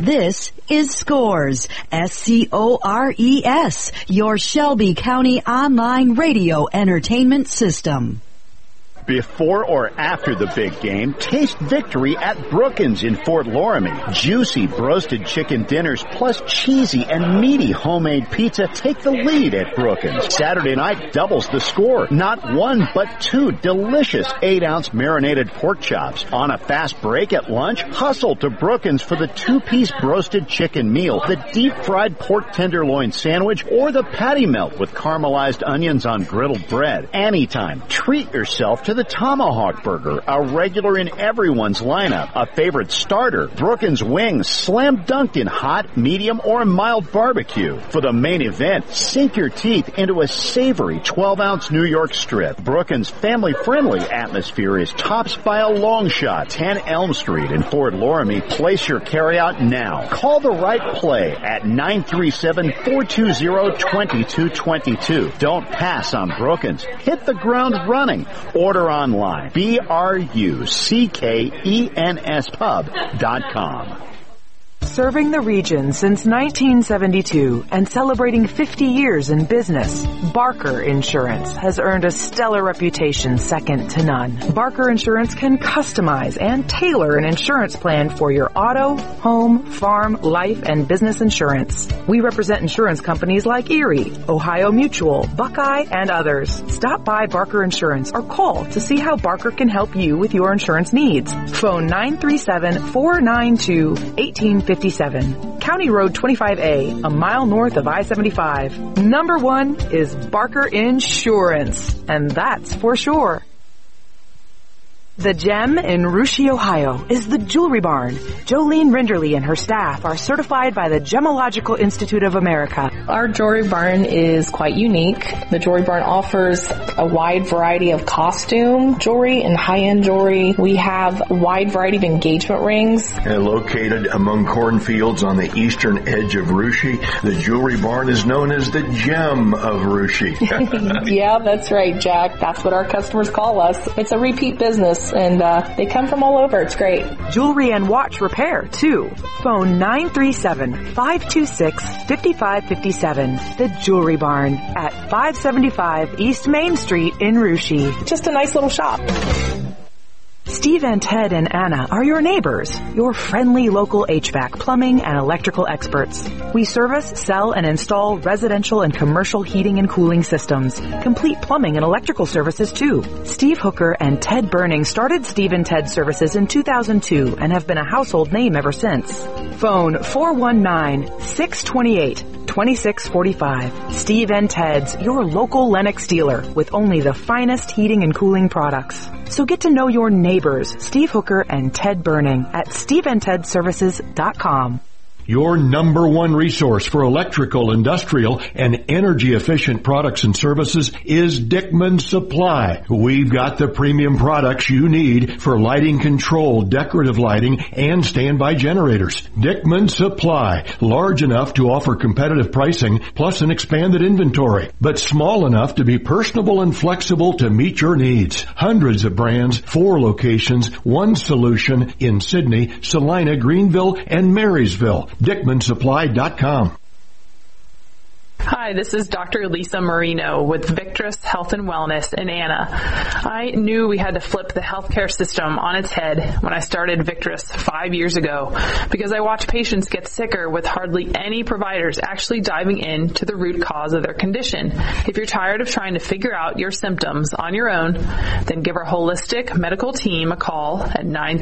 This is Scores, SCORES, your Shelby County online radio entertainment system. Before or after the big game, taste victory at Brookins in Fort Loramie. Juicy roasted chicken dinners plus cheesy and meaty homemade pizza take the lead at Brookins. Saturday night doubles the score. Not one, but two delicious 8-ounce marinated pork chops. On a fast break at lunch, hustle to Brookins for the 2-piece roasted chicken meal, the deep-fried pork tenderloin sandwich, or the patty melt with caramelized onions on griddled bread. Anytime, treat yourself to the Tomahawk Burger, a regular in everyone's lineup, a favorite starter. Brookins wings, slam dunked in hot, medium, or mild barbecue. For the main event, sink your teeth into a savory 12-ounce New York strip. Brookins' family-friendly atmosphere is topped by a long shot, 10 Elm Street in Fort Loramie. Place your carryout now. Call the right play at 937-420-2222. Don't pass on Brookins. Hit the ground running. Order online. BRUCKENS Serving the region since 1972 and celebrating 50 years in business, Barker Insurance has earned a stellar reputation second to none. Barker Insurance can customize and tailor an insurance plan for your auto, home, farm, life, and business insurance. We represent insurance companies like Erie, Ohio Mutual, Buckeye, and others. Stop by Barker Insurance or call to see how Barker can help you with your insurance needs. Phone 937-492-1857. County Road 25A, a mile north of I-75. Number one is Barker Insurance, and that's for sure. The Gem in Russia, Ohio is the Jewelry Barn. Jolene Rinderly and her staff are certified by the Gemological Institute of America. Our Jewelry Barn is quite unique. The Jewelry Barn offers a wide variety of costume jewelry and high-end jewelry. We have a wide variety of engagement rings. Located among cornfields on the eastern edge of Russia, the Jewelry Barn is known as the Gem of Russia. Yeah, that's right, Jack. That's what our customers call us. It's a repeat business. And they come from all over. It's great. Jewelry and watch repair, too. Phone 937-526-5557. The Jewelry Barn at 575 East Main Street in Russia. Just a nice little shop. Steve and Ted and Anna are your neighbors, your friendly local HVAC, plumbing, and electrical experts. We service, sell, and install residential and commercial heating and cooling systems, complete plumbing and electrical services too. Steve Hooker and Ted Burning started Steve and Ted Services in 2002 and have been a household name ever since. Phone 419-628-2645. Steve and Ted's, your local Lennox dealer with only the finest heating and cooling products. So get to know your neighbors, Steve Hooker and Ted Burning at SteveandTedServices.com. Your number one resource for electrical, industrial, and energy-efficient products and services is Dickman Supply. We've got the premium products you need for lighting control, decorative lighting, and standby generators. Dickman Supply, large enough to offer competitive pricing plus an expanded inventory, but small enough to be personable and flexible to meet your needs. Hundreds of brands, 4 locations, 1 solution in Sydney, Salina, Greenville, and Marysville. DickmanSupply.com. Hi, this is Dr. Lisa Marino with Victress Health and Wellness in Anna. I knew we had to flip the healthcare system on its head when I started Victress 5 years ago because I watched patients get sicker with hardly any providers actually diving into the root cause of their condition. If you're tired of trying to figure out your symptoms on your own, then give our holistic medical team a call at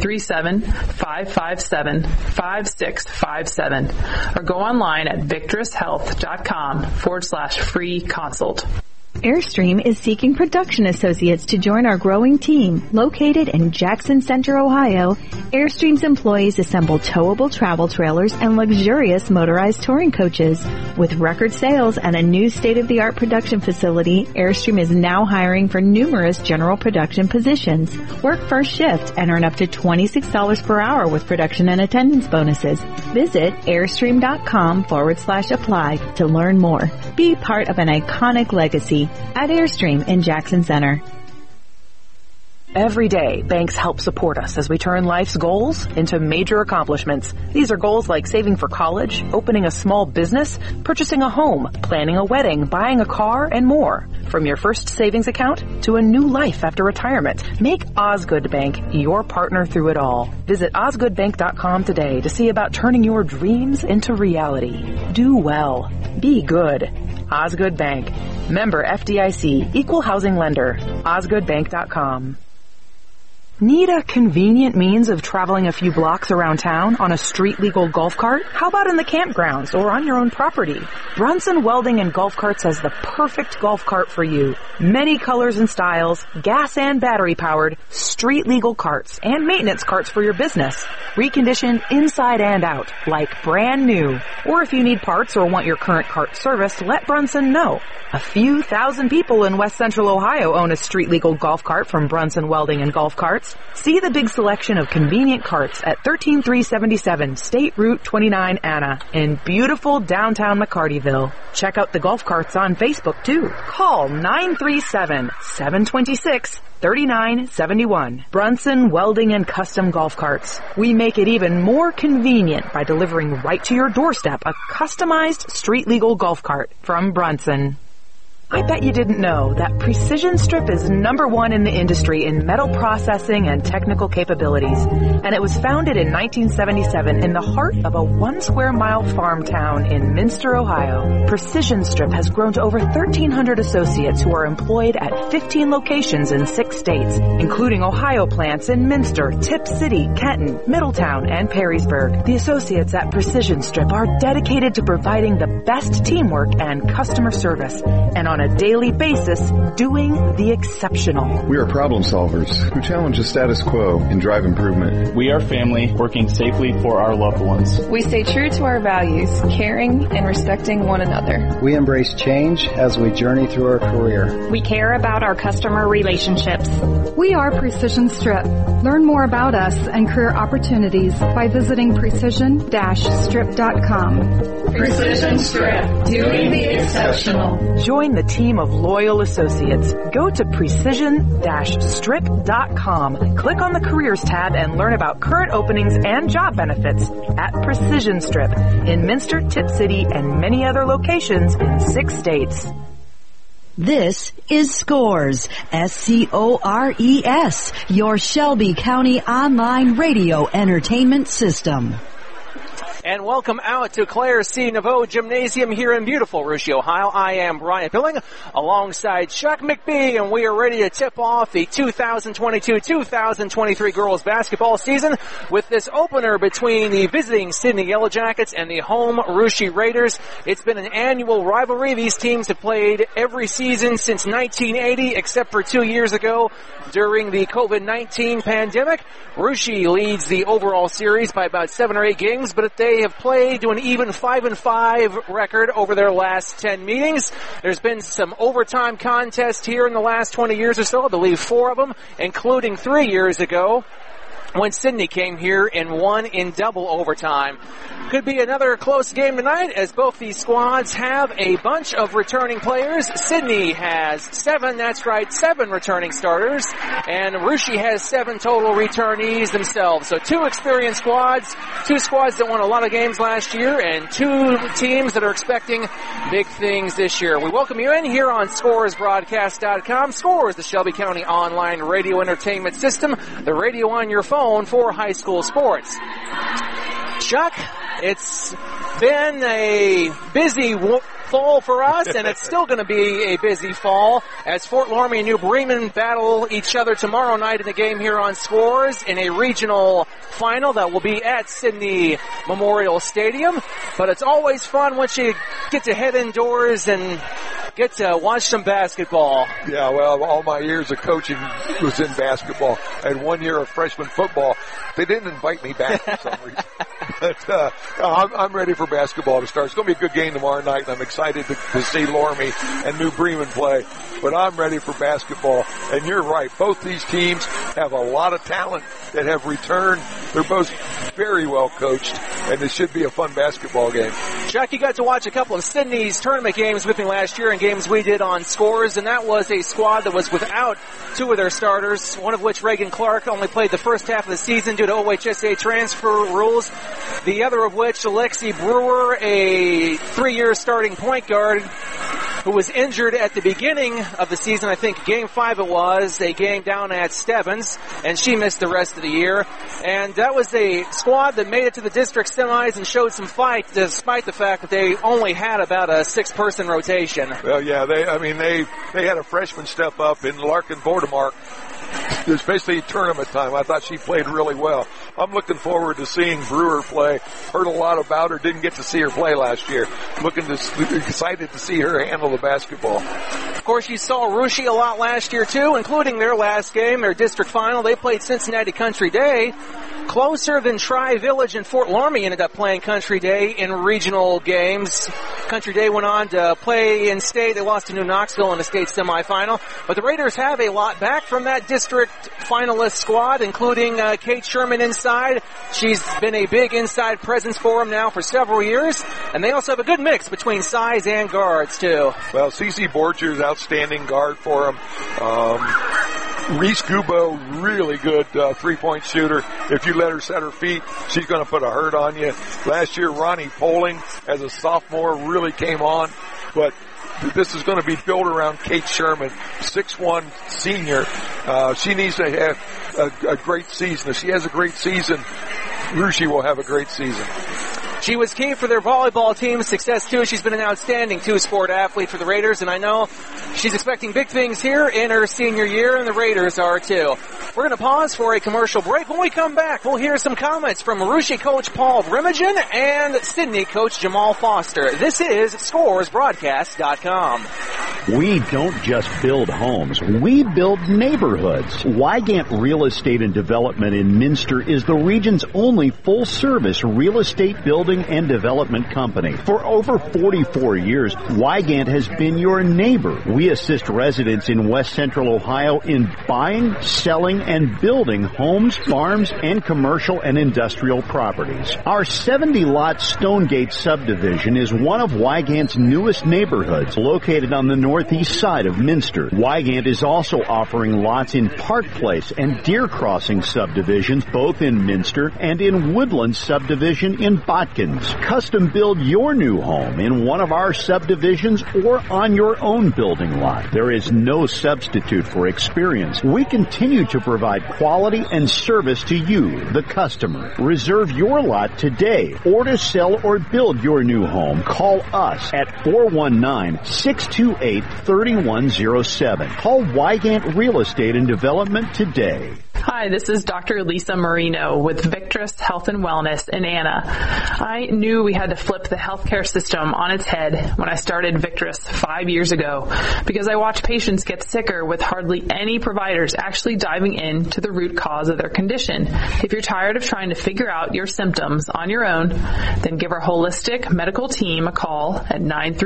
937-557-5657 or go online at victresshealth.com/free consult. Airstream is seeking production associates to join our growing team. Located in Jackson Center, Ohio, Airstream's employees assemble towable travel trailers and luxurious motorized touring coaches. With record sales and a new state-of-the-art production facility, Airstream is now hiring for numerous general production positions. Work first shift and earn up to $26 per hour with production and attendance bonuses. Visit Airstream.com/apply to learn more. Be part of an iconic legacy at Airstream in Jackson Center. Every day, banks help support us as we turn life's goals into major accomplishments. These are goals like saving for college, opening a small business, purchasing a home, planning a wedding, buying a car, and more. From your first savings account to a new life after retirement, make Osgood Bank your partner through it all. Visit osgoodbank.com today to see about turning your dreams into reality. Do well. Be good. Osgood Bank. Member FDIC. Equal housing lender. osgoodbank.com. Need a convenient means of traveling a few blocks around town on a street-legal golf cart? How about in the campgrounds or on your own property? Brunson Welding and Golf Carts has the perfect golf cart for you. Many colors and styles, gas and battery-powered, street-legal carts, and maintenance carts for your business. Reconditioned inside and out, like brand new. Or if you need parts or want your current cart serviced, let Brunson know. A few thousand people in West Central Ohio own a street-legal golf cart from Brunson Welding and Golf Carts. See the big selection of convenient carts at 13377 State Route 29 Anna in beautiful downtown McCartyville. Check out the golf carts on Facebook too. Call 937-726-3971. Brunson Welding and Custom Golf Carts. We make it even more convenient by delivering right to your doorstep a customized street legal golf cart from Brunson. I bet you didn't know that Precision Strip is #1 in the industry in metal processing and technical capabilities. And it was founded in 1977 in the heart of a 1 square mile farm town in Minster, Ohio. Precision Strip has grown to over 1,300 associates who are employed at 15 locations in 6 states, including Ohio plants in Minster, Tip City, Kenton, Middletown, and Perrysburg. The associates at Precision Strip are dedicated to providing the best teamwork and customer service, and on a daily basis, doing the exceptional. We are problem solvers who challenge the status quo and drive improvement. We are family working safely for our loved ones. We stay true to our values, caring and respecting one another. We embrace change as we journey through our career. We care about our customer relationships. We are Precision Strip. Learn more about us and career opportunities by visiting precision-strip.com. Precision Strip, doing the exceptional. Join the team of loyal associates. Go to precision-strip.com. Click on the Careers tab and learn about current openings and job benefits at Precision Strip in Minster, Tip City, and many other locations in 6 states. This is Scores, SCORES, your Shelby County online radio entertainment system. And welcome out to Claire C. Naveau Gymnasium here in beautiful Russia, Ohio. I am Brian Pilling alongside Chuck McBee, and we are ready to tip off the 2022-2023 girls basketball season with this opener between the visiting Sydney Yellow Jackets and the home Russia Raiders. It's been an annual rivalry. These teams have played every season since 1980, except for 2 years ago during the COVID-19 pandemic. Russia leads the overall series by about 7 or 8 games, but they have played to an even 5-5 record over their last 10 meetings. There's been some overtime contests here in the last 20 years or so, I believe 4 of them, including 3 years ago when Sydney came here and won in double overtime. Could be another close game tonight as both these squads have a bunch of returning players. Sydney has 7, that's right, 7 returning starters, and Russia has 7 total returnees themselves. So 2 experienced squads, 2 squads that won a lot of games last year, and 2 teams that are expecting big things this year. We welcome you in here on ScoresBroadcast.com. Scores, the Shelby County online radio entertainment system, the radio on your phone for high school sports. Chuck, it's been a busy fall for us, and it's still going to be a busy fall as Fort Loramie and New Bremen battle each other tomorrow night in a game here on Scores in a regional final that will be at Sydney Memorial Stadium. But it's always fun once you get to head indoors and get to watch some basketball. Yeah, well, all my years of coaching was in basketball, and 1 year of freshman football. They didn't invite me back for some reason. But I'm ready for basketball to start. It's going to be a good game tomorrow night, and I'm excited to see Loramie and New Bremen play. But I'm ready for basketball. And you're right. Both these teams have a lot of talent that have returned. They're both very well coached, and it should be a fun basketball game. Jack, you got to watch a couple of Sydney's tournament games with me last year and games we did on Scores, and that was a squad that was without two of their starters, one of which, Reagan Clark, only played the first half of the season due to OHSA transfer rules. The other of which, Alexi Brewer, a 3-year starting point guard, who was injured at the beginning of the season. I think Game 5 it was, a game down at Stebbins, and she missed the rest of the year. And that was a squad that made it to the district semis and showed some fight, despite the fact that they only had about a 6-person rotation. Well, yeah, they had a freshman step up in Larkin Bordemark. Especially tournament time. I thought she played really well. I'm looking forward to seeing Brewer play. Heard a lot about her. Didn't get to see her play last year. Excited to see her handle the basketball. Of course, you saw Russia a lot last year too, including their last game, their district final. They played Cincinnati Country Day. Closer than Tri-Village and Fort Laramie ended up playing Country Day in regional games. Country Day went on to play in state. They lost to New Knoxville in the state semifinal. But the Raiders have a lot back from that district finalist squad, including Kate Sherman inside. She's been a big inside presence for them now for several years. And they also have a good mix between size and guards, too. Well, Cece Borger is outstanding guard for them. Reese Gubo, really good three-point shooter. If you let her set her feet, she's going to put a hurt on you. Last year, Ronnie Poling, as a sophomore, really came on. But this is going to be built around Kate Sherman, 6'1", senior. She needs to have a great season. If she has a great season, Russia will have a great season. She was key for their volleyball team's success, too. She's been an outstanding two-sport athlete for the Raiders, and I know she's expecting big things here in her senior year, and the Raiders are, too. We're going to pause for a commercial break. When we come back, we'll hear some comments from Russia coach Paul Remigen and Sydney coach Jamal Foster. This is ScoresBroadcast.com. We don't just build homes, we build neighborhoods. Wygant Real Estate and Development in Minster is the region's only full-service real estate building and development company. For over 44 years, Wygant has been your neighbor. We assist residents in West Central Ohio in buying, selling, and building homes, farms, and commercial and industrial properties. Our 70-lot Stonegate subdivision is one of Wygant's newest neighborhoods, located on the northeast side of Minster. Wygant is also offering lots in Park Place and Deer Crossing subdivisions, both in Minster, and in Woodland subdivision in Botkins. Custom build your new home in one of our subdivisions or on your own building lot. There is no substitute for experience. We continue to provide quality and service to you, the customer. Reserve your lot today, or to sell or build your new home, call us at 419-628-3107. Call Wygant Real Estate and Development today. Hi, this is Dr. Lisa Marino with Victress Health and Wellness in Anna. I knew we had to flip the healthcare system on its head when I started Victress 5 years ago because I watched patients get sicker with hardly any providers actually diving into the root cause of their condition. If you're tired of trying to figure out your symptoms on your own, then give our holistic medical team a call at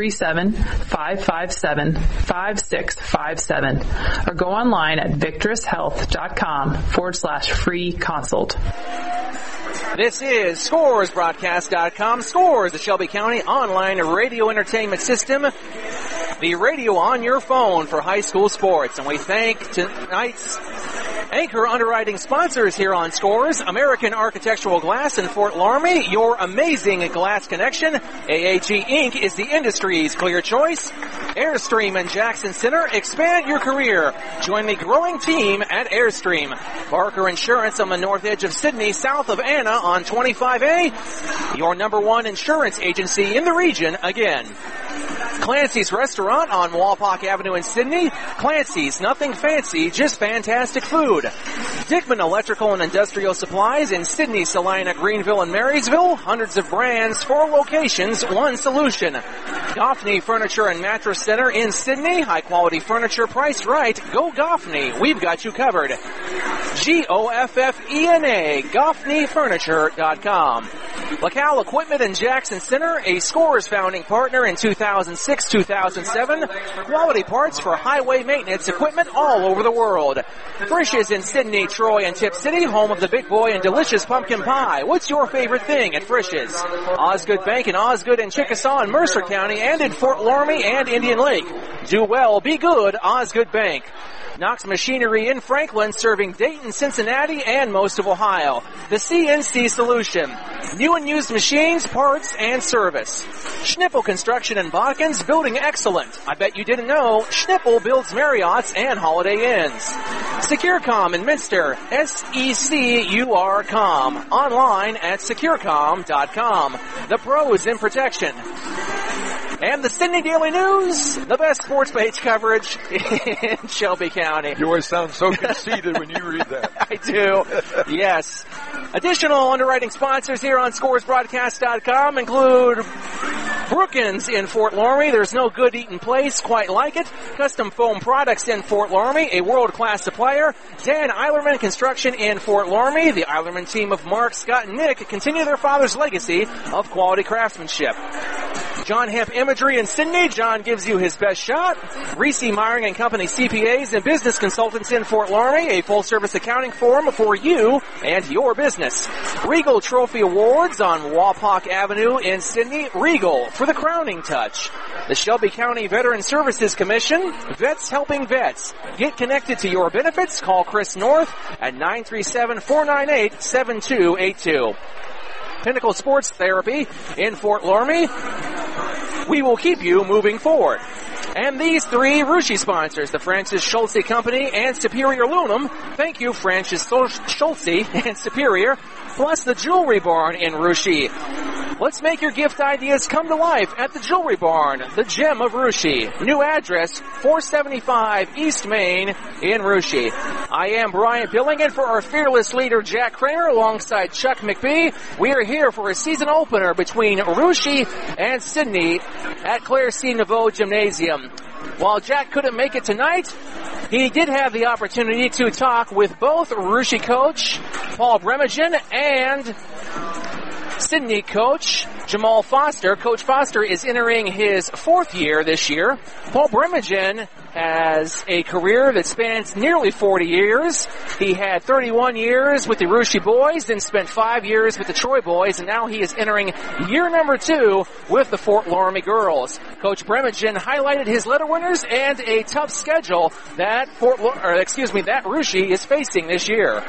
937-557-5657 or go online at victresshealth.com/free consult. This is ScoresBroadcast.com. Scores, the Shelby County online radio entertainment system. The radio on your phone for high school sports. And we thank tonight's anchor underwriting sponsors here on Scores. American Architectural Glass in Fort Laramie, your amazing glass connection. AAG Inc. is the industry's clear choice. Airstream and Jackson Center, expand your career. Join the growing team at Airstream. Barker Insurance on the north edge of Sydney, south of Anna on 25A. Your number one insurance agency in the region again. Clancy's Restaurant on Walpock Avenue in Sydney. Clancy's, nothing fancy, just fantastic food. Dickman Electrical and Industrial Supplies in Sydney, Salina, Greenville, and Marysville. Hundreds of brands, 4 locations, 1 solution. Goffney Furniture and Mattress Center in Sydney. High quality furniture priced right. Go Goffney. We've got you covered. Goffena, GoffneyFurniture.com. LaCal Equipment in Jackson Center, a Scores founding partner in 2006-2007. Quality parts for highway maintenance equipment all over the world. Frisch's in Sydney, Troy, and Tip City, home of the big boy and delicious pumpkin pie. What's your favorite thing at Frisch's? Osgood Bank in Osgood and Chickasaw in Mercer County and in Fort Loramie and Indian Lake. Do well, be good, Osgood Bank. Knox Machinery in Franklin, serving Dayton, Cincinnati, and most of Ohio. The CNC Solution. New and used machines, parts, and service. Schnippel Construction in Botkins, building excellent. I bet you didn't know, Schnippel builds Marriotts and Holiday Inns. SecureCom in Minster, SECUR.com. Online at securecom.com. The pros in protection. And the Sydney Daily News, the best sports page coverage in Shelby County. You always sound so conceited when you read that. I do, yes. Additional underwriting sponsors here on ScoresBroadcast.com include Brookins in Fort Loramie. There's no good eating place quite like it. Custom Foam Products in Fort Loramie, a world-class supplier. Dan Eilerman Construction in Fort Loramie. The Eilerman team of Mark, Scott, and Nick continue their father's legacy of quality craftsmanship. John Hemp Imagery in Sydney. John gives you his best shot. Reese Myring and Company CPAs and Business Consultants in Fort Loramie, a full-service accounting firm for you and your business. Regal Trophy Awards on Wapak Avenue in Sydney. Regal for the crowning touch. The Shelby County Veteran Services Commission. Vets helping vets. Get connected to your benefits. Call Chris North at 937-498-7282. Pinnacle Sports Therapy in Fort Loramie. We will keep you moving forward. And these three Russia sponsors, the Francis Schulze Company and Superior Aluminum. Thank you, Francis Schulze and Superior, plus the Jewelry Barn in Russia. Let's make your gift ideas come to life at the Jewelry Barn, the gem of Russia. New address, 475 East Main in Russia. I am Brian Billingen for our fearless leader, Jack Kramer, alongside Chuck McBee. We are here for a season opener between Russia and Sydney at Claire C. Nouveau Gymnasium. While Jack couldn't make it tonight, he did have the opportunity to talk with both Russia coach Paul Bremigen and Sydney coach Jamal Foster. Coach Foster is entering his fourth year this year. Paul Bremigen has a career that spans nearly 40 years. He had 31 years with the Russia boys, then spent 5 years with the Troy boys, and now he is entering year number 2 with the Fort Loramie girls. Coach Bremigen highlighted his letter winners and a tough schedule that that Russia is facing this year.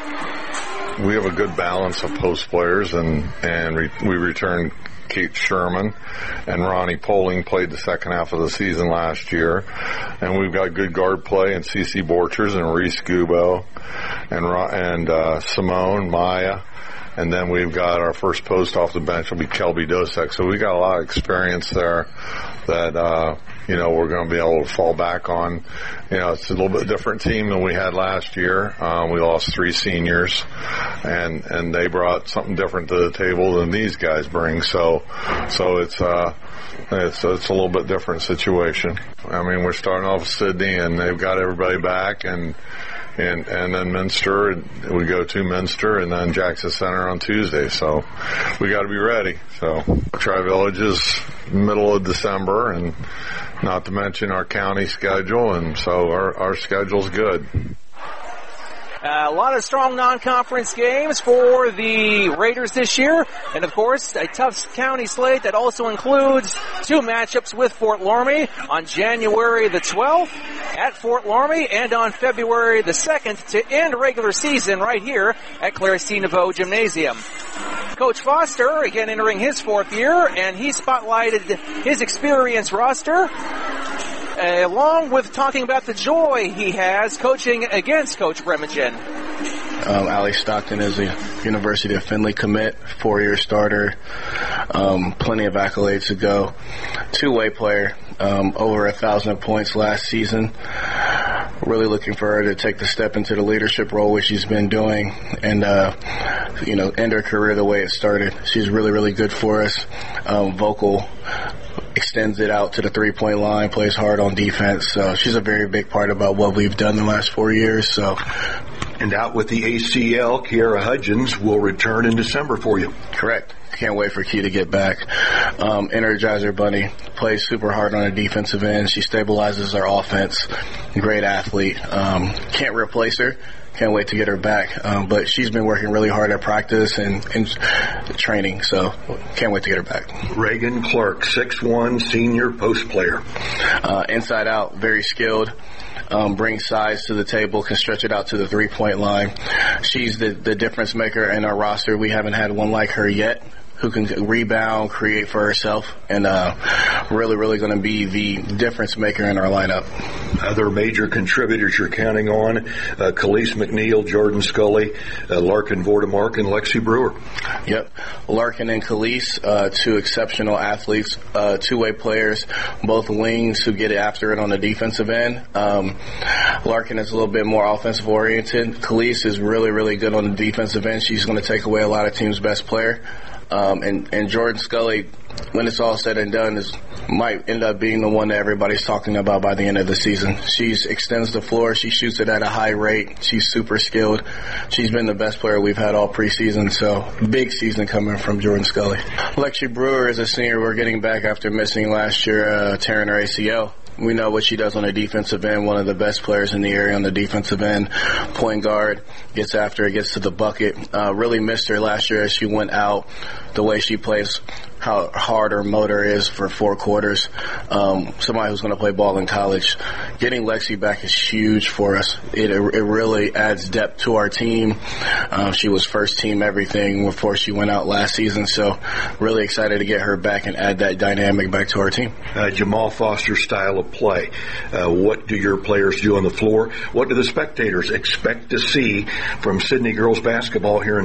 We have a good balance of post players, and we returned Kate Sherman and Ronnie Poling played the second half of the season last year. And we've got good guard play in Cece Borchers and Reese Gubo and Simone, Maya. And then we've got our first post off the bench will be Kelby Dosek. So we got a lot of experience there that, we're going to be able to fall back on. It's a little bit different team than we had last year. We lost 3 seniors and they brought something different to the table than these guys bring. So it's a little bit different situation. I mean, we're starting off with Sydney and they've got everybody back and then Minster, we go to Minster, and then Jackson Center on Tuesday. So we got to be ready. So Tri-Village is middle of December, and not to mention our county schedule, and so our schedule's good. A lot of strong non-conference games for the Raiders this year. And, of course, a tough county slate that also includes 2 matchups with Fort Loramie on January the 12th at Fort Loramie and on February the 2nd to end regular season right here at Claire C. Nouveau Gymnasium. Coach Foster, again entering his 4th year, and he spotlighted his experienced roster, along with talking about the joy he has coaching against Coach Bremigen. Allie Stockton is a University of Findlay commit, 4-year starter, plenty of accolades to go. 2-way player, over 1,000 points last season. Really looking for her to take the step into the leadership role, which she's been doing, and end her career the way it started. She's really, really good for us. Vocal, extends it out to the 3-point line, plays hard on defense. So she's a very big part about what we've done the last 4 years. So And out with the ACL, Kiara Hudgens will return in December for you. Correct. Can't wait for Key to get back. Energizer Bunny plays super hard on the defensive end. She stabilizes our offense. Great athlete. Can't replace her. Can't wait to get her back. But she's been working really hard at practice and training, so can't wait to get her back. Reagan Clark, 6'1", senior post player. Inside out, very skilled. Brings size to the table, can stretch it out to the 3-point line. She's the difference maker in our roster. We haven't had one like her yet, who can rebound, create for herself, and really going to be the difference maker in our lineup. Other major contributors you're counting on, Khalees McNeil, Jordan Scully, Larkin Vordemark, and Lexi Brewer. Yep. Larkin and Khalees, two exceptional athletes, two-way players, both wings who get after it on the defensive end. Larkin is a little bit more offensive oriented. Khalees is really good on the defensive end. She's going to take away a lot of teams' best player. And Jordan Scully, when it's all said and done, might end up being the one that everybody's talking about by the end of the season. She extends the floor. She shoots it at a high rate. She's super skilled. She's been the best player we've had all preseason, so big season coming from Jordan Scully. Lexi Brewer is a senior. We're getting back after missing last year, tearing her ACL. We know what she does on the defensive end, one of the best players in the area on the defensive end. Point guard, gets after it, gets to the bucket. Really missed her last year as she went out, the way she plays, how hard her motor is for 4 quarters. Somebody who's going to play ball in college. Getting Lexi back is huge for us. It really adds depth to our team. She was first team everything before she went out last season, so really excited to get her back and add that dynamic back to our team. Jamal Foster's style of play. What do your players do on the floor? What do the spectators expect to see from Sydney girls basketball here in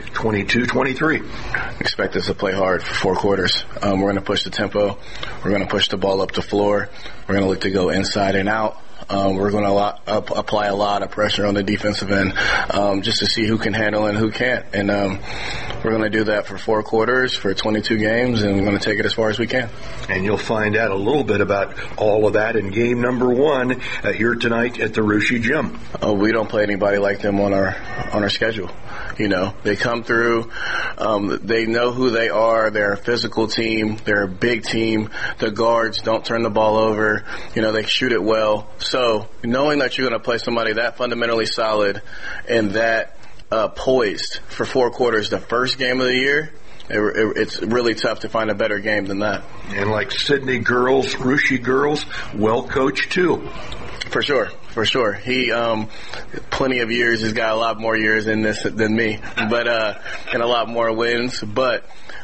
2022-23? Expect us to play hard for 4 quarters. We're going to push the tempo. We're going to push the ball up the floor. We're going to look to go inside and out. We're going to apply a lot of pressure on the defensive end just to see who can handle it and who can't. And we're going to do that for 4 quarters, for 22 games, and we're going to take it as far as we can. And you'll find out a little bit about all of that in game number 1 here tonight at the Russia Gym. We don't play anybody like them on our schedule. You know, they come through, they know who they are, they're a physical team, they're a big team, the guards don't turn the ball over, you know, they shoot it well. So knowing that you're going to play somebody that fundamentally solid and that poised for 4 quarters the first game of the year, it's really tough to find a better game than that. And like Sydney girls, Russia girls, well coached too. For sure. He, plenty of years. He's got a lot more years in this than me, but, and a lot more wins, but,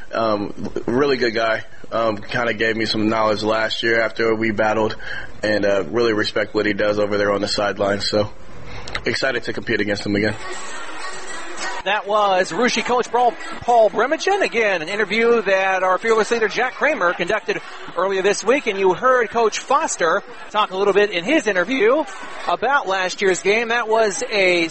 really good guy. Kind of gave me some knowledge last year after we battled, and, really respect what he does over there on the sidelines. So excited to compete against him again. That was Russia coach Paul Bremichen. Again, an interview that our fearless leader Jack Kramer conducted earlier this week, and you heard Coach Foster talk a little bit in his interview about last year's game. That was a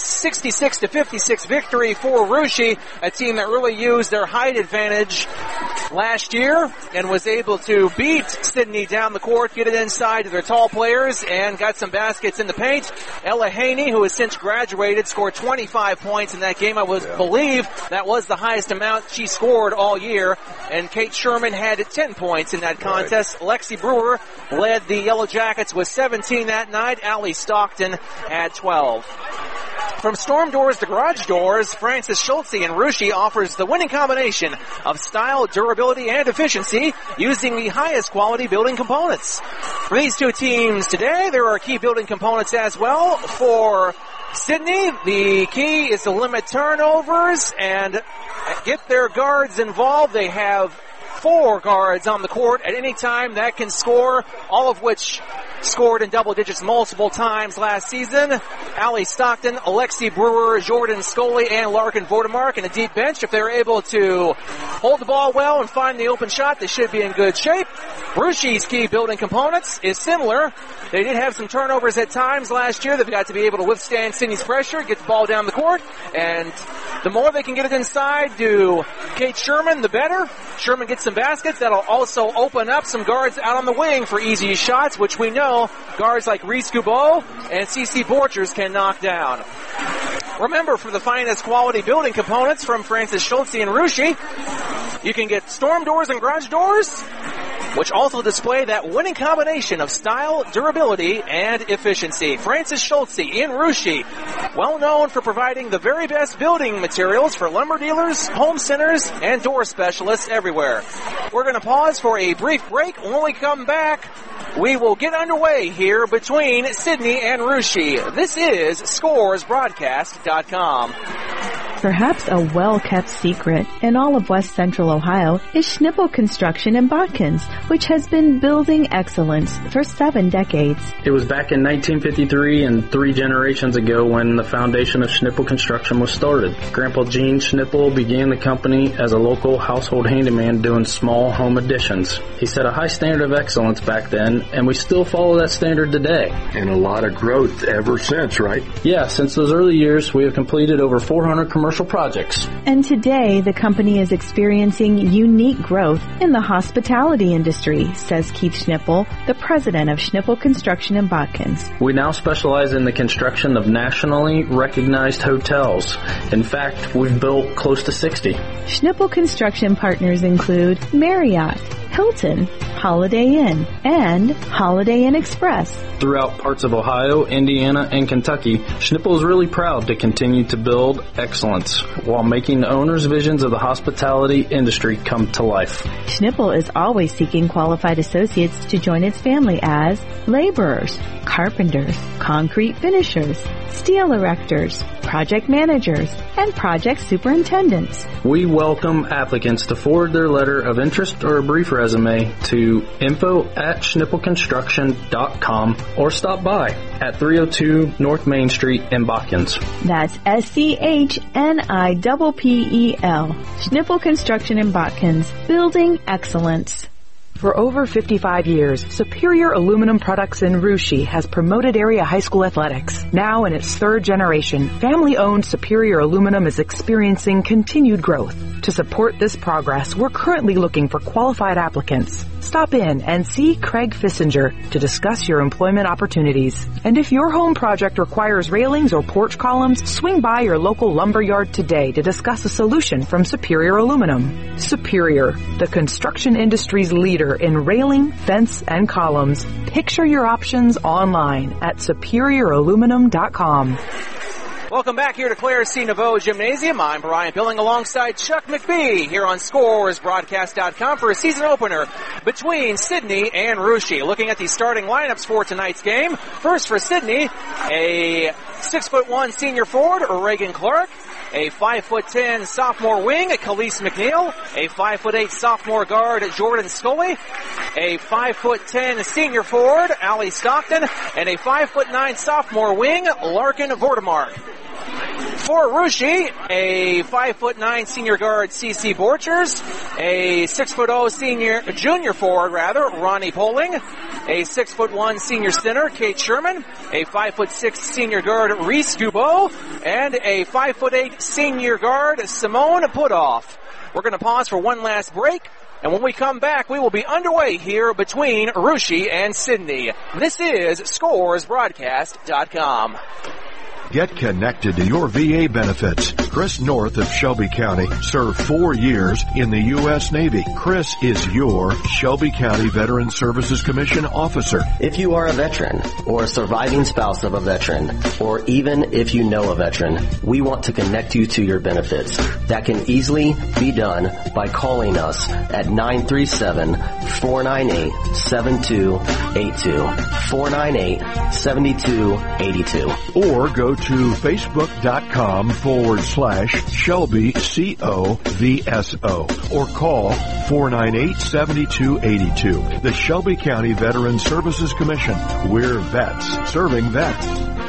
66-56 victory for Russia, a team that really used their height advantage last year and was able to beat Sydney down the court, get it inside to their tall players, and got some baskets in the paint. Ella Haney, who has since graduated, scored 25 points in that game. I believe that was the highest amount she scored all year, and Kate Sherman had 10 points in that contest. Right. Lexi Brewer led the Yellow Jackets with 17 that night. Allie Stockton had 12. From storm doors to garage doors, Francis Schultze and Russia offers the winning combination of style, durability, and efficiency using the highest quality building components. For these two teams today, there are key building components as well. For Sydney, the key is to limit turnovers and get their guards involved. They have 4 guards on the court at any time that can score, all of which scored in double digits multiple times last season. Allie Stockton, Alexi Brewer, Jordan Scully, and Larkin Vordemark, and a deep bench. If they're able to hold the ball well and find the open shot, they should be in good shape. Russia's key building components is similar. They did have some turnovers at times last year. They've got to be able to withstand Sydney's pressure, get the ball down the court, and the more they can get it inside to Kate Sherman, the better. Sherman gets some baskets. That'll also open up some guards out on the wing for easy shots, which we know guards like Reese Goubeau and CeCe Borchers can knock down. Remember, for the finest quality building components from Francis Schultze and Ruschi, you can get storm doors and garage doors, which also display that winning combination of style, durability, and efficiency. Francis Schultze in Ruschi, well known for providing the very best building materials for lumber dealers, home centers, and door specialists everywhere. We're going to pause for a brief break. When we come back, we will get underway here between Sidney and Ruschi. This is ScoresBroadcast.com. Perhaps a well-kept secret in all of West Central Ohio is Schnippel Construction in Botkins, which has been building excellence for 7 decades. It was back in 1953 and 3 generations ago when the foundation of Schnippel Construction was started. Grandpa Gene Schnippel began the company as a local household handyman doing small home additions. He set a high standard of excellence back then, and we still follow that standard today. And a lot of growth ever since, right? Yeah, since those early years, we have completed over 400 commercial projects. And today, the company is experiencing unique growth in the hospitality industry, says Keith Schnippel, the president of Schnippel Construction in Botkins. We now specialize in the construction of nationally recognized hotels. In fact, we've built close to 60. Schnippel Construction partners include Marriott, Hilton, Holiday Inn, and Holiday Inn Express. Throughout parts of Ohio, Indiana, and Kentucky, Schnippel is really proud to continue to build excellence while making the owners' visions of the hospitality industry come to life. Schnippel is always seeking qualified associates to join its family as laborers, carpenters, concrete finishers, steel erectors, project managers, and project superintendents. We welcome applicants to forward their letter of interest or a brief resume to info@schnippelconstruction.com or stop by at 302 North Main Street in Botkins. That's SCHNIPPEL. Schnippel Construction in Botkins, building excellence. For over 55 years, Superior Aluminum Products in Ruschi has promoted area high school athletics. Now in its 3rd generation, family-owned Superior Aluminum is experiencing continued growth. To support this progress, we're currently looking for qualified applicants. Stop in and see Craig Fissinger to discuss your employment opportunities. And if your home project requires railings or porch columns, swing by your local lumber yard today to discuss a solution from Superior Aluminum. Superior, the construction industry's leader in railing, fence, and columns. Picture your options online at SuperiorAluminum.com. Welcome back here to Claire C. Naveau Gymnasium. I'm Brian Billing alongside Chuck McBee here on ScoresBroadcast.com for a season opener between Sidney and Ruschi. Looking at the starting lineups for tonight's game. First for Sidney, a 6'1" senior forward, Reagan Clark. A 5'10" sophomore wing, Khalees McNeil. A 5'8" sophomore guard, Jordan Scully. A 5'10" senior forward, Allie Stockton. And a 5'9" sophomore wing, Larkin Vordemark. For Ruschi, a 5'9" senior guard, C.C. Borchers. A 6'0" junior forward, Ronnie Poling. A 6'1" senior center, Kate Sherman. A 5'6" senior guard, Reese Gubeau. And a 5'8" senior guard, Simone Putoff. We're going to pause for one last break. And when we come back, we will be underway here between Ruschi and Sidney. This is ScoresBroadcast.com. Get connected to your VA benefits. Chris North of Shelby County served 4 years in the U.S. Navy. Chris is your Shelby County Veteran Services Commission officer. If you are a veteran or a surviving spouse of a veteran, or even if you know a veteran, we want to connect you to your benefits. That can easily be done by calling us at 937-498-7282. 498-7282. Or go to facebook.com/Shelby COVSO or call 498-7282. The Shelby County Veteran Services Commission. We're vets serving vets.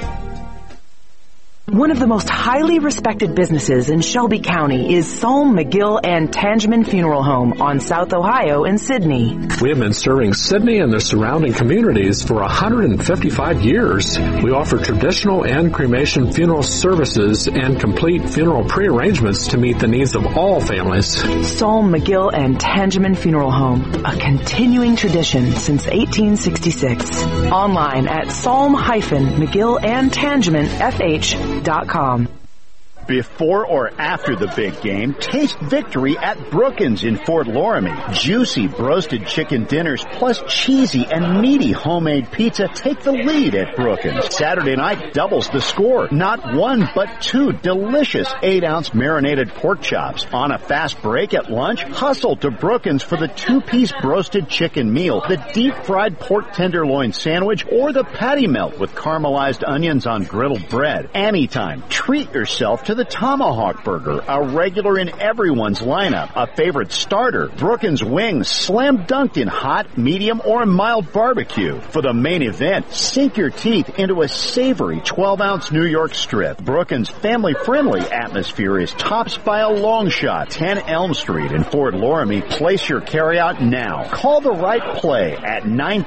One of the most highly respected businesses in Shelby County is Solm, McGill, and Tangeman Funeral Home on South Ohio in Sidney. We have been serving Sidney and the surrounding communities for 155 years. We offer traditional and cremation funeral services and complete funeral pre-arrangements to meet the needs of all families. Solm, McGill, and Tangeman Funeral Home, a continuing tradition since 1866. Online at solm-McGill and Tangeman FH.com. Before or after the big game, taste victory at Brookins in Fort Loramie. Juicy roasted chicken dinners plus cheesy and meaty homemade pizza take the lead at Brookins. Saturday night doubles the score. Not one, but two delicious 8-ounce marinated pork chops. On a fast break at lunch, hustle to Brookins for the 2-piece roasted chicken meal, the deep-fried pork tenderloin sandwich, or the patty melt with caramelized onions on griddled bread. Anytime, treat yourself to the Tomahawk Burger, a regular in everyone's lineup, a favorite starter. Brookins wings slam dunked in hot, medium, or mild barbecue. For the main event, sink your teeth into a savory 12-ounce New York strip. Brookins' family-friendly atmosphere is tops by a long shot. 10 Elm Street in Fort Loramie. Place your carryout now. Call the right play at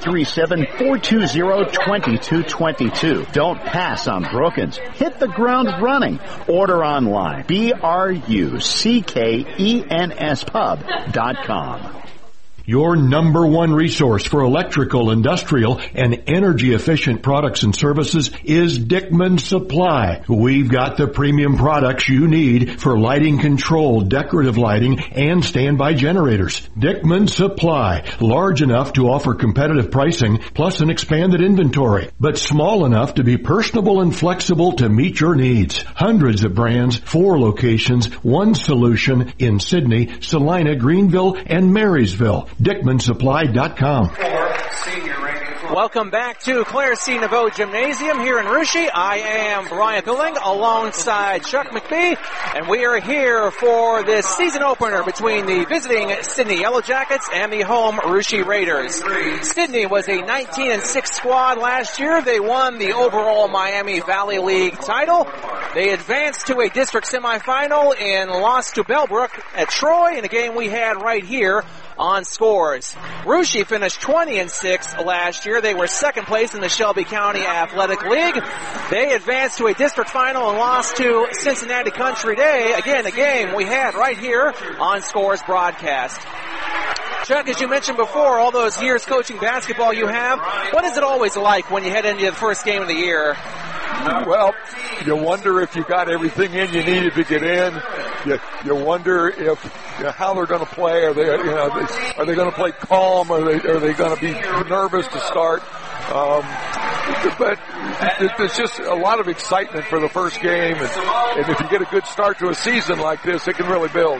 937-420-2222. Don't pass on Brookins. Hit the ground running. Order online. BRUCKENS Your number one resource for electrical, industrial, and energy-efficient products and services is Dickman Supply. We've got the premium products you need for lighting control, decorative lighting, and standby generators. Dickman Supply, large enough to offer competitive pricing plus an expanded inventory, but small enough to be personable and flexible to meet your needs. Hundreds of brands, 4 locations, one solution in Sydney, Salina, Greenville, and Marysville. DickmanSupply.com. Welcome back to Claire C. Naveau Gymnasium here in Russia. I am Brian Billing alongside Chuck McBee, and we are here for this season opener between the visiting Sydney Yellow Jackets and the home Russia Raiders. Sydney was a 19-6 squad last year. They won the overall Miami Valley League title. They advanced to a district semifinal and lost to Bellbrook at Troy in a game we had right here on Scores. Russia finished 20-6 last year. They were second place in the Shelby County Athletic League. They advanced to a district final and lost to Cincinnati Country Day. Again, a game we had right here on Scores broadcast. Chuck, as you mentioned before, all those years coaching basketball you have, what is it always like when you head into the first game of the year? Well, you wonder if you got everything in you needed to get in. You wonder if how they're going to play. Are they going to play calm? Are they going to be nervous to start? But there's just a lot of excitement for the first game, and if you get a good start to a season like this, it can really build.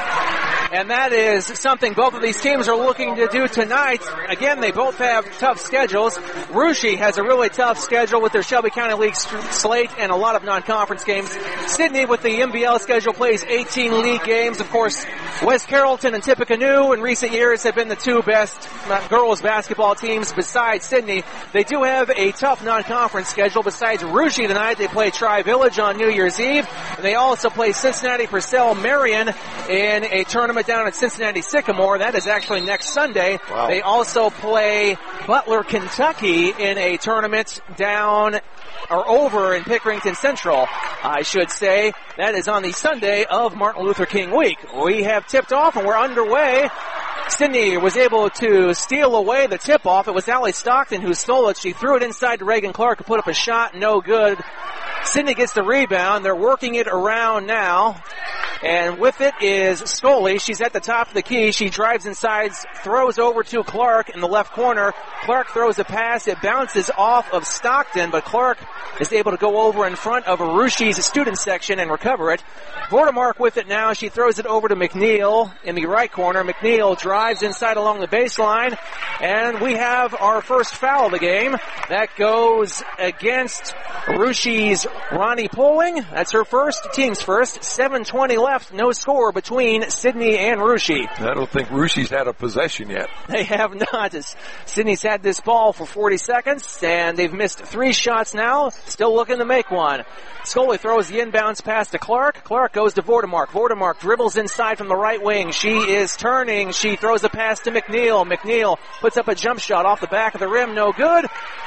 And that is something both of these teams are looking to do tonight. Again, they both have tough schedules. Russia has a really tough schedule with their Shelby County League slate and a lot of non-conference games. Sydney, with the MVL schedule, plays 18 league games. Of course, West Carrollton and Tippecanoe in recent years have been the two best girls basketball teams besides Sydney. They do have a tough non-conference schedule. Besides Russia tonight, they play Tri-Village on New Year's Eve. And they also play Cincinnati Purcell Marion in a tournament down at Cincinnati Sycamore. That is actually next Sunday. Wow. They also play Butler, Kentucky in a tournament down or over in Pickerington Central, I should say. That is on the Sunday of Martin Luther King week. We have tipped off and we're underway. Sydney was able to steal away the tip-off. It was Allie Stockton who stole it. She threw it inside to Reagan Clark, who put up a shot, no good. Sydney gets the rebound. They're working it around now. And with it is Scully. She's at the top of the key. She drives inside, throws over to Clark in the left corner. Clark throws a pass. It bounces off of Stockton, but Clark is able to go over in front of Russia's student section and recover it. Vordemark with it now. She throws it over to McNeil in the right corner. McNeil drives inside along the baseline, and we have our first foul of the game. That goes against Russia's Ronnie Poling. That's her first, team's first. 7:20 left, no score between Sydney and Russia. I don't think Russia's had a possession yet. They have not. Sydney's had this ball for 40 seconds, and they've missed 3 shots now, still looking to make one. Scully throws the inbounds pass to Clark. Clark goes to Vordemark. Vordemark dribbles inside from the right wing. She is turning. She throws a pass to McNeil. McNeil puts up a jump shot off the back of the rim. No good.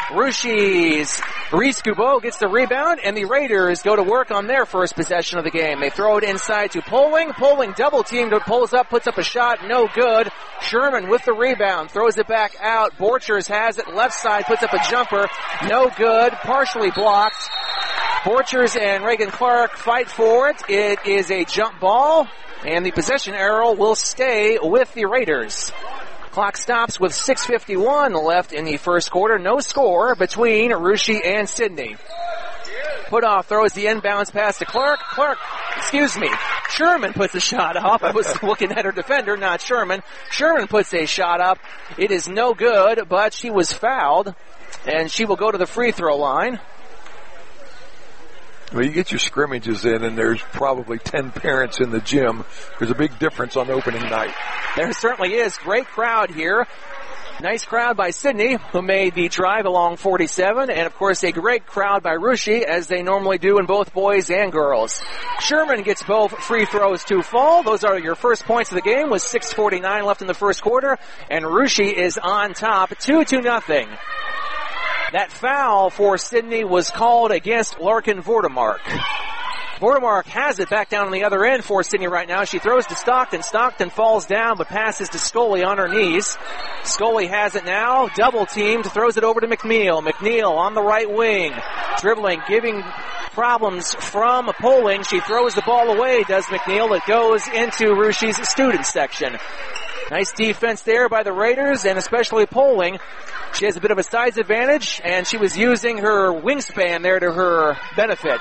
Russia's Reese Kubo gets the rebound, and the Raiders go to work on their first possession of the game. They throw it inside to Poling. Poling double teamed. Pulls up, puts up a shot. No good. Sherman with the rebound. Throws it back out. Borchers has it left side. Puts up a jumper. No good. Partially blocked. Borchers and Reagan Clark fight for it. It is a jump ball, and the possession arrow will stay with the Raiders. Clock stops with 6:51 left in the first quarter. No score between Russia and Sydney. Putoff throws the inbounds pass to Clark. Sherman puts a shot up. I was looking at her defender, not Sherman. Sherman puts a shot up. It is no good, but she was fouled, and she will go to the free throw line. Well, you get your scrimmages in, and there's probably 10 parents in the gym. There's a big difference on opening night. There certainly is. Great crowd here. Nice crowd by Sydney, who made the drive along 47, and of course a great crowd by Russia, as they normally do in both boys and girls. Sherman gets both free throws to fall. Those are your first points of the game with 6:49 left in the first quarter, and Russia is on top, 2-0. That foul for Sydney was called against Larkin Vordemark. Vordemark has it back down on the other end for Sydney right now. She throws to Stockton. Stockton falls down but passes to Scully on her knees. Scully has it now. Double teamed. Throws it over to McNeil. McNeil on the right wing. Dribbling, giving problems from Poling. She throws the ball away, does McNeil. It goes into Russia's student section. Nice defense there by the Raiders, and especially Poling. She has a bit of a size advantage, and she was using her wingspan there to her benefit.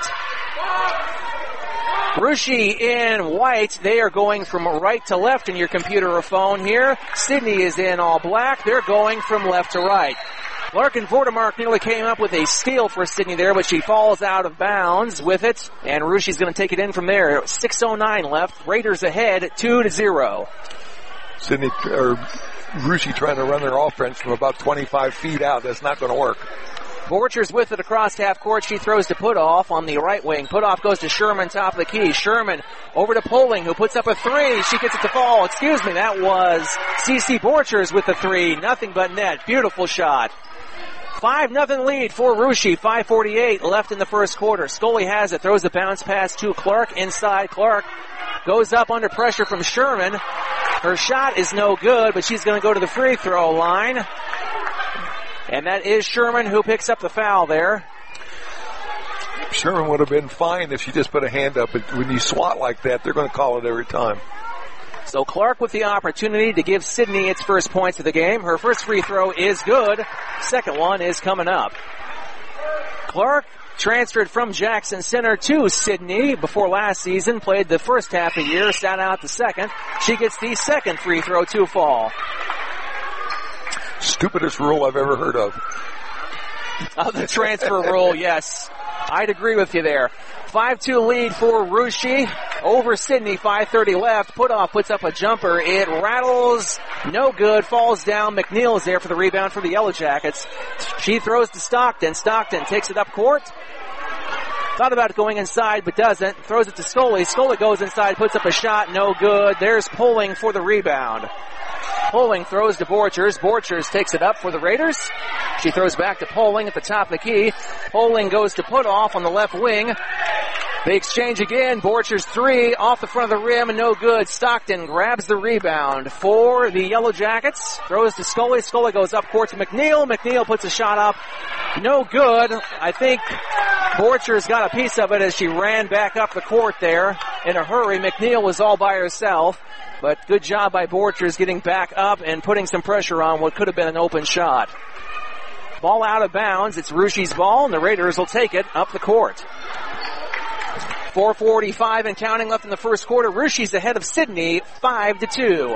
Russia in white. They are going from right to left in your computer or phone here. Sydney is in all black. They're going from left to right. Larkin Vordemark nearly came up with a steal for Sydney there, but she falls out of bounds with it, and Russia's going to take it in from there. 6:09 left. Raiders ahead, 2-0. Russia trying to run their offense from about 25 feet out. That's not going to work. Borchers with it across half court. She throws to Putoff on the right wing. Putoff goes to Sherman, top of the key. Sherman over to Poling, who puts up a three. She gets it to fall. That was CeCe Borchers with the three. Nothing but net. Beautiful shot. 5-0 lead for Russia. 5:48 left in the first quarter. Scully has it. Throws the bounce pass to Clark inside. Clark goes up under pressure from Sherman. Her shot is no good, but she's going to go to the free throw line. And that is Sherman who picks up the foul there. Sherman would have been fine if she just put a hand up. But when you swat like that, they're going to call it every time. So Clark with the opportunity to give Sydney its first points of the game. Her first free throw is good. Second one is coming up. Clark transferred from Jackson Center to Sydney before last season, played the first half of the year, sat out the second. She gets the second free throw to fall. Stupidest rule I've ever heard of. The transfer rule, yes. I'd agree with you there. 5-2 lead for Russia over Sydney, 5:30 left. Putoff puts up a jumper. It rattles, no good, falls down. McNeil is there for the rebound for the Yellow Jackets. She throws to Stockton. Stockton takes it up court. Thought about going inside, but doesn't. Throws it to Scully. Scully goes inside, puts up a shot, no good. There's Poling for the rebound. Poling throws to Borchers. Borchers takes it up for the Raiders. She throws back to Poling at the top of the key. Poling goes to Putoff on the left wing. They exchange again. Borchers three off the front of the rim and no good. Stockton grabs the rebound for the Yellow Jackets. Throws to Scully. Scully goes up court to McNeil. McNeil puts a shot up. No good. I think Borchers got a piece of it as she ran back up the court there in a hurry. McNeil was all by herself. But good job by Borchers getting back up and putting some pressure on what could have been an open shot. Ball out of bounds. It's Russia's ball, and the Raiders will take it up the court. 4:45 and counting left in the first quarter. Russia's ahead of Sydney, 5-2.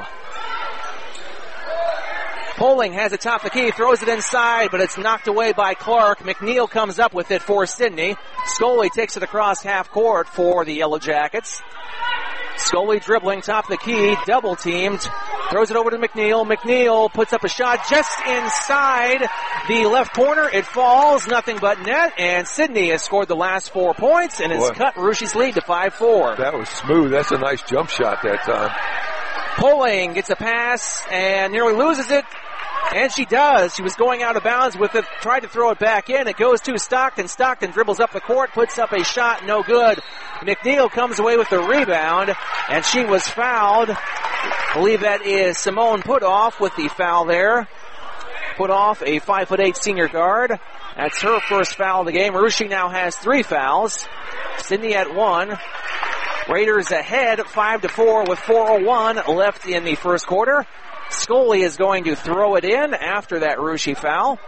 Poling has it top of the key, throws it inside, but it's knocked away by Clark. McNeil comes up with it for Sydney. Scully takes it across half court for the Yellow Jackets. Scully dribbling top of the key, double teamed, throws it over to McNeil. McNeil puts up a shot just inside the left corner. It falls, nothing but net, and Sydney has scored the last 4 points and has cut Russia's lead to 5-4. That was smooth. That's a nice jump shot that time. Poling gets a pass and nearly loses it. And she does. She was going out of bounds with it, tried to throw it back in. It goes to Stockton. Stockton dribbles up the court, puts up a shot, no good. McNeil comes away with the rebound, and she was fouled. I believe that is Simone Putoff with the foul there. Putoff, a 5'8" senior guard. That's her first foul of the game. Russia now has 3 fouls. Sydney at 1. Raiders ahead 5-4 with 4:01 left in the first quarter. Scully is going to throw it in after that Russia foul.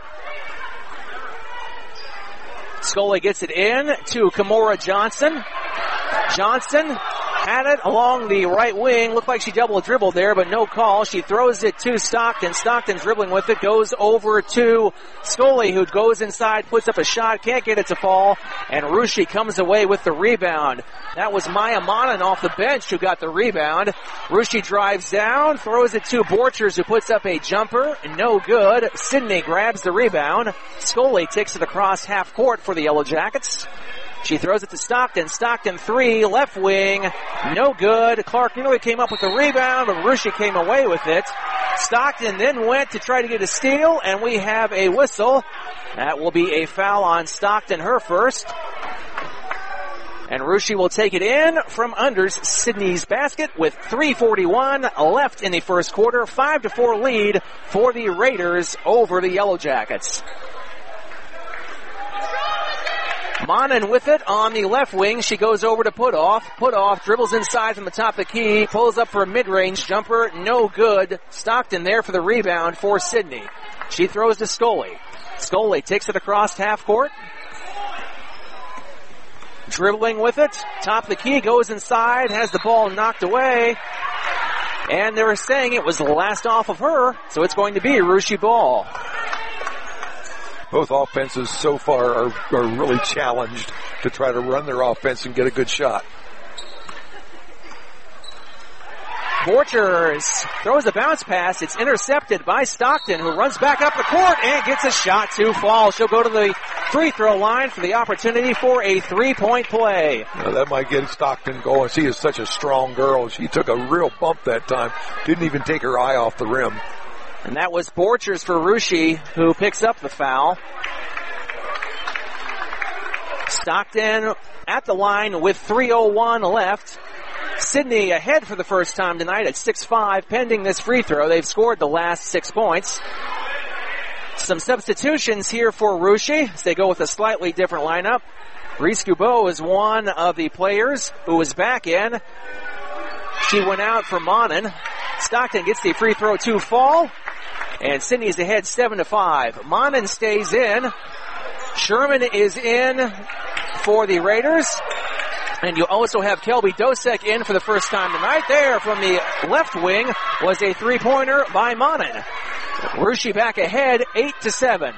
Scully gets it in to Kimora Johnson. Johnson had it along the right wing. Looked like she double dribbled there, but no call. She throws it to Stockton. Stockton dribbling with it. Goes over to Scully, who goes inside, puts up a shot, can't get it to fall, and Russia comes away with the rebound. That was Maya Monin off the bench who got the rebound. Russia drives down, throws it to Borchers, who puts up a jumper. No good. Sydney grabs the rebound. Scully takes it across half court for the Yellow Jackets. She throws it to Stockton. Stockton 3, left wing, no good. Clark nearly came up with the rebound, but Russia came away with it. Stockton then went to try to get a steal, and we have a whistle. That will be a foul on Stockton, her first. And Russia will take it in from under Sydney's basket with 3:41 left in the first quarter. 5-4 lead for the Raiders over the Yellow Jackets. Monin with it on the left wing. She goes over to Putoff. Putoff dribbles inside from the top of the key. Pulls up for a mid-range jumper. No good. Stockton there for the rebound for Sydney. She throws to Scully. Scully takes it across half court. Dribbling with it. Top of the key. Goes inside. Has the ball knocked away. And they were saying it was the last off of her. So it's going to be a Russia ball. Both offenses so far are really challenged to try to run their offense and get a good shot. Borchers throws a bounce pass. It's intercepted by Stockton, who runs back up the court and gets a shot to fall. She'll go to the free throw line for the opportunity for a 3-point play. Now that might get Stockton going. She is such a strong girl. She took a real bump that time. Didn't even take her eye off the rim. And that was Borchers for Russia, who picks up the foul. Stockton at the line with 3:01 left. Sydney ahead for the first time tonight at 6-5, pending this free throw. They've scored the last 6 points. Some substitutions here for Russia as they go with a slightly different lineup. Reese Gubeau is one of the players who was back in. She went out for Monin. Stockton gets the free throw to fall. And Sydney's ahead 7-5. Monin stays in. Sherman is in for the Raiders. And you also have Kelby Dosek in for the first time tonight. There from the left wing was a 3-pointer by Monin. Russia back ahead 8-7.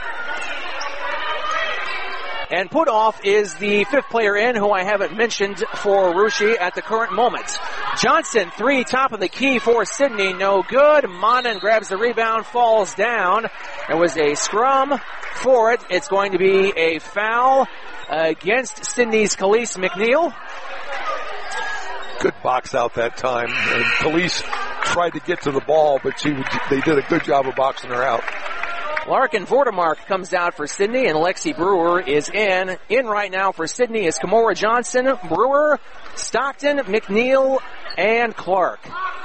And Putoff is the 5th player in, who I haven't mentioned for Russia at the current moment. Johnson, 3, top of the key for Sydney, no good. Monin grabs the rebound, falls down. There was a scrum for it. It's going to be a foul against Sydney's Khalees McNeil. Good box out that time. And Khalees tried to get to the ball, but they did a good job of boxing her out. Larkin Vordermark comes out for Sydney, and Lexi Brewer is in. In right now for Sydney is Kimora Johnson, Brewer, Stockton, McNeil, and Clark.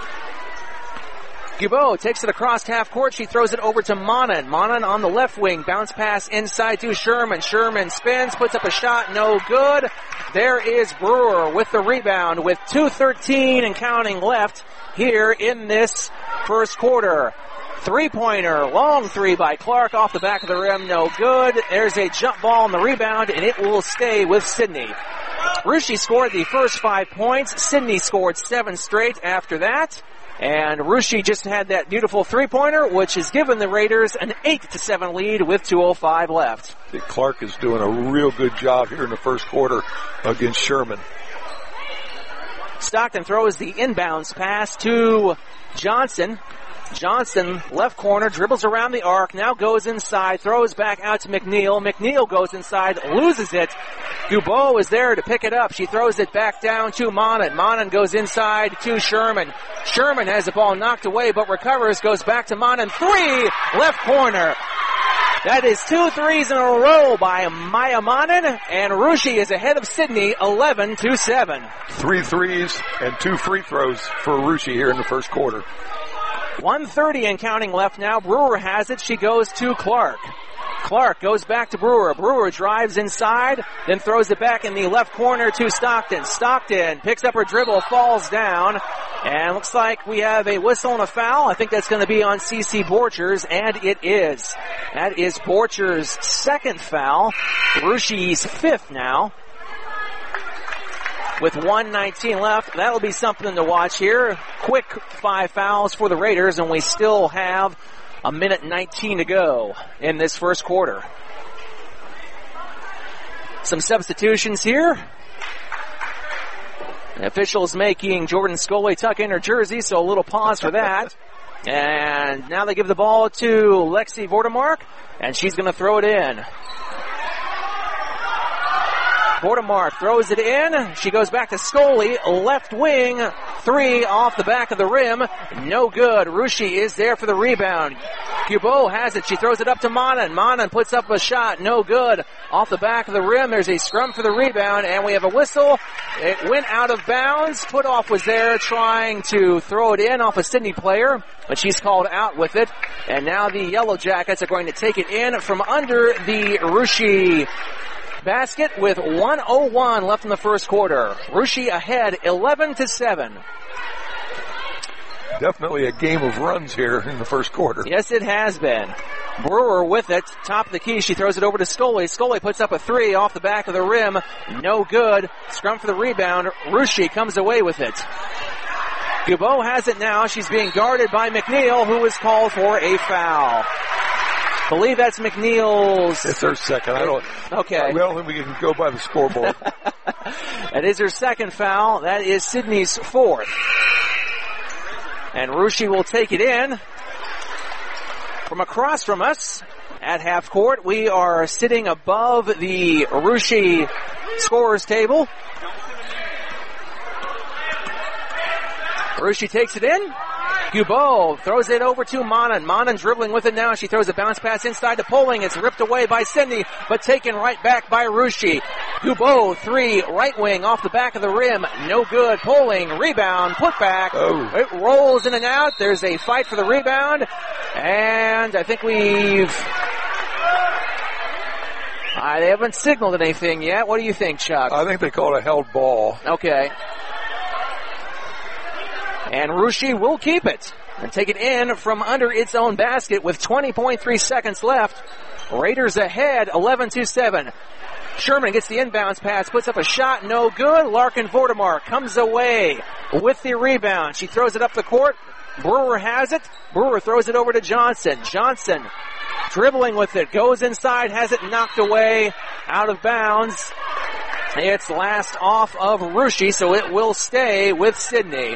Gubeau takes it across half court. She throws it over to Monin. Monin on the left wing. Bounce pass inside to Sherman. Sherman spins, puts up a shot. No good. There is Brewer with the rebound with 2:13 and counting left here in this first quarter. 3-pointer, long 3 by Clark off the back of the rim, no good. There's a jump ball on the rebound, and it will stay with Sydney. Russia scored the first 5 points. Sydney scored 7 straight after that. And Russia just had that beautiful 3-pointer, which has given the Raiders an 8-7 lead with 2:05 left. Clark is doing a real good job here in the first quarter against Sherman. Stockton throws the inbounds pass to Johnson. Johnson, left corner, dribbles around the arc, now goes inside, throws back out to McNeil. McNeil goes inside, loses it. Gubeau is there to pick it up. She throws it back down to Monin. Monin goes inside to Sherman. Sherman has the ball knocked away, but recovers, goes back to Monin. 3, left corner. That is 2 threes in a row by Maya Monin, and Russia is ahead of Sydney 11-7. 3 threes and 2 free throws for Russia here in the first quarter. 1:30 and counting left now. Brewer has it. She goes to Clark. Clark goes back to Brewer. Brewer drives inside, then throws it back in the left corner to Stockton. Stockton picks up her dribble, falls down, and looks like we have a whistle and a foul. I think that's going to be on CC Borchers, and it is. That is Borchers' second foul. Rushi's fifth now. With 1:19 left, that'll be something to watch here. Quick 5 fouls for the Raiders, and we still have 1:19 to go in this first quarter. Some substitutions here. The officials making Jordan Scully tuck in her jersey, so a little pause for that. And now they give the ball to Lexi Vordemark, and she's going to throw it in. Vordemark throws it in. She goes back to Scully. Left wing. 3 off the back of the rim. No good. Rushy is there for the rebound. Cubeau has it. She throws it up to Manan. Manan puts up a shot. No good. Off the back of the rim. There's a scrum for the rebound, and we have a whistle. It went out of bounds. Putoff was there trying to throw it in off a Sydney player, but she's called out with it. And now the Yellow Jackets are going to take it in from under the Rushy basket with 1:01 left in the first quarter. Rushy ahead 11-7. Definitely a game of runs here in the first quarter. Yes, it has been. Brewer with it, top of the key. She throws it over to Scully. Scully puts up a 3 off the back of the rim. No good. Scrum for the rebound. Rushy comes away with it. Cubeau has it now. She's being guarded by McNeil, who is called for a foul. Believe that's McNeil's. It's her second. Okay. I don't think we can go by the scoreboard. That is her second foul. That is Sydney's fourth. And Rushy will take it in. From across from us at half court, we are sitting above the Rushy scorers table. Rushy takes it in. Cubeau throws it over to Manan. Manan dribbling with it now. She throws a bounce pass inside to Poling. It's ripped away by Sydney, but taken right back by Rushy. Cubeau, 3, right wing off the back of the rim. No good. Poling, rebound, put back. Oh. It rolls in and out. There's a fight for the rebound. And I think they haven't signaled anything yet. What do you think, Chuck? I think they called a held ball. Okay. And Rushy will keep it and take it in from under its own basket with 20.3 seconds left. Raiders ahead 11-7. Sherman gets the inbounds pass, puts up a shot, no good. Larkin Vordemark comes away with the rebound. She throws it up the court. Brewer has it. Brewer throws it over to Johnson. Johnson dribbling with it, goes inside, has it knocked away, out of bounds. It's last off of Rushy, so it will stay with Sydney.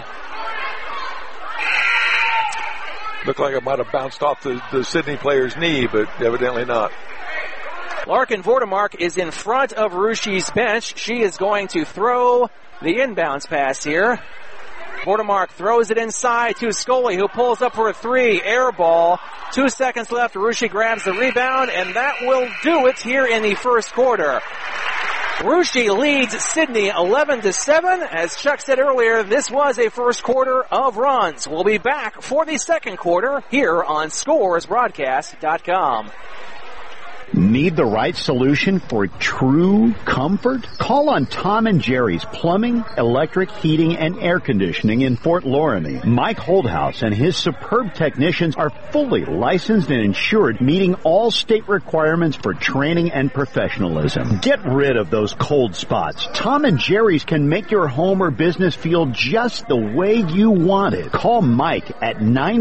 Looked like it might have bounced off the Sydney player's knee, but evidently not. Larkin Vordemark is in front of Rushy's bench. She is going to throw the inbounds pass here. Vordemark throws it inside to Scully, who pulls up for a 3. Air ball. 2 seconds left. Rushy grabs the rebound, and that will do it here in the first quarter. Rushy leads Sydney 11-7. As Chuck said earlier, this was a first quarter of runs. We'll be back for the second quarter here on ScoresBroadcast.com. Need the right solution for true comfort? Call on Tom and Jerry's Plumbing, Electric, Heating, and Air Conditioning in Fort Loramie. Mike Holdhouse and his superb technicians are fully licensed and insured, meeting all state requirements for training and professionalism. Get rid of those cold spots. Tom and Jerry's can make your home or business feel just the way you want it. Call Mike at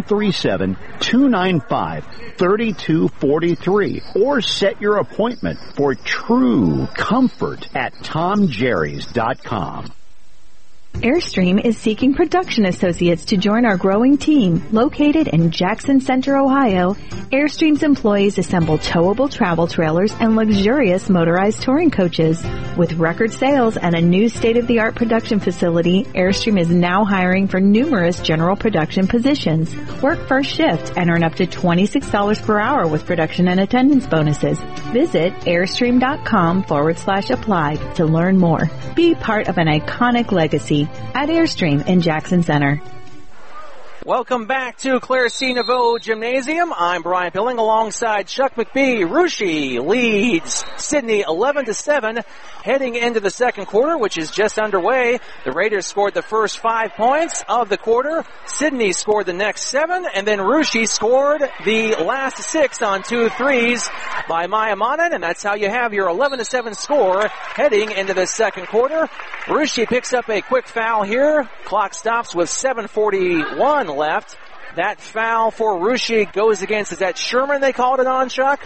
937-295-3243 or set your appointment for true comfort at TomJerrys.com. Airstream is seeking production associates to join our growing team. Located in Jackson Center, Ohio, Airstream's employees assemble towable travel trailers and luxurious motorized touring coaches. With record sales and a new state-of-the-art production facility, Airstream is now hiring for numerous general production positions. Work first shift and earn up to $26 per hour with production and attendance bonuses. Visit Airstream.com/apply to learn more. Be part of an iconic legacy at Airstream in Jackson Center. Welcome back to Claire C. Naveau Gymnasium. I'm Brian Pilling alongside Chuck McBee. Russia leads Sydney 11-7 heading into the second quarter, which is just underway. The Raiders scored the first 5 points of the quarter. Sydney scored the next 7, and then Russia scored the last 6 on 2 threes by Maya Manan, and that's how you have your 11-7 score heading into the second quarter. Russia picks up a quick foul here. Clock stops with 7:41 left. That foul for Russia goes against, is that Sherman they called it on, Chuck?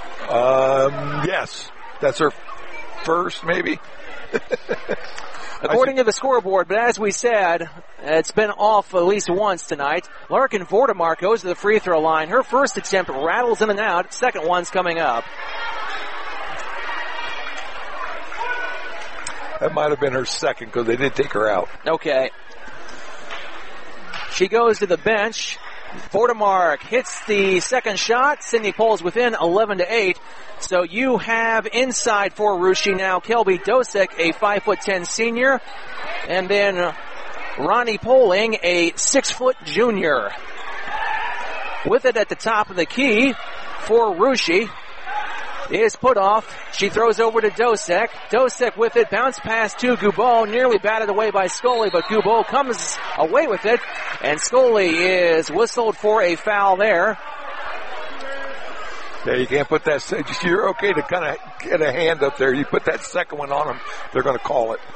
Yes. That's her first, maybe. According to the scoreboard, but as we said, it's been off at least once tonight. Larkin Vordemark goes to the free throw line. Her first attempt rattles in and out. Second one's coming up. That might have been her second because they did take her out. Okay. She goes to the bench. Vordemark hits the second shot. Sydney pulls within 11-8. So you have inside for Russia now Kelby Dosick, a 5'10" senior, and then Ronnie Poling, a 6' junior. With it at the top of the key for Russia is put off. She throws over to Dosick. Dosick with it, bounce pass to Goubeau, nearly batted away by Scully, but Goubeau comes away with it, and Scully is whistled for a foul there. Yeah, you can't put that. You're okay to kind of get a hand up there. You put that second one on them, they're going to call it.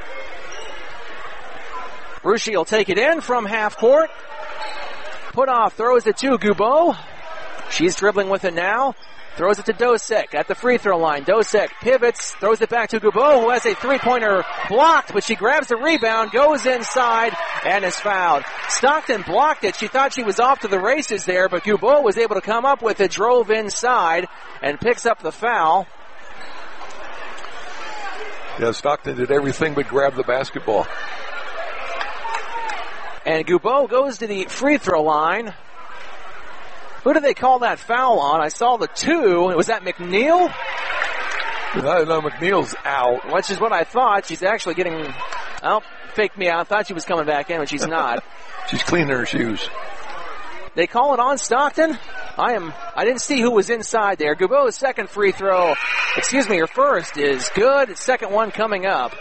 Russia will take it in from half court. Put off, throws it to Goubeau. She's dribbling with it now. Throws it to Dosick at the free throw line. Dosick pivots, throws it back to Goubeau, who has a three-pointer blocked, but she grabs the rebound, goes inside, and is fouled. Stockton blocked it. She thought she was off to the races there, but Goubeau was able to come up with it, drove inside, and picks up the foul. Yeah, Stockton did everything but grab the basketball. And Goubeau goes to the free throw line. Who did they call that foul on? I saw the 2. Was that McNeil? No, McNeil's out. Which is what I thought. She's actually getting, faked me out. I thought she was coming back in, but she's not. She's cleaning her shoes. They call it on Stockton? I didn't see who was inside there. Goubeau's second free throw, her first is good. Second one coming up.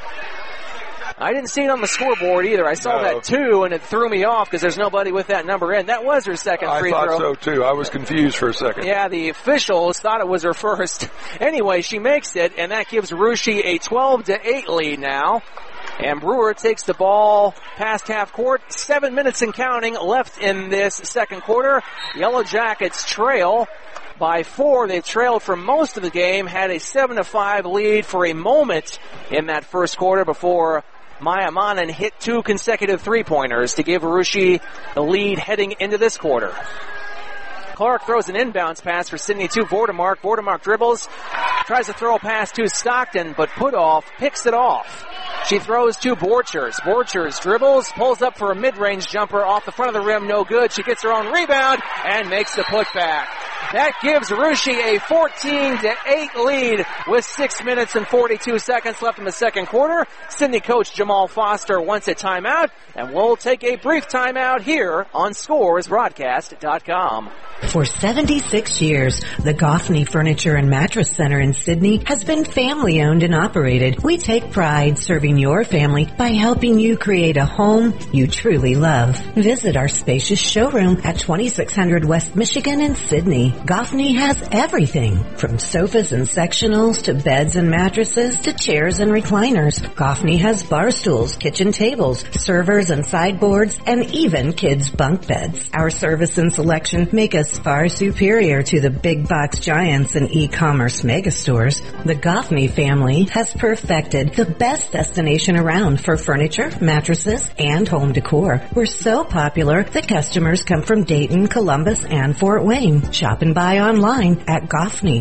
I didn't see it on the scoreboard either. I saw that 2, and it threw me off because there's nobody with that number in. That was her second free throw. I thought so, too. I was confused for a second. Yeah, the officials thought it was her first. Anyway, she makes it, and that gives Russia a 12-8 lead now. And Brewer takes the ball past half court. 7 minutes and counting left in this second quarter. Yellow Jackets trail by 4. They've trailed for most of the game, had a 7-5 lead for a moment in that first quarter before Maya Manan hit 2 consecutive three-pointers to give Russia the lead heading into this quarter. Clark throws an inbounds pass for Sydney to Vordemark. Vordemark dribbles, tries to throw a pass to Stockton, but Putoff picks it off. She throws to Borchers. Borchers dribbles, pulls up for a mid-range jumper off the front of the rim, no good. She gets her own rebound and makes the putback. That gives Russia a 14-8 lead with 6 minutes and 42 seconds left in the second quarter. Sydney coach Jamal Foster wants a timeout, and we'll take a brief timeout here on ScoresBroadcast.com. For 76 years, the Goffney Furniture and Mattress Center in Sydney has been family owned and operated. We take pride serving your family by helping you create a home you truly love. Visit our spacious showroom at 2600 West Michigan in Sydney. Goffney has everything from sofas and sectionals to beds and mattresses to chairs and recliners. Goffney has bar stools, kitchen tables, servers and sideboards, and even kids' bunk beds. Our service and selection make us far superior to the big box giants and e-commerce megastores. The Goffney family has perfected the best destination around for furniture, mattresses, and home decor. We're so popular that customers come from Dayton, Columbus, and Fort Wayne. Shop and buy online at Goffney,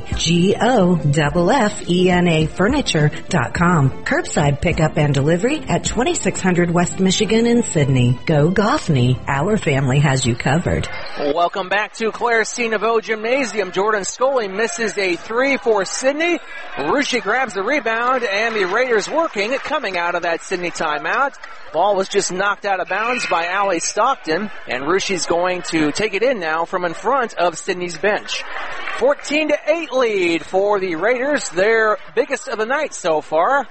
GOFFENA Furniture.com. Curbside pickup and delivery at 2600 West Michigan in Sydney. Go Goffney. Our family has you covered. Welcome back to Claire C. Naveau Gymnasium. Jordan Scully misses a 3 for Sydney. Russia grabs the rebound, and the Raiders working, coming out of that Sydney timeout. Ball was just knocked out of bounds by Allie Stockton, and Russia's going to take it in now from in front of Sydney's bench. 14-8 lead for the Raiders, their biggest of the night so far.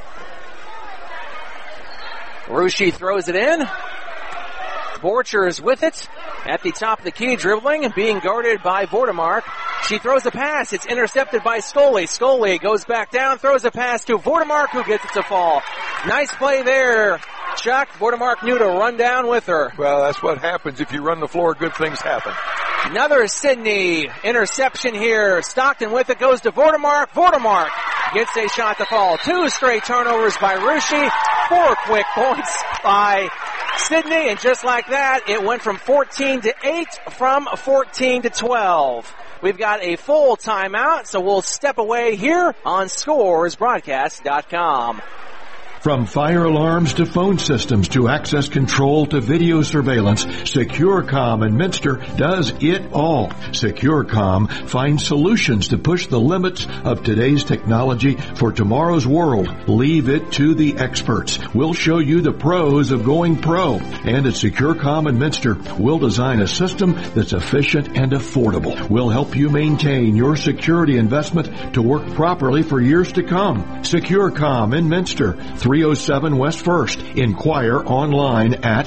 Russia throws it in. Borcher is with it at the top of the key, dribbling and being guarded by Vordemark. She throws a pass. It's intercepted by Scully. Scully goes back down, throws a pass to Vordemark, who gets it to fall. Nice play there, Chuck. Vordemark knew to run down with her. Well, that's what happens. If you run the floor, good things happen. Another Sydney interception here. Stockton with it, goes to Vordemark. Vordemark gets a shot to fall. 2 straight turnovers by Russia. 4 quick points by Sydney, and just like that, it went from 14-8 from 14-12. We've got a full timeout, so we'll step away here on ScoresBroadcast.com. From fire alarms to phone systems to access control to video surveillance, SecureCom in Minster does it all. SecureCom finds solutions to push the limits of today's technology for tomorrow's world. Leave it to the experts. We'll show you the pros of going pro. And at SecureCom in Minster, we'll design a system that's efficient and affordable. We'll help you maintain your security investment to work properly for years to come. SecureCom in Minster, 307 West 1st. Inquire online at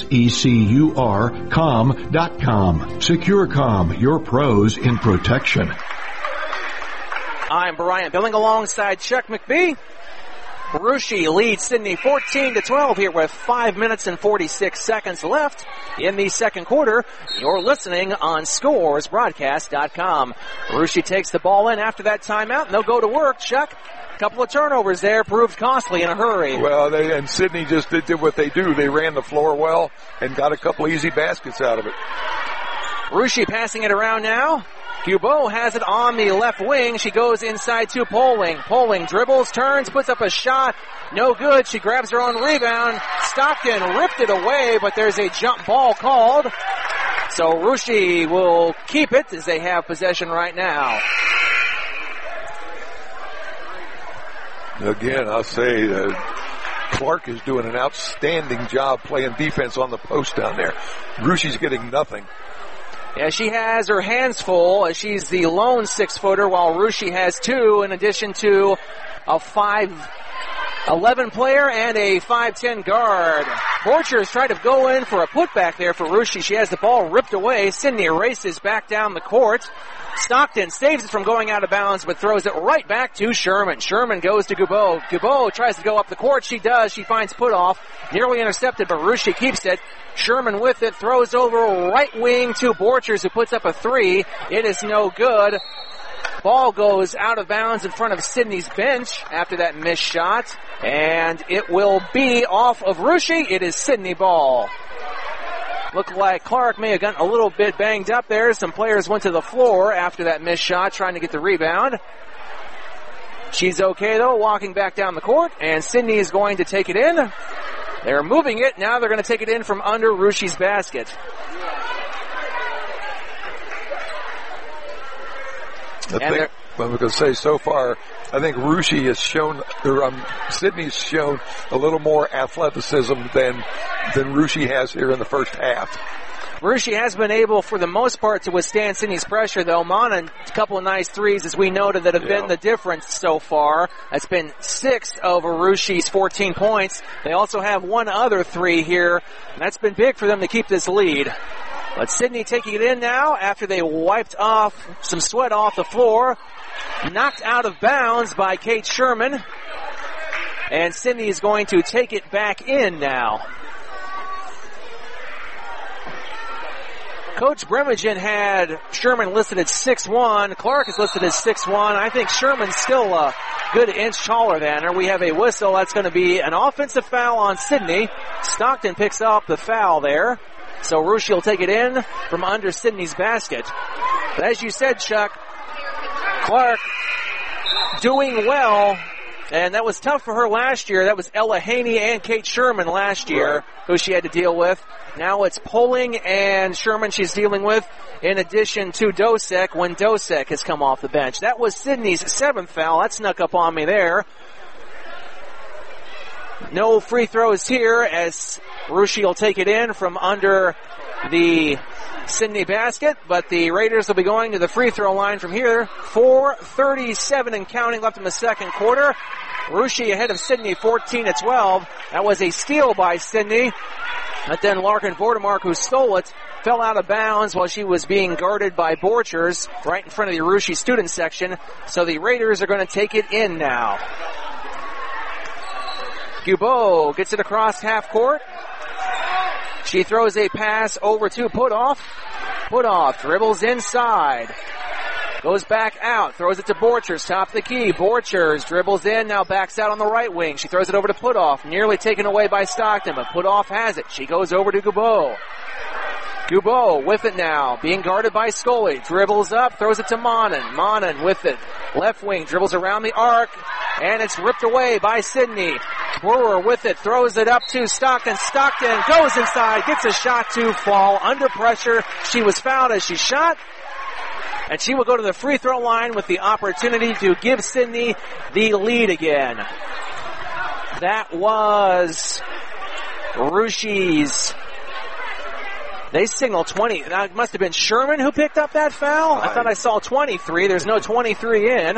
securcom.com. SecureCom, your pros in protection. I'm Brian Billing alongside Chuck McBee. Russia leads Sydney 14-12 here with 5 minutes and 46 seconds left in the second quarter. You're listening on ScoresBroadcast.com. Russia takes the ball in after that timeout, and they'll go to work. Chuck, a couple of turnovers there proved costly in a hurry. Well, and Sydney just did what they do. They ran the floor well and got a couple easy baskets out of it. Russia passing it around now. Cubeau has it on the left wing. She goes inside to Poling. Poling dribbles, turns, puts up a shot. No good. She grabs her own rebound. Stockton ripped it away, but there's a jump ball called. So Russia will keep it as they have possession right now. Again, I'll say Clark is doing an outstanding job playing defense on the post down there. Russia's getting nothing. Yeah, she has her hands full as she's the lone 6-footer, while Russia has 2 in addition to a 5'11" player and a 5'10" guard. Borcher is trying to go in for a putback there for Russia. She has the ball ripped away. Sydney races back down the court. Stockton saves it from going out of bounds, but throws it right back to Sherman. Sherman goes to Cubeau. Cubeau tries to go up the court. She does. She finds put-off. Nearly intercepted, but Russia keeps it. Sherman with it, throws over right wing to Borchers, who puts up a 3. It is no good. Ball goes out of bounds in front of Sydney's bench after that missed shot, and it will be off of Russia. It is Sydney ball. Looked like Clark may have gotten a little bit banged up there. Some players went to the floor after that missed shot, trying to get the rebound. She's okay, though, walking back down the court, and Sydney is going to take it in. They're moving it. Now they're going to take it in from under Russia's basket. I'm going to say so far, I think Russia has shown, Sydney's shown a little more athleticism than Russia has here in the first half. Russia has been able, for the most part, to withstand Sydney's pressure, though. Mana, a couple of nice threes, as we noted, that have been the difference so far. That's been 6 over Russia's 14 points. They also have 1 other 3 here, and that's been big for them to keep this lead. But Sydney taking it in now after they wiped off some sweat off the floor. Knocked out of bounds by Kate Sherman. And Sydney is going to take it back in now. Coach Bremergen had Sherman listed at 6'1". Clark is listed as 6'1". I think Sherman's still a good inch taller than her. We have a whistle. That's going to be an offensive foul on Sydney. Stockton picks up the foul there. So Russia will take it in from under Sydney's basket. But as you said, Chuck, Clark doing well And that was tough for her last year. That was Ella Haney and Kate Sherman last year, who she had to deal with. Now it's Poling and Sherman she's dealing with, in addition to Dosek when Dosek has come off the bench. That was Sydney's 7th foul. That snuck up on me there. No free throws here as Russia will take it in from under the Sydney basket, but the Raiders will be going to the free throw line from here. 4:37 and counting left in the second quarter. Russia ahead of Sydney 14-12. That was a steal by Sydney. But then Larkin Vordemark, who stole it, fell out of bounds while she was being guarded by Borchers right in front of the Russia student section. So the Raiders are going to take it in now. Gubeau gets it across half court. She throws a pass over to Putoff. Putoff dribbles inside. Goes back out. Throws it to Borchers. Top of the key. Borchers dribbles in. Now backs out on the right wing. She throws it over to Putoff. Nearly taken away by Stockton, but Putoff has it. She goes over to Gubeau. Gubeau with it now. Being guarded by Scully. Dribbles up. Throws it to Monin. Monin with it. Left wing. Dribbles around the arc. And it's ripped away by Sydney. Brewer with it. Throws it up to Stockton. Stockton goes inside. Gets a shot to fall. Under pressure. She was fouled as she shot. And she will go to the free throw line with the opportunity to give Sydney the lead again. That was Russia's. They signal 20. Now, it must have been Sherman who picked up that foul. I thought I saw 23. There's no 23 in.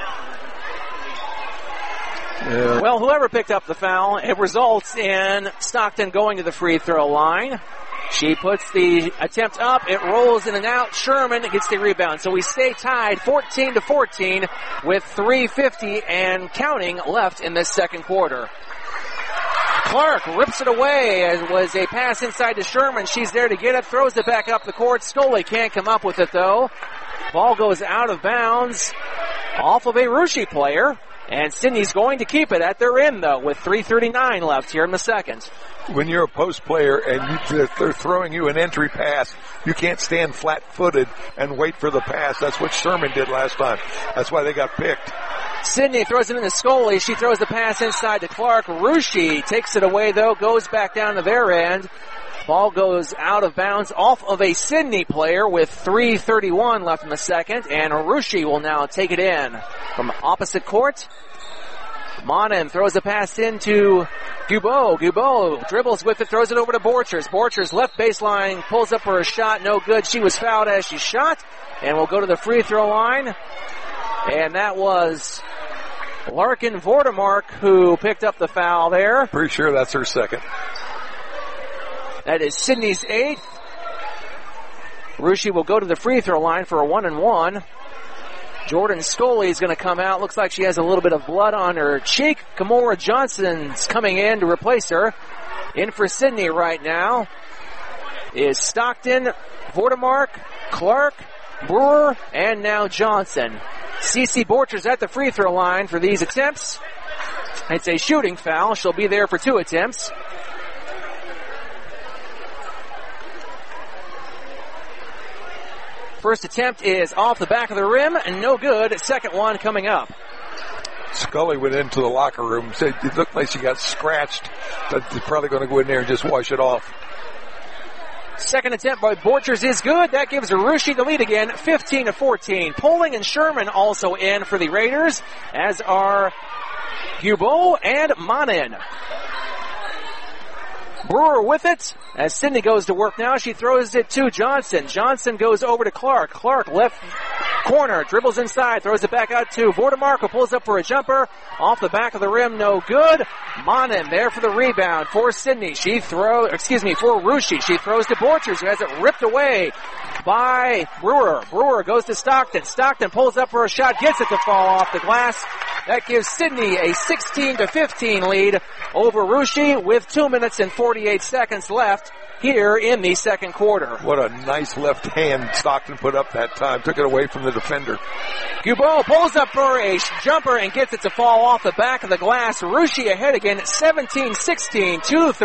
Yeah. Well, whoever picked up the foul, it results in Stockton going to the free throw line. She puts the attempt up. It rolls in and out. Sherman gets the rebound. So we stay tied 14-14 with 3:50 and counting left in this second quarter. Clark rips it away. It was a pass inside to Sherman. She's there to get it. Throws it back up the court. Scully can't come up with it though. Ball goes out of bounds off of a Russia player. And Sydney's going to keep it at their end though with 3:39 left here in the second. When you're a post player and they're throwing you an entry pass, you can't stand flat-footed and wait for the pass. That's what Sherman did last time. That's why they got picked. Sydney throws it into Scully. She throws the pass inside to Clark. Russia takes it away, though, goes back down to their end. Ball goes out of bounds off of a Sydney player with 3:31 left in the second, and Russia will now take it in from opposite court. Monin throws the pass into Gubeau. Gubeau dribbles with it, throws it over to Borchers. Borchers left baseline, pulls up for a shot, no good. She was fouled as she shot, and will go to the free throw line. And that was Larkin Vordemark who picked up the foul there. Pretty sure that's her second. That is Sydney's 8th. Russia will go to the free throw line for a 1-and-1. Jordan Scully is going to come out. Looks like she has a little bit of blood on her cheek. Kimora Johnson's coming in to replace her. In for Sydney right now is Stockton, Vordemark, Clark, Brewer, and now Johnson. Cece Borchers at the free throw line for these attempts. It's a shooting foul. She'll be there for 2 attempts. First attempt is off the back of the rim and no good. Second one coming up. Scully went into the locker room. Said it looked like she got scratched. But they're probably going to go in there and just wash it off. Second attempt by Borchers is good. That gives Russia the lead again, 15-14. Poling and Sherman also in for the Raiders, as are Gubeau and Monin. Brewer with it. As Sydney goes to work now, she throws it to Johnson. Johnson goes over to Clark. Clark left corner, dribbles inside, throws it back out to Vordemark, who pulls up for a jumper. Off the back of the rim, no good. Monin there for the rebound for Sydney. For Russia. She throws to Borchers, who has it ripped away by Brewer. Brewer goes to Stockton. Stockton pulls up for a shot, gets it to fall off the glass. That gives Sydney a 16-15 lead over Russia with 2 minutes and 48 seconds left here in the second quarter. What a nice left hand Stockton put up that time. Took it away from the defender. Gubeau pulls up for a jumper and gets it to fall off the back of the glass. Russia ahead again, 17-16,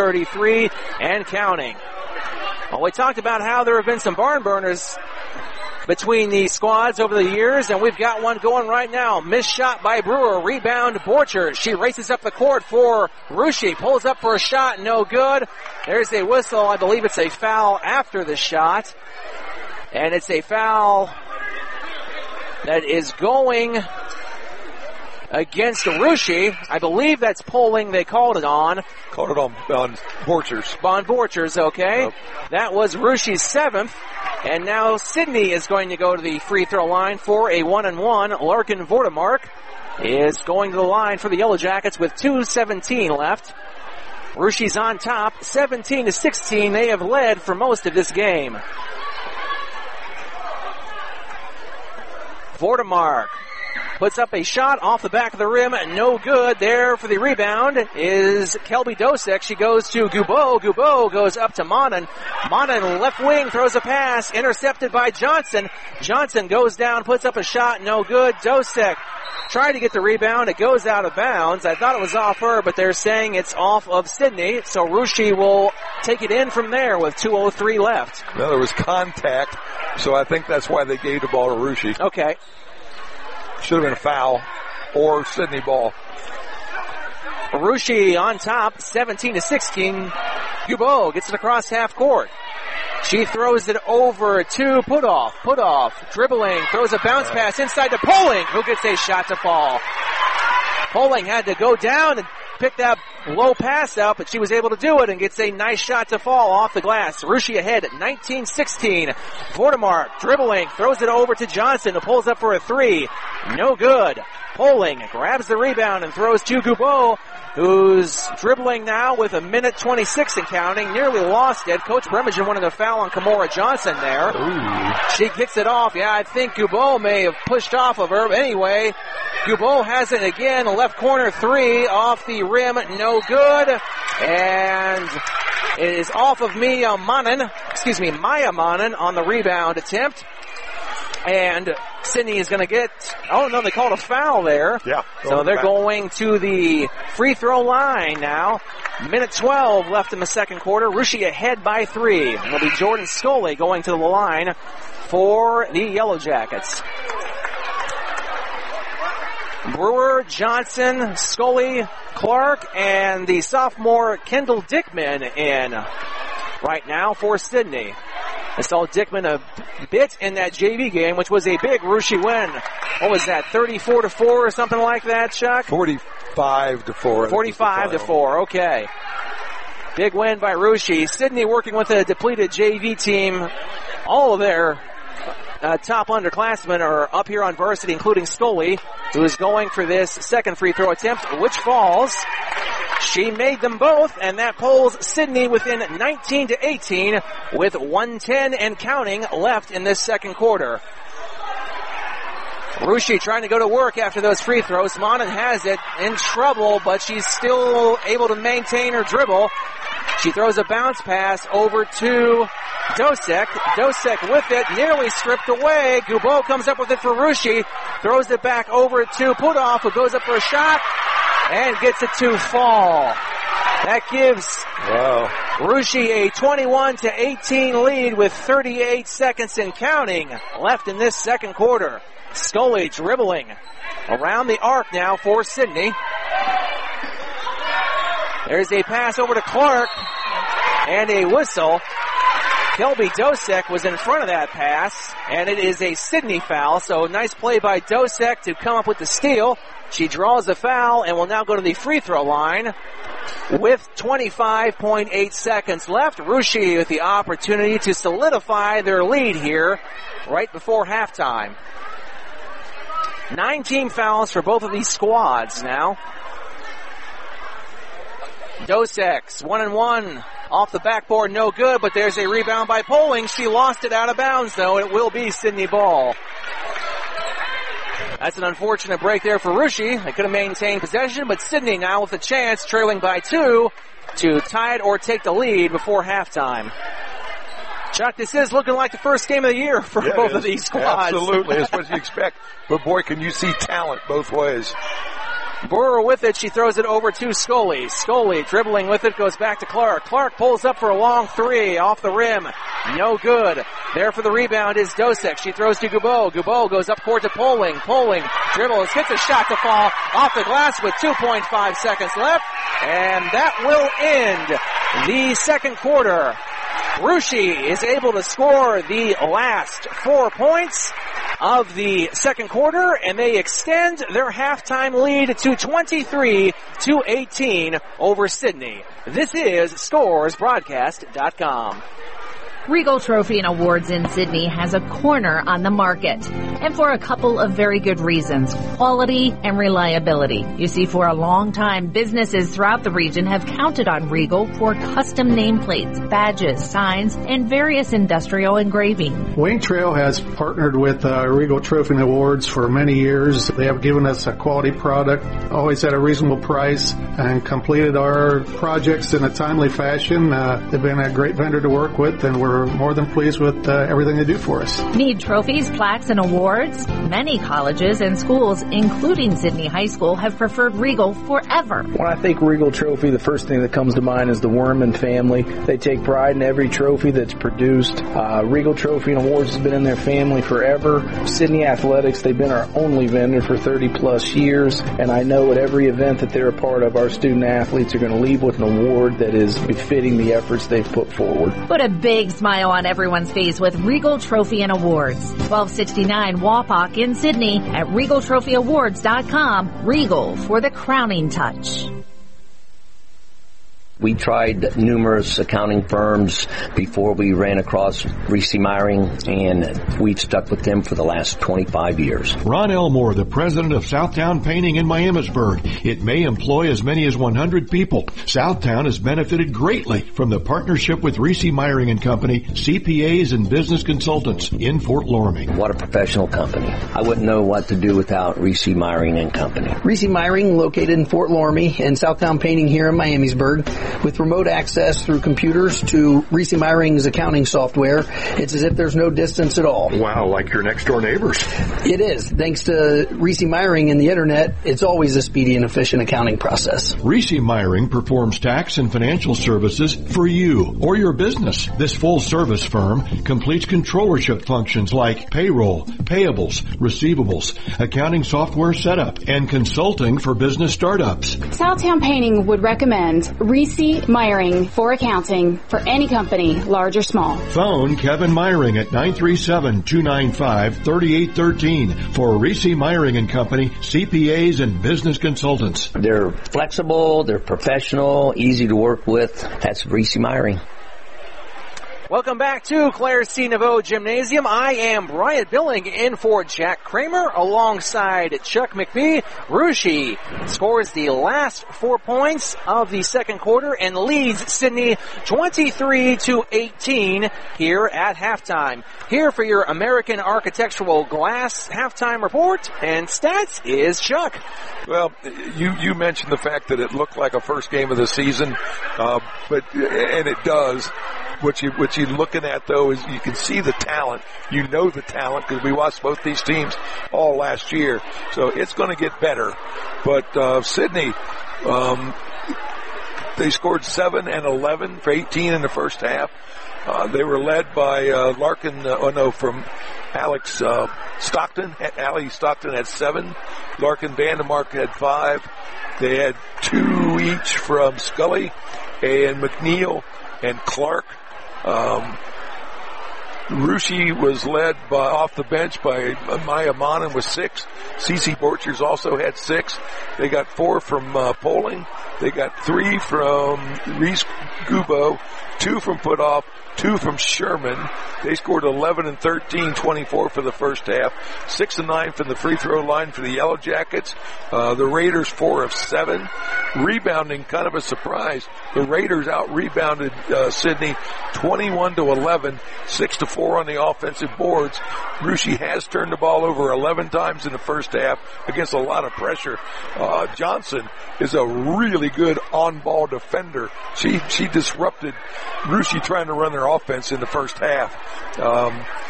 2:33 and counting. Well, we talked about how there have been some barn burners between the squads over the years, and we've got one going right now. Missed shot by Brewer. Rebound Borchers. She races up the court for Ruschi. Pulls up for a shot. No good. There's a whistle. I believe it's a foul after the shot. And it's a foul that is going against Ruschi. I believe that's Poling they called it on. Called it on Borchers. On Borchers, okay. Yep. That was Ruschi's 7th. And now Sydney is going to go to the free throw line for a 1-and-1. Larkin Vortemark is going to the line for the Yellow Jackets with 2:17 left. Ruschi's on top, 17-16. They have led for most of this game. Vortemark puts up a shot off the back of the rim. No good. There for the rebound is Kelby Dosek. She goes to Gubeau. Gubeau goes up to Monin. Monin left wing throws a pass. Intercepted by Johnson. Johnson goes down, puts up a shot. No good. Dosek tried to get the rebound. It goes out of bounds. I thought it was off her, but they're saying it's off of Sydney. So Ruschi will take it in from there with 2:03 left. No, there was contact, so I think that's why they gave the ball to Ruschi. Okay. Should have been a foul or Sydney ball. Ruschi on top, 17-16. Gubeau gets it across half court. She throws it over to Putoff. Putoff dribbling, throws a bounce pass inside to Poling, who gets a shot to fall. Poling had to go down and pick that low pass up, but she was able to do it and gets a nice shot to fall off the glass. Ruschi ahead at 19-16. Vortemark dribbling, throws it over to Johnson, who pulls up for a 3. No good. Poling grabs the rebound and throws to Gubeau, who's dribbling now with 1:26 and counting. Nearly lost it. Coach Bremagen wanted a foul on Kamora Johnson there. Ooh. She kicks it off. Yeah, I think Gubeau may have pushed off of her. Anyway, Gubeau has it again. Left corner 3 off the rim. No good. And it is off of Maya Monin on the rebound attempt. And Sydney is going to get, oh no, they called a foul there. Yeah. So they're going to the free throw line now. 1:12 left in the second quarter. Ruschi ahead by 3. It'll be Jordan Scully going to the line for the Yellow Jackets. Brewer, Johnson, Scully, Clark, and the sophomore Kendall Dickman in right now for Sydney. I saw Dickman a bit in that JV game, which was a big Ruschi win. What was that, 34-4 or something like that, Chuck? 45-4. 45-4, okay. Big win by Ruschi. Sydney working with a depleted JV team. All of their top underclassmen are up here on varsity, including Scully, who is going for this second free throw attempt, which falls. She made them both, and that pulls Sydney within 19-18 with 1:10 and counting left in this second quarter. Ruschi trying to go to work after those free throws. Monin has it, in trouble, but she's still able to maintain her dribble. She throws a bounce pass over to Dosek. Dosek with it, nearly stripped away. Gubeau comes up with it for Ruschi. Throws it back over to Putoff, who goes up for a shot and gets it to fall. That gives Ruschi a 21-18 lead with 38 seconds and counting left in this second quarter. Scully dribbling around the arc now for Sydney. There's a pass over to Clark and a whistle. Kelby Dosek was in front of that pass, and it is a Sydney foul. So nice play by Dosek to come up with the steal. She draws the foul and will now go to the free throw line with 25.8 seconds left. Ruschi with the opportunity to solidify their lead here right before halftime. 9 fouls for both of these squads now. Dosek, 1-1 off the backboard, no good, but there's a rebound by Poling. She lost it out of bounds, though. It will be Sydney ball. That's an unfortunate break there for Ruschi. They could have maintained possession, but Sydney now with a chance, trailing by 2, to tie it or take the lead before halftime. Chuck, this is looking like the first game of the year for both of these squads. Absolutely, that's what you expect. But boy, can you see talent both ways. Brewer with it. She throws it over to Scully. Scully dribbling with it, goes back to Clark. Clark pulls up for a long three off the rim. No good. There for the rebound is Dosek. She throws to Gubeau. Gubeau goes up court to Poling. Poling dribbles, gets a shot to fall off the glass with 2.5 seconds left. And that will end the second quarter. Russia is able to score the last 4 points of the second quarter, and they extend their halftime lead to 23-18 over Sydney. This is ScoresBroadcast.com. Regal Trophy and Awards in Sydney has a corner on the market, and for a couple of very good reasons: quality and reliability. You see, for a long time, businesses throughout the region have counted on Regal for custom nameplates, badges, signs, and various industrial engraving. Wayne Trail has partnered with Regal Trophy and Awards for many years. They have given us a quality product, always at a reasonable price, and completed our projects in a timely fashion. They've been a great vendor to work with, and we're more than pleased with everything they do for us. Need trophies, plaques, and awards? Many colleges and schools, including Sydney High School, have preferred Regal forever. When I think Regal Trophy, the first thing that comes to mind is the Worman family. They take pride in every trophy that's produced. Regal Trophy and Awards has been in their family forever. Sydney Athletics, they've been our only vendor for 30 plus years, and I know at every event that they're a part of, our student athletes are going to leave with an award that is befitting the efforts they've put forward. Put a big smile on everyone's face with Regal Trophy and Awards. 1269 Wapak in Sydney at RegalTrophyAwards.com. Regal for the crowning touch. We tried numerous accounting firms before we ran across Reese Meyering, and we've stuck with them for the last 25 years. Ron Elmore, the president of Southtown Painting in Miamisburg. It may employ as many as 100 people. Southtown has benefited greatly from the partnership with Reese Meyering and Company, CPAs and business consultants in Fort Loramie. What a professional company. I wouldn't know what to do without Reese Meyering and Company. Reese Meyering, located in Fort Loramie, and Southtown Painting here in Miamisburg. With remote access through computers to Reese Meyering's accounting software, it's as if there's no distance at all. Wow, like your next door neighbors. It is. Thanks to Reese Meyering and the internet, it's always a speedy and efficient accounting process. Reese Meyering performs tax and financial services for you or your business. This full-service firm completes controllership functions like payroll, payables, receivables, accounting software setup, and consulting for business startups. Southtown Painting would recommend Reese Meyering for accounting for any company, large or small. Phone Kevin Meyering at 937-295-3813 for Reese Meyering and Company, CPAs and business consultants. They're flexible, they're professional, easy to work with. That's Reese Meyering. Welcome back to Claire C. Naveau Gymnasium. I am Bryant Billing in for Jack Kramer alongside Chuck McBee. Russia scores the last 4 points of the second quarter and leads Sydney 23-18 here at halftime. Here for your American Architectural Glass halftime report and stats is Chuck. Well, you mentioned the fact that it looked like a first game of the season, and it does. What you're looking at, though, is you can see the talent. You know the talent because we watched both these teams all last year. So it's going to get better. But Sydney, they scored 7 and 11 for 18 in the first half. They were led by from Alex Stockton. Allie Stockton had 7. Larkin Vandermark had 5. They had 2 each from Scully and McNeil and Clark. Russia was led off the bench by Maya Monin with 6. Cece Borchers also had 6. They got 4 from Poling. They got 3 from Reese Gubeau, 2 from Putoff, 2 from Sherman. They scored 11 and 13, 24 for the first half. 6 and 9 from the free throw line for the Yellow Jackets. The Raiders 4 of 7. Rebounding, kind of a surprise. The Raiders out-rebounded Sydney 21-11, 6-4 on the offensive boards. Russia has turned the ball over 11 times in the first half against a lot of pressure. Johnson is a really good on-ball defender. She disrupted Russia trying to run their offense in the first half.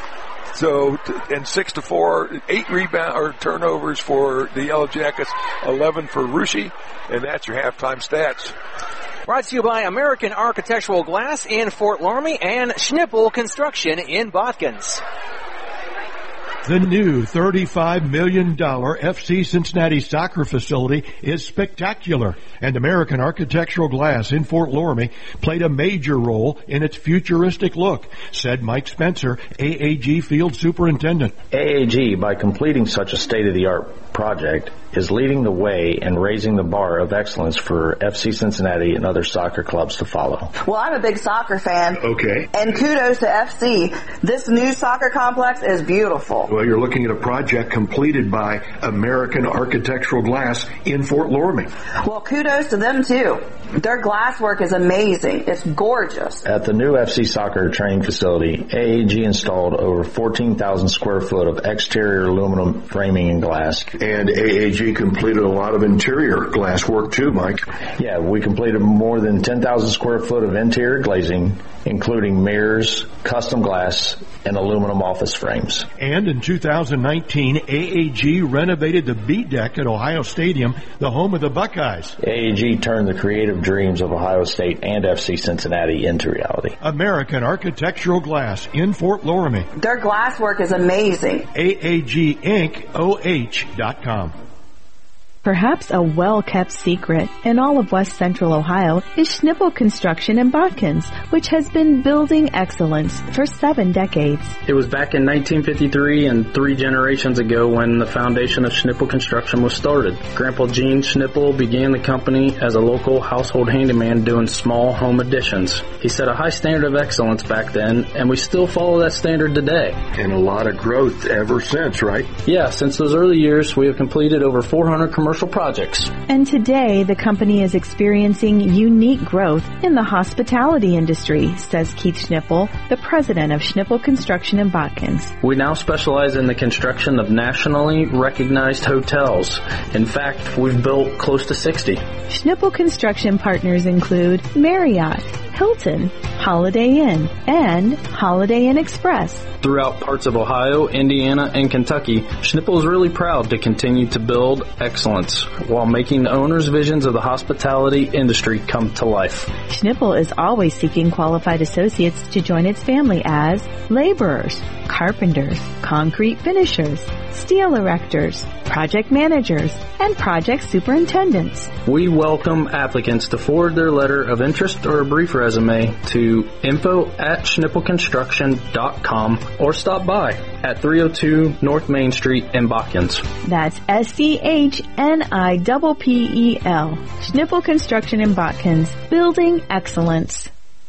So, and 6-4, 8 rebound or turnovers for the Yellow Jackets, 11 for Russia, and that's your halftime stats. Brought to you by American Architectural Glass in Fort Loramie and Schnippel Construction in Botkins. The new $35 million FC Cincinnati soccer facility is spectacular, and American Architectural Glass in Fort Loramie played a major role in its futuristic look, said Mike Spencer, AAG Field Superintendent. AAG, by completing such a state-of-the-art project, is leading the way and raising the bar of excellence for FC Cincinnati and other soccer clubs to follow. Well, I'm a big soccer fan. Okay. And kudos to FC. This new soccer complex is beautiful. Well, you're looking at a project completed by American Architectural Glass in Fort Loramie. Well, kudos to them, too. Their glass work is amazing. It's gorgeous. At the new FC soccer training facility, AAG installed over 14,000 square foot of exterior aluminum framing and glass. And AAG completed a lot of interior glass work too, Mike. Yeah, we completed more than 10,000 square foot of interior glazing, including mirrors, custom glass, and aluminum office frames. And in 2019, AAG renovated the B deck at Ohio Stadium, the home of the Buckeyes. AAG turned the creative dreams of Ohio State and FC Cincinnati into reality. American Architectural Glass in Fort Loramie. Their glass work is amazing. AAGIncOH.com. Perhaps a well-kept secret in all of West Central Ohio is Schnippel Construction in Botkins, which has been building excellence for 7 decades. It was back in 1953 and 3 generations ago when the foundation of Schnippel Construction was started. Grandpa Gene Schnippel began the company as a local household handyman doing small home additions. He set a high standard of excellence back then, and we still follow that standard today. And a lot of growth ever since, right? Yeah, since those early years, we have completed over 400 commercial projects. And today, the company is experiencing unique growth in the hospitality industry, says Keith Schnippel, the president of Schnippel Construction in Botkins. We now specialize in the construction of nationally recognized hotels. In fact, we've built close to 60. Schnippel Construction partners include Marriott, Hilton, Holiday Inn, and Holiday Inn Express. Throughout parts of Ohio, Indiana, and Kentucky, Schnippel is really proud to continue to build excellence while making the owners' visions of the hospitality industry come to life. Schnippel is always seeking qualified associates to join its family as laborers, carpenters, concrete finishers, steel erectors, project managers, and project superintendents. We welcome applicants to forward their letter of interest or a brief resume to info@schnippelconstruction.com or stop by at 302 North Main Street in Botkins. That's SCHNIPPEL. Schnippel Construction in Botkins, building excellence.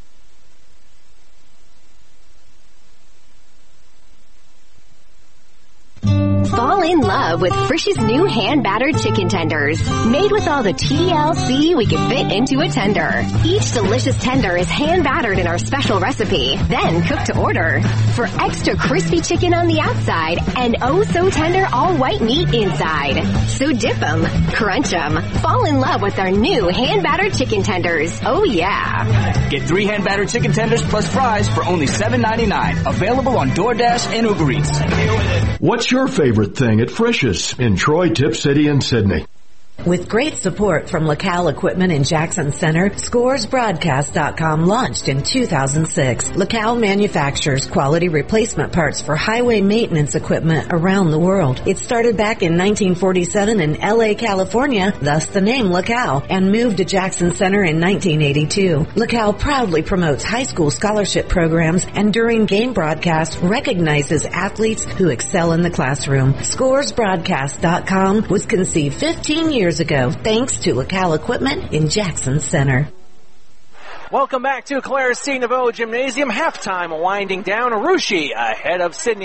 Fall in love with Frisch's new hand-battered chicken tenders. Made with all the TLC we can fit into a tender. Each delicious tender is hand-battered in our special recipe, then cooked to order. For extra crispy chicken on the outside and oh-so-tender all-white meat inside. So dip them, crunch them, fall in love with our new hand-battered chicken tenders. Oh yeah. Get 3 hand-battered chicken tenders plus fries for only $7.99. Available on DoorDash and Uber Eats. What's your favorite thing at Frisch's in Troy, Tip City, and Sydney? With great support from LaCal Equipment in Jackson Center, ScoresBroadcast.com launched in 2006. LaCal manufactures quality replacement parts for highway maintenance equipment around the world. It started back in 1947 in LA, California, thus the name LaCal, and moved to Jackson Center in 1982. LaCal proudly promotes high school scholarship programs and during game broadcasts recognizes athletes who excel in the classroom. ScoresBroadcast.com was conceived 15 years ago, thanks to LaCal Equipment in Jackson Center. Welcome back to Claire's C. Nouveau Gymnasium. Halftime winding down. Russia ahead of Sydney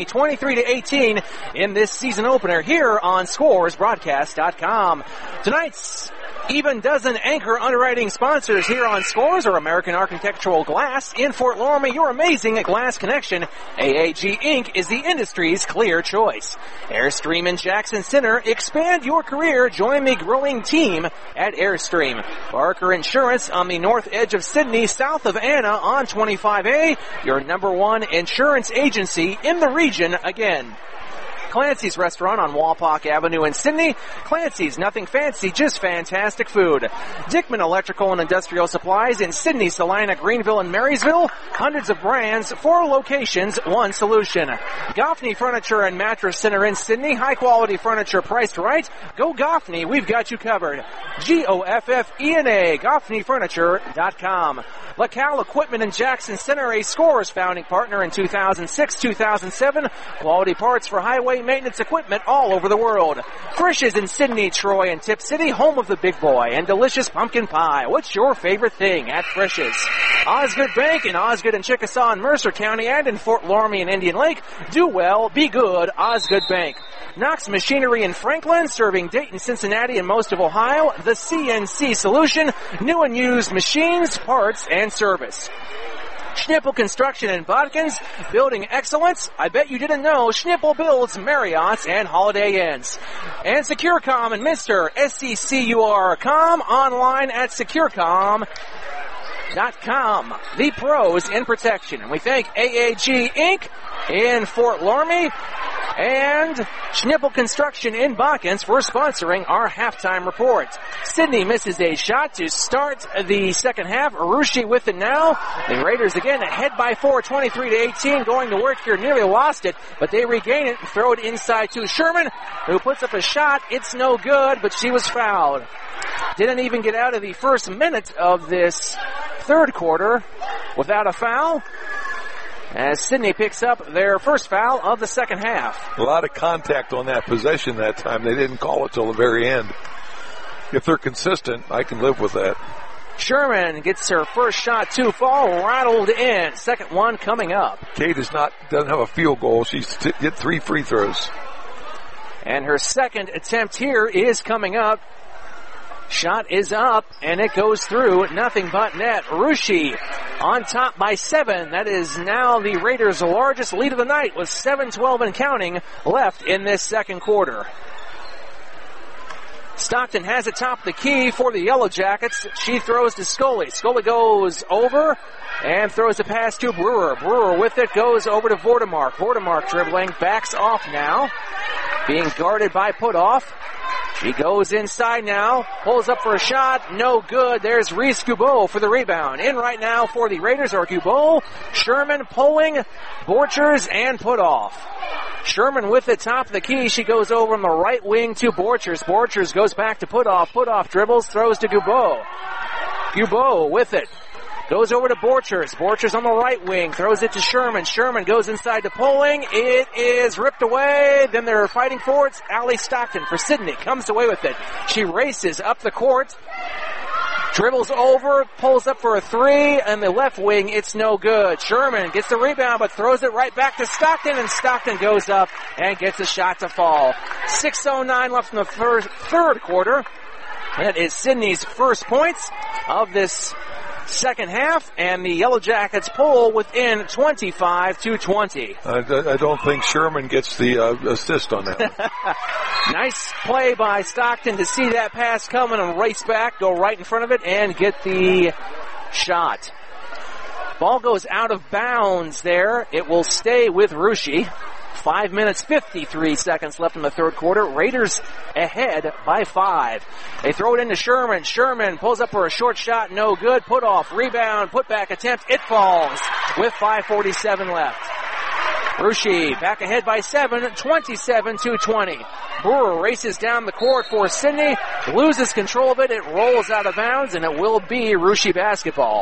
23-18 in this season opener here on ScoresBroadcast.com. Tonight's Even dozen anchor underwriting sponsors here on Scores or American Architectural Glass in Fort Loramie. Your amazing glass connection. AAG Inc. is the industry's clear choice. Airstream in Jackson Center. Expand your career. Join the growing team at Airstream. Barker Insurance on the north edge of Sydney, south of Anna on 25A. Your number one insurance agency in the region again. Clancy's Restaurant on Walpock Avenue in Sydney. Clancy's, nothing fancy, just fantastic food. Dickman Electrical and Industrial Supplies in Sydney, Salina, Greenville, and Marysville. Hundreds of brands, 4 locations, 1 solution. Goffney Furniture and Mattress Center in Sydney. High quality furniture priced right. Go Goffney, we've got you covered. Goffena, GoffneyFurniture.com. LaCal Equipment in Jackson Center, a Scores founding partner in 2006-2007. Quality parts for highway maintenance equipment all over the world. Frisch's in Sydney, Troy, and Tip City, home of the Big Boy and delicious pumpkin pie. What's your favorite thing at Frisch's? Osgood Bank in Osgood and Chickasaw in Mercer County and in Fort Loramie and Indian Lake. Do well, be good, Osgood Bank. Knox Machinery in Franklin, serving Dayton, Cincinnati, and most of Ohio. The CNC Solution, new and used machines, parts, and service. Schnipple Construction in Bodkins, building excellence. I bet you didn't know Schnipple builds Marriott's and Holiday Inns. And SecureCom and Mr. SECUR.com, online at SecureCom.com. The pros in protection. And we thank AAG Inc. in Fort Loramie and Schnipple Construction in Bodkins for sponsoring our halftime report. Sydney misses a shot to start the second half. Arushi with it now. The Raiders again ahead by 4, 23-18, going to work here. Nearly lost it, but they regain it and throw it inside to Sherman, who puts up a shot. It's no good, but she was fouled. Didn't even get out of the first minute of this third quarter without a foul, as Sydney picks up their first foul of the second half. A lot of contact on that possession that time. They didn't call it till the very end. If they're consistent, I can live with that. Sherman gets her first shot to fall, rattled in. Second one coming up. Kate doesn't have a field goal. She's get 3 free throws. And her second attempt here is coming up. Shot is up, and it goes through. Nothing but net. Rushi on top by 7. That is now the Raiders' largest lead of the night, with 7:12 and counting left in this second quarter. Stockton has it top of the key for the Yellow Jackets. She throws to Scully. Scully goes over and throws a pass to Brewer. Brewer with it goes over to Vordemark. Vordemark dribbling, backs off now, being guarded by Putoff. She goes inside now, pulls up for a shot, no good. There's Reese Gubeau for the rebound. In right now for the Raiders are Gubeau, Sherman, Poling, Borchers, and Putoff. Sherman with the top of the key. She goes over on the right wing to Borchers. Borchers goes back to Putoff. Putoff dribbles, throws to Gubeau. Gubeau with it. Goes over to Borchers. Borchers on the right wing. Throws it to Sherman. Sherman goes inside to Poling. It is ripped away. Then they're fighting for it. Allie Stockton for Sydney. Comes away with it. She races up the court. Dribbles over. Pulls up for a 3. And the left wing, it's no good. Sherman gets the rebound but throws it right back to Stockton. And Stockton goes up and gets a shot to fall. 6:09 left in the third quarter. That is Sydney's first points of this second half, and the Yellow Jackets pull within 25-20. I don't think Sherman gets the assist on that. Nice play by Stockton to see that pass coming and race back, go right in front of it, and get the shot. Ball goes out of bounds there. It will stay with Rushi. 5 minutes, 53 seconds left in the third quarter. Raiders ahead by 5. They throw it into Sherman. Sherman pulls up for a short shot. No good. Put off. Rebound. Put back attempt. It falls with 5:47 left. Rushi back ahead by 7, 27-20. Brewer races down the court for Sydney. Loses control of it. It rolls out of bounds, and it will be Rushi basketball.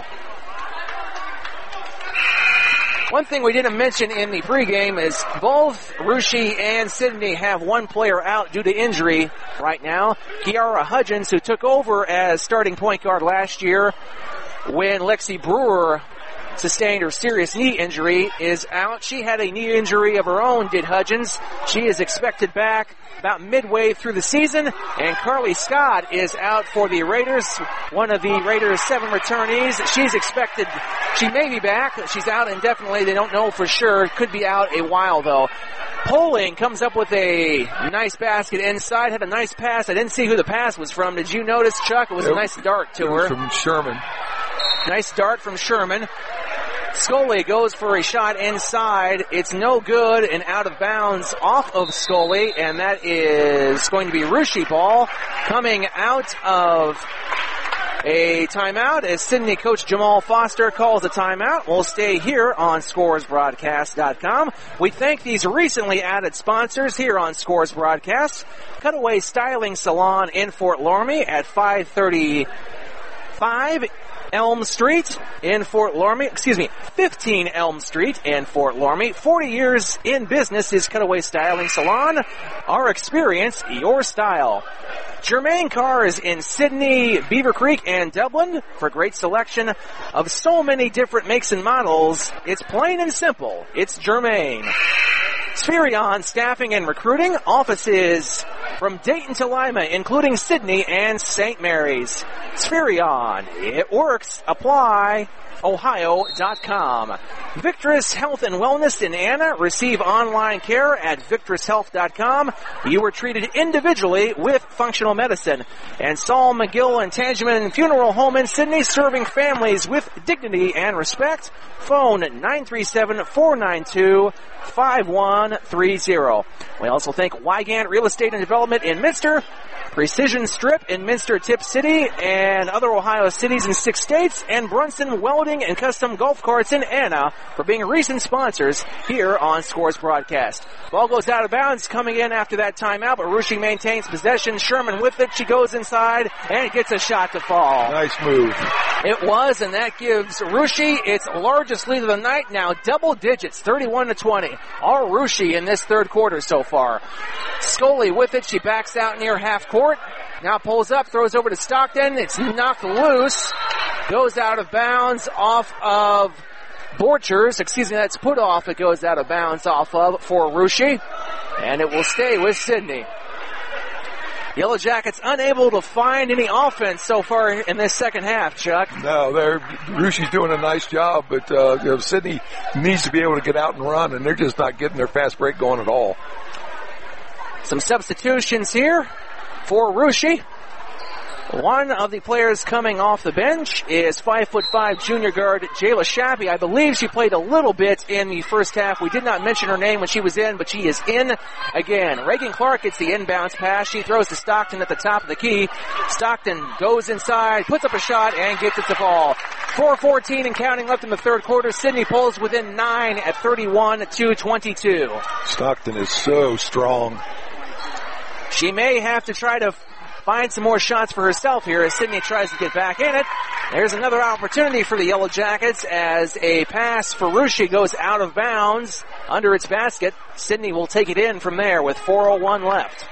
One thing we didn't mention in the pregame is both Rushi and Sydney have one player out due to injury right now. Kiara Hudgens, who took over as starting point guard last year when Lexi Brewer sustained her serious knee injury, is out. She had a knee injury of her own, did Hudgens. She is expected back about midway through the season. And Carly Scott is out for the Raiders, one of the Raiders' 7 returnees. She's expected, she may be back. She's out indefinitely. They don't know for sure. Could be out a while, though. Poling comes up with a nice basket inside, had a nice pass. I didn't see who the pass was from. Did you notice, Chuck? It was a nice dart to her. From Sherman. Nice dart from Sherman. Scully goes for a shot inside. It's no good and out of bounds off of Scully, and that is going to be Russia ball coming out of a timeout as Sydney coach Jamal Foster calls a timeout. We'll stay here on ScoresBroadcast.com. We thank these recently added sponsors here on Scores Broadcast. Cutaway Styling Salon in Fort Loramie at 535 Elm Street in Fort Loramie, 15 Elm Street in Fort Loramie. 40 years in business is Cutaway Styling Salon. Our experience, your style. Germain Cars in Sydney, Beaver Creek, and Dublin for great selection of so many different makes and models. It's plain and simple. It's Germain. Spherion Staffing and Recruiting, offices from Dayton to Lima, including Sydney and St. Mary's. Spherion, it works. Apply. Ohio.com. Victorous Health and Wellness in Anna. Receive online care at victoروushealth.com. You were treated individually with functional medicine. And Saul McGill and Tangeman Funeral Home in Sydney, serving families with dignity and respect. Phone 937-492-5130. We also thank Wygant Real Estate and Development in Minster, Precision Strip in Minster Tip City and other Ohio cities in 6 states, and Brunson Welding and Custom Golf Carts in Anna for being recent sponsors here on Scores Broadcast. Ball goes out of bounds coming in after that timeout, but Russia maintains possession. Sherman with it. She goes inside and gets a shot to fall. Nice move. It was, and that gives Russia its largest lead of the night, now double digits, 31-20. All Russia in this third quarter so far. Scully with it. She backs out near half court. Now pulls up, throws over to Stockton. It's knocked loose. Goes out of bounds off of Borchers. That's put off. It goes out of bounds off of for Russia. And it will stay with Sydney. Yellow Jackets unable to find any offense so far in this second half, Chuck. No, Russia's doing a nice job, but Sydney needs to be able to get out and run, and they're just not getting their fast break going at all. Some substitutions here for Russia. One of the players coming off the bench is 5'5" junior guard Jayla Shabby. I believe she played a little bit in the first half. We did not mention her name when she was in, but she is in again. Reagan Clark gets the inbounds pass. She throws to Stockton at the top of the key. Stockton goes inside, puts up a shot, and gets it to fall. 4:14 and counting left in the third quarter. Sydney pulls within 9 at 31-22. Stockton is so strong. She may have to try to find some more shots for herself here as Sydney tries to get back in it. There's another opportunity for the Yellow Jackets as a pass for Russia goes out of bounds under its basket. Sydney will take it in from there with 4:01 left.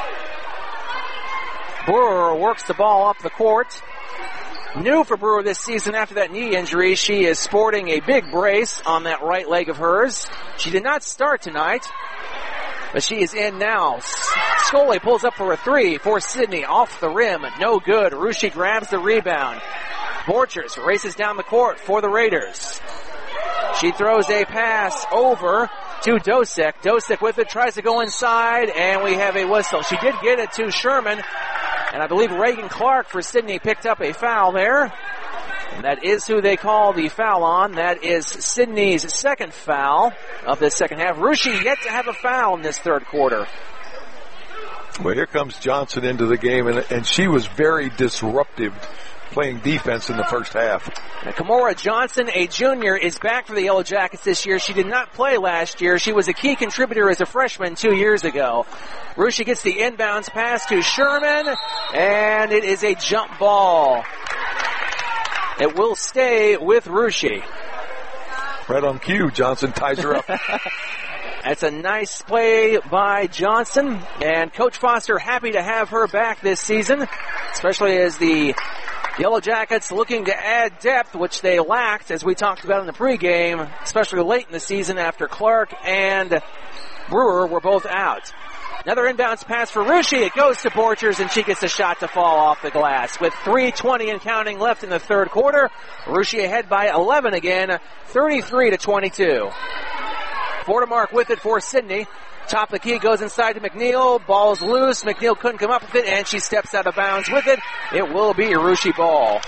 Brewer works the ball up the court. New for Brewer this season after that knee injury, she is sporting a big brace on that right leg of hers. She did not start tonight, but she is in now. Scully pulls up for a three for Sydney. Off the rim. No good. Russia grabs the rebound. Borchers races down the court for the Raiders. She throws a pass over to Dosek. Dosek with it, tries to go inside, and we have a whistle. She did get it to Sherman, and I believe Reagan Clark for Sydney picked up a foul there. And that is who they call the foul on. That is Sydney's second foul of this second half. Russia yet to have a foul in this third quarter. Well, here comes Johnson into the game, and she was very disruptive playing defense in the first half. Now, Kamora Johnson, a junior, is back for the Yellow Jackets this year. She did not play last year. She was a key contributor as a freshman 2 years ago. Russia gets the inbounds pass to Sherman, and it is a jump ball. It will stay with Russia. Right on cue, Johnson ties her up. That's a nice play by Johnson, and Coach Foster happy to have her back this season, especially as the Yellow Jackets looking to add depth, which they lacked, as we talked about in the pregame, especially late in the season after Clark and Brewer were both out. Another inbounds pass for Ruschi. It goes to Borchers, and she gets a shot to fall off the glass. With 3:20 and counting left in the third quarter, Ruschi ahead by 11 again, 33-22. Vordermark with it for Sidney. Top of the key goes inside to McNeil. Ball's loose. McNeil couldn't come up with it, and she steps out of bounds with it. It will be a Ruschi ball.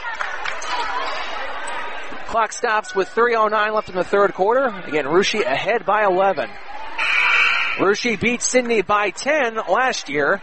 Clock stops with 3:09 left in the third quarter. Again, Ruschi ahead by 11. Ruschi beat Sidney by 10 last year.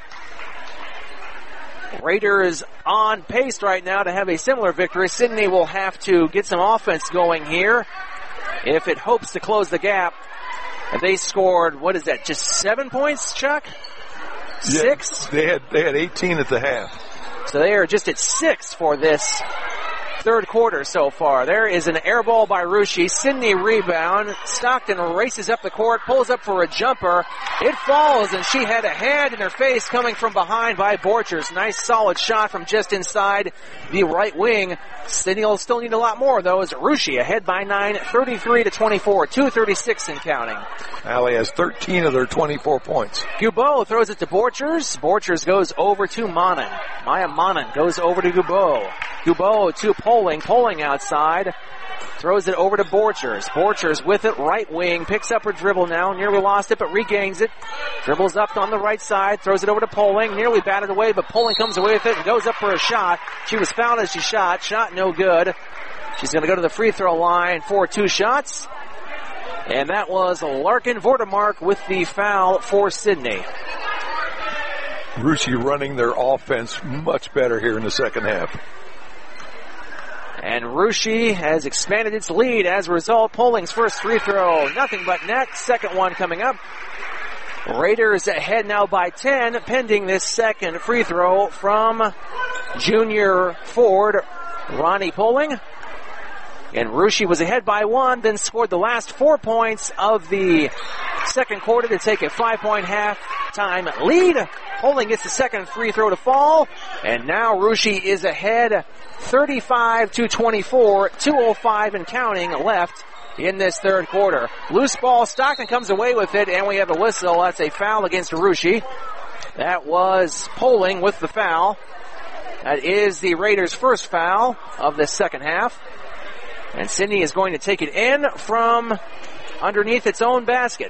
Raiders on pace right now to have a similar victory. Sidney will have to get some offense going here if it hopes to close the gap. And they scored, what is that, just 7 points, Chuck? 6? Yeah, they had 18 at the half. So they are just at 6 for this third quarter so far. There is an air ball by Ruschi. Sidney rebound. Stockton races up the court, pulls up for a jumper. It falls, and she had a hand in her face coming from behind by Borchers. Nice solid shot from just inside the right wing. Sidney will still need a lot more, though, as Ruschi ahead by 9, 33-24, 2:36 and counting. Allie has 13 of their 24 points. Gubeau throws it to Borchers. Borchers goes over to Monin. Maya Monin goes over to Gubeau. Gubeau to Poling. Poling outside. Throws it over to Borchers. Borchers with it, right wing. Picks up her dribble now. Nearly lost it, but regains it. Dribbles up on the right side. Throws it over to Poling. Nearly batted away, but Poling comes away with it and goes up for a shot. She was fouled as she shot. Shot no good. She's going to go to the free throw line for 2 shots. And that was Larkin Vordermark with the foul for Sidney. Ruschi running their offense much better here in the second half. And Ruschi has expanded its lead as a result. Poling's first free throw, nothing but net. Second one coming up. Raiders ahead now by 10, pending this second free throw from junior forward Ronnie Poling. And Ruschi was ahead by 1, then scored the last 4 points of the second quarter to take a 5-point halftime lead. Poling gets the second free throw to fall, and now Ruschi is ahead 35-24, 2:05 and counting left in this third quarter. Loose ball, Stockton comes away with it, and we have a whistle. That's a foul against Ruschi. That was Poling with the foul. That is the Raiders' first foul of the second half. And Sidney is going to take it in from underneath its own basket.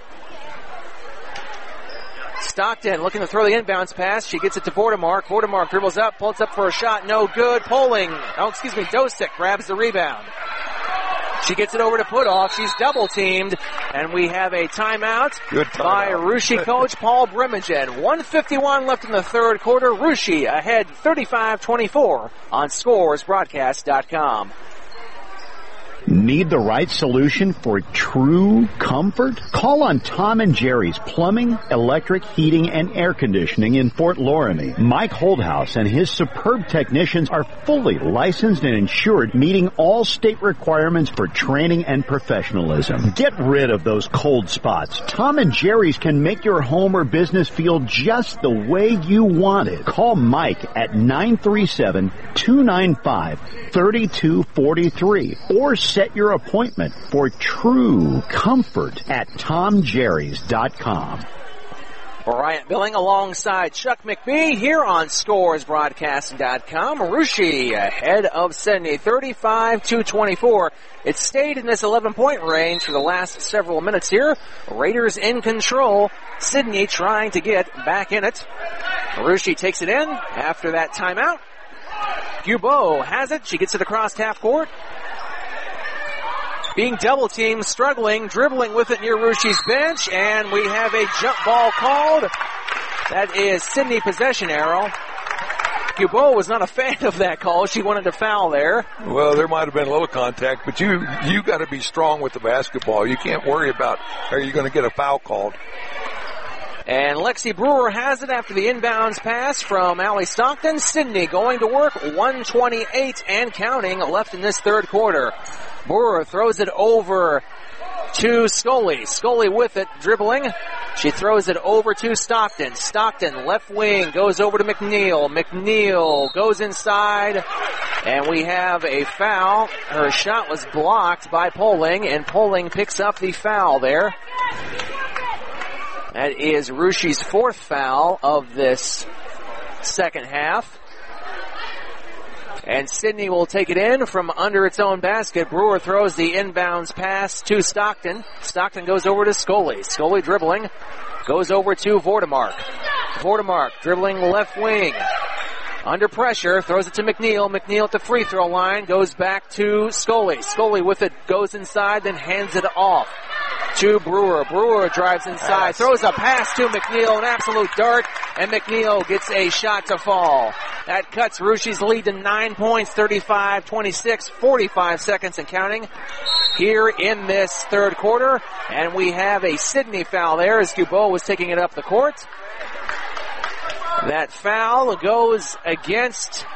Stockton looking to throw the inbounds pass. She gets it to Vordermark. Vordermark dribbles up, pulls up for a shot. No good. Dosick grabs the rebound. She gets it over to Putoff. She's double teamed. And we have a timeout by Ruschi coach Paul Brimogen. 1:51 left in the third quarter. Ruschi ahead 35-24 on ScoresBroadcast.com. Need the right solution for true comfort? Call on Tom and Jerry's Plumbing, Electric, Heating, and Air Conditioning in Fort Loramie. Mike Holdhouse and his superb technicians are fully licensed and insured, meeting all state requirements for training and professionalism. Get rid of those cold spots. Tom and Jerry's can make your home or business feel just the way you want it. Call Mike at 937-295-3243 or set your appointment for true comfort at TomJerrys.com. Bryant Billing alongside Chuck McBee here on ScoresBroadcasting.com. Ruschi ahead of Sidney, 35-24. It stayed in this 11-point range for the last several minutes here. Raiders in control. Sidney trying to get back in it. Ruschi takes it in after that timeout. Gubeau has it. She gets it across half court. Being double teamed, struggling, dribbling with it near Ruschi's bench, and we have a jump ball called. That is Sidney possession arrow. Gubeau was not a fan of that call. She wanted to foul there. Well, there might have been a little contact, but you got to be strong with the basketball. You can't worry about are you going to get a foul called. And Lexi Brewer has it after the inbounds pass from Allie Stockton. Sidney going to work, 1:28 and counting left in this third quarter. Brewer throws it over to Scully. Scully with it, dribbling. She throws it over to Stockton. Stockton, left wing, goes over to McNeil. McNeil goes inside And we have a foul. Her shot was blocked by Poling, and Poling picks up the foul there. That is Rushi's 4th foul of this second half. And Sidney will take it in from under its own basket. Brewer throws the inbounds pass to Stockton. Stockton goes over to Scully. Scully dribbling. Goes over to Vortemark. Vortemark dribbling left wing. Under pressure, throws it to McNeil. McNeil at the free throw line, goes back to Scully. Scully with it, goes inside, then hands it off to Brewer. Brewer drives inside, throws a pass to McNeil, an absolute dart, and McNeil gets a shot to fall. That cuts Rushi's lead to 9 points, 35-26, 45 seconds and counting here in this third quarter. And we have a Sidney foul there as Gubeau was taking it up the court. That foul goes against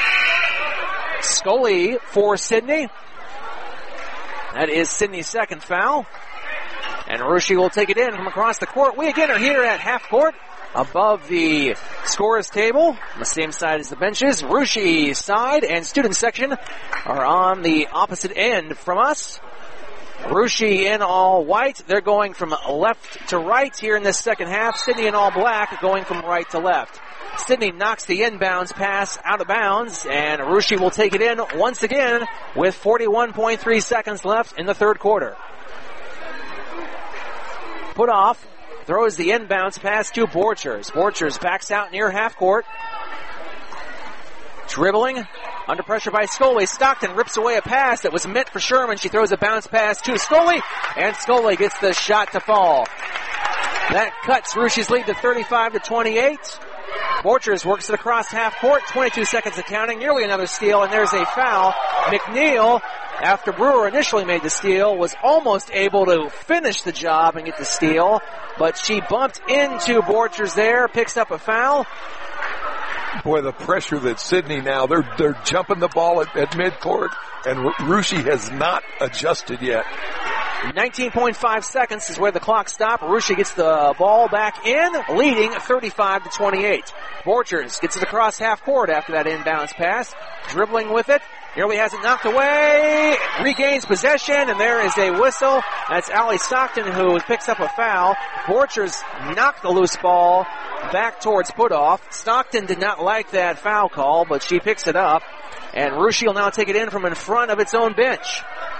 Scully for Sidney. That is Sidney's 2nd foul. And Rushy will take it in from across the court. We again are here at half court above the scorers table on the same side as the benches. Rushy side and student section are on the opposite end from us. Rushy in all white. They're going from left to right here in this second half. Sidney in all black going from right to left. Sidney knocks the inbounds pass out of bounds, and Rushy will take it in once again with 41.3 seconds left in the third quarter. Put off, throws the inbounds pass to Borchers. Borchers backs out near half court. Dribbling, under pressure by Scully. Stockton rips away a pass that was meant for Sherman. She throws a bounce pass to Scully, and Scully gets the shot to fall. That cuts Rushi's lead to 35-28. Borchers works it across half court, 22 seconds of counting, nearly another steal, and there's a foul. McNeil, after Brewer initially made the steal, was almost able to finish the job and get the steal, but she bumped into Borchers there, picks up a foul. Boy, the pressure that Sidney now, they're jumping the ball at midcourt, and Rushy has not adjusted yet. 19.5 seconds is where the clock stopped. Rushy gets the ball back in, leading 35-28. Borchers gets it across half court after that inbounds pass. Dribbling with it. Nearly has it knocked away. Regains possession, and there is a whistle. That's Allie Stockton who picks up a foul. Borchers knocked the loose ball back towards Putoff. Stockton did not like that foul call, but she picks it up. And Rushy will now take it in from in front of its own bench.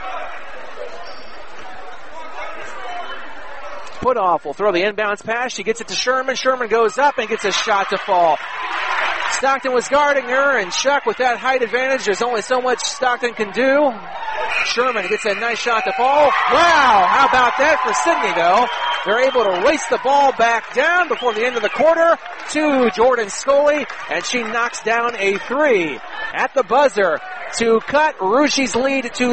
Putoff will throw the inbounds pass. She gets it to Sherman. Sherman goes up and gets a shot to fall. Stockton was guarding her, and Chuck, with that height advantage, there's only so much Stockton can do. Sherman gets a nice shot to fall. Wow, how about that for Sidney, though? They're able to race the ball back down before the end of the quarter to Jordan Scully, and she knocks down a three at the buzzer to cut Rushi's lead to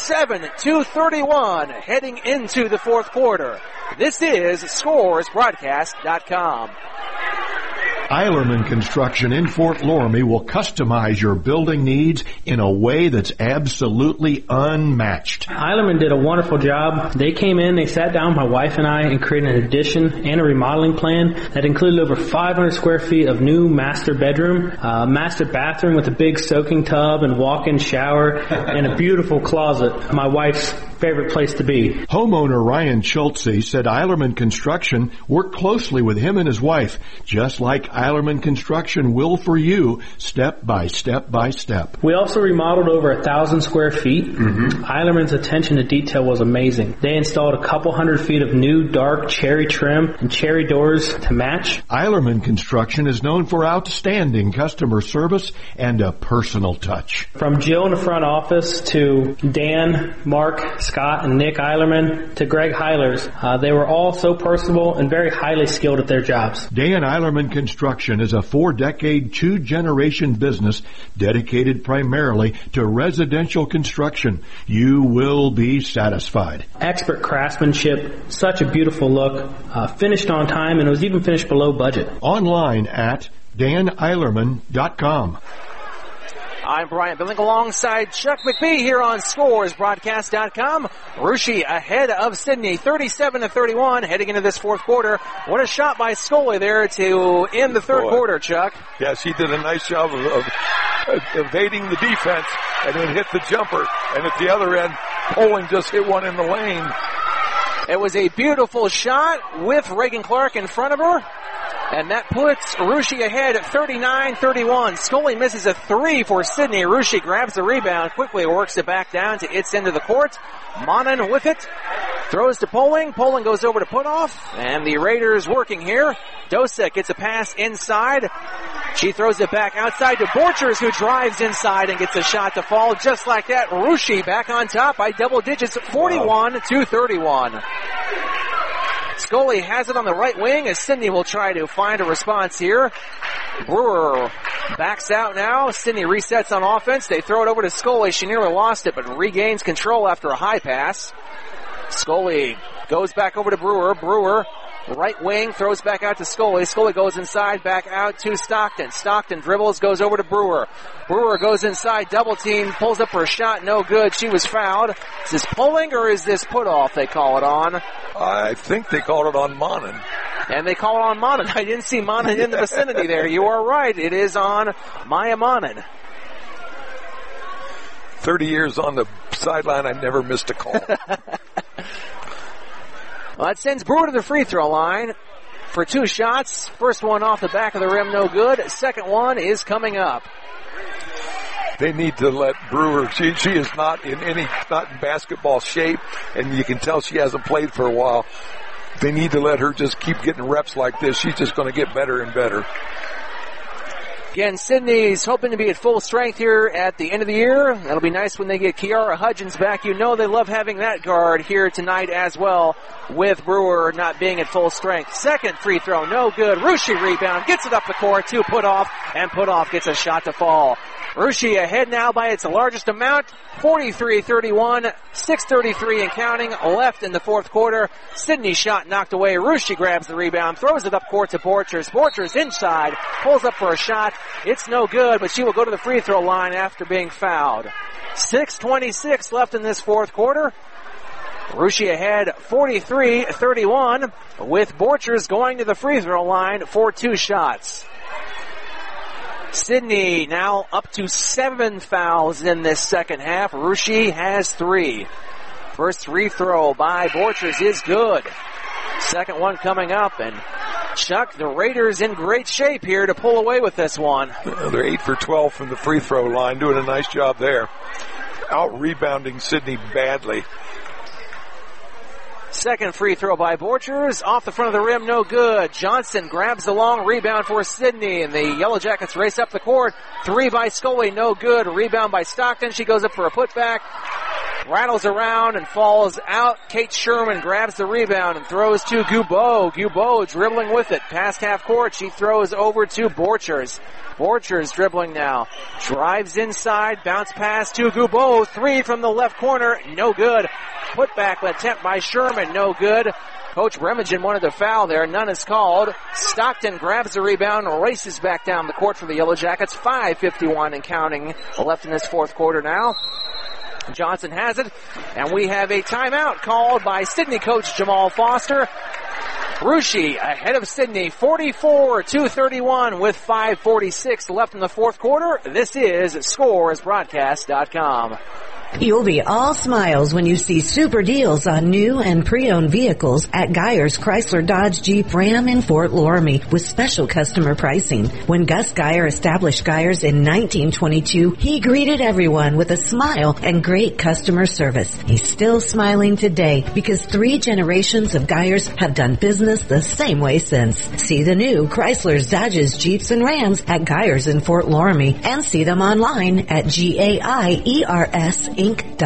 37-31 heading into the fourth quarter. This is ScoresBroadcast.com. Eilerman Construction in Fort Loramie will customize your building needs in a way that's absolutely unmatched. Eilerman did a wonderful job. They came in, they sat down, my wife and I, and created an addition and a remodeling plan that included over 500 square feet of new master bedroom, master bathroom with a big soaking tub and walk-in shower, and a beautiful closet. My wife's favorite place to be. Homeowner Ryan Schultze said Eilerman Construction worked closely with him and his wife, just like Eilerman Construction will for you, step by step by step. We also remodeled over 1,000 square feet. Eilerman's attention to detail was amazing. They installed a couple hundred feet of new dark cherry trim and cherry doors to match. Eilerman Construction is known for outstanding customer service and a personal touch. From Jill in the front office to Dan, Mark, Scott, and Nick Eilerman to Greg Heilers, they were all so personable and very highly skilled at their jobs. Dan Eilerman Construction is a 4-decade, 2-generation business dedicated primarily to residential construction. You will be satisfied. Expert craftsmanship, such a beautiful look, finished on time, and it was even finished below budget. Online at daneilerman.com. I'm Brian Billing alongside Chuck McBee here on ScoresBroadcast.com. Rushy ahead of Sidney, 37-31, heading into this fourth quarter. What a shot by Scully there to end the third quarter, Chuck. Yeah, she did a nice job evading the defense and then hit the jumper. And at the other end, Poling just hit one in the lane. It was a beautiful shot with Reagan Clark in front of her. And that puts Russia ahead at 39-31. Scully misses a three for Sydney. Russia grabs the rebound, quickly works it back down to its end of the court. Monin with it. Throws to Poling. Poling goes over to Putoff. And the Raiders working here. Dosek gets a pass inside. She throws it back outside to Borchers, who drives inside and gets a shot to fall. Just like that, Russia back on top by double digits, 41-31. Scully has it on the right wing as Sydney will try to find a response here. Brewer backs out now. Sydney resets on offense. They throw it over to Scully. She nearly lost it, but regains control after a high pass. Scully goes back over to Brewer. Brewer, right wing, throws back out to Scully. Scully goes inside, back out to Stockton. Stockton dribbles, goes over to Brewer. Brewer goes inside, double team, pulls up for a shot, no good. She was fouled. Is this Poling or is this Putoff they call it on? I think they called it on Monin. And they call it on Monin. I didn't see Monin in the vicinity there. You are right. It is on Maya Monin. 30 years on the sideline, I've never missed a call. Well, that sends Brewer to the free throw line for two shots. First one off the back of the rim, no good. Second one is coming up. They need to let Brewer, she is not in basketball shape, and you can tell she hasn't played for a while. They need to let her just keep getting reps like this. She's just going to get better and better. Again, Sydney's hoping to be at full strength here at the end of the year. That'll be nice when they get Kiara Hudgens back. You know they love having that guard here tonight as well, with Brewer not being at full strength. Second free throw, no good. Russia rebound, gets it up the court to Putoff, and Putoff gets a shot to fall. Russia ahead now by its largest amount, 43-31, 6:33 and counting left in the fourth quarter. Sydney shot knocked away. Russia grabs the rebound, throws it up court to Borchers. Borchers inside, pulls up for a shot. It's no good, but she will go to the free throw line after being fouled. 6:26 left in this fourth quarter. Russia ahead 43-31 with Borchers going to the free throw line for two shots. Sydney now up to 7 fouls in this second half. Russia has 3. First free throw by Borchers is good. Second one coming up, and Chuck, the Raiders in great shape here to pull away with this one. They're 8 for 12 from the free throw line, doing a nice job there. Out rebounding Sydney badly. Second free throw by Borchers. Off the front of the rim, no good. Johnson grabs the long rebound for Sydney, and the Yellow Jackets race up the court. 3 by Scully, no good. Rebound by Stockton. She goes up for a putback. Rattles around and falls out. Kate Sherman grabs the rebound and throws to Gubeau. Gubeau dribbling with it. Past half court, she throws over to Borchers. Borchers dribbling now. Drives inside. Bounce pass to Gubeau. 3 from the left corner. No good. Putback attempt by Sherman. No good. Coach Remigen wanted to foul there. None is called. Stockton grabs the rebound, races back down the court for the Yellow Jackets. 5:51 and counting left in this fourth quarter now. Johnson has it, and we have a timeout called by Sydney coach Jamal Foster. Russia ahead of Sydney 44-31 with 5:46 left in the fourth quarter. This is ScoresBroadcast.com. You'll be all smiles when you see super deals on new and pre-owned vehicles at Geyer's Chrysler Dodge Jeep Ram in Fort Loramie with special customer pricing. When Gus Geyer established Geyer's in 1922, he greeted everyone with a smile and great customer service. He's still smiling today because 3 generations of Geyer's have done business the same way since. See the new Chrysler's, Dodges, Jeeps, and Rams at Geyer's in Fort Loramie and see them online at GAIERSinc.com.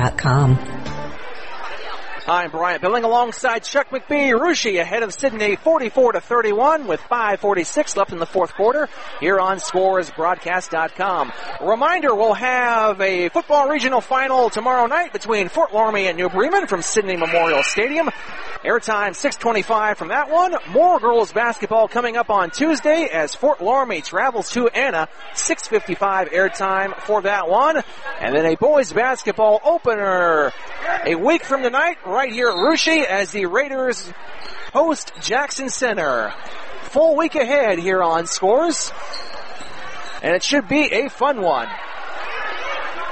I'm Bryant Billing alongside Chuck McBee. Russia ahead of Sydney 44-31 with 5:46 left in the fourth quarter here on ScoresBroadcast.com. Reminder, we'll have a football regional final tomorrow night between Fort Loramie and New Bremen from Sydney Memorial Stadium. Airtime 6:25 from that one. More girls basketball coming up on Tuesday as Fort Loramie travels to Anna. 6:55 airtime for that one. And then a boys basketball opener a week from tonight right here at Russia as the Raiders host Jackson Center. Full week ahead here on Scores. And it should be a fun one.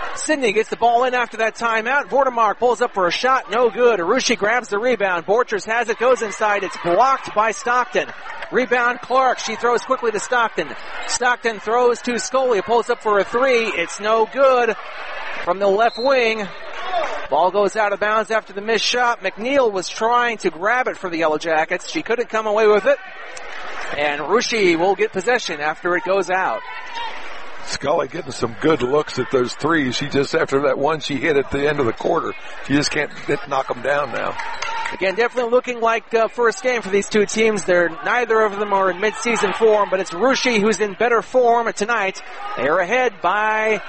Sidney gets the ball in after that timeout. Vordermark pulls up for a shot. No good. Arushi grabs the rebound. Borchers has it, goes inside. It's blocked by Stockton. Rebound Clark. She throws quickly to Stockton. Stockton throws to Scully. Pulls up for a three. It's no good from the left wing. Ball goes out of bounds after the missed shot. McNeil was trying to grab it for the Yellow Jackets. She couldn't come away with it. And Arushi will get possession after it goes out. Scully getting some good looks at those threes. She just, after that one she hit at the end of the quarter, she just can't knock them down now. Again, definitely looking like first game for these two teams. Neither of them are in mid-season form, but it's Arushi who's in better form tonight. They're ahead by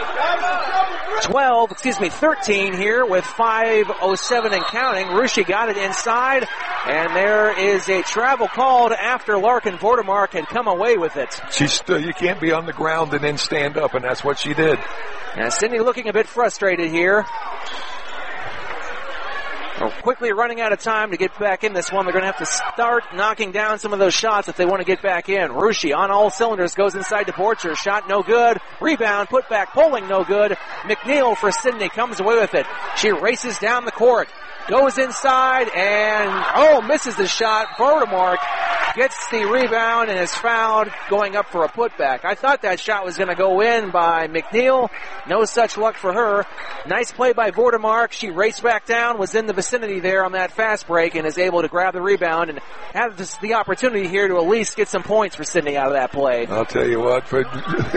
13 here with 5:07 and counting. Arushi got it inside, and there is a travel called after Larkin Vordermark had come away with it. You can't be on the ground and then stand up, and that's what she did. And Sidney looking a bit frustrated here. Quickly running out of time to get back in this one. They're going to have to start knocking down some of those shots if they want to get back in. Arushi on all cylinders goes inside to Borcher. Shot no good. Rebound, put back, pulling no good. McNeil for Sidney comes away with it. She races down the court. Goes inside and, misses the shot. Vordermark gets the rebound and is fouled going up for a putback. I thought that shot was going to go in by McNeil. No such luck for her. Nice play by Vordermark. She raced back down, was in the vicinity there on that fast break and is able to grab the rebound and have the opportunity here to at least get some points for Sidney out of that play. I'll tell you what, when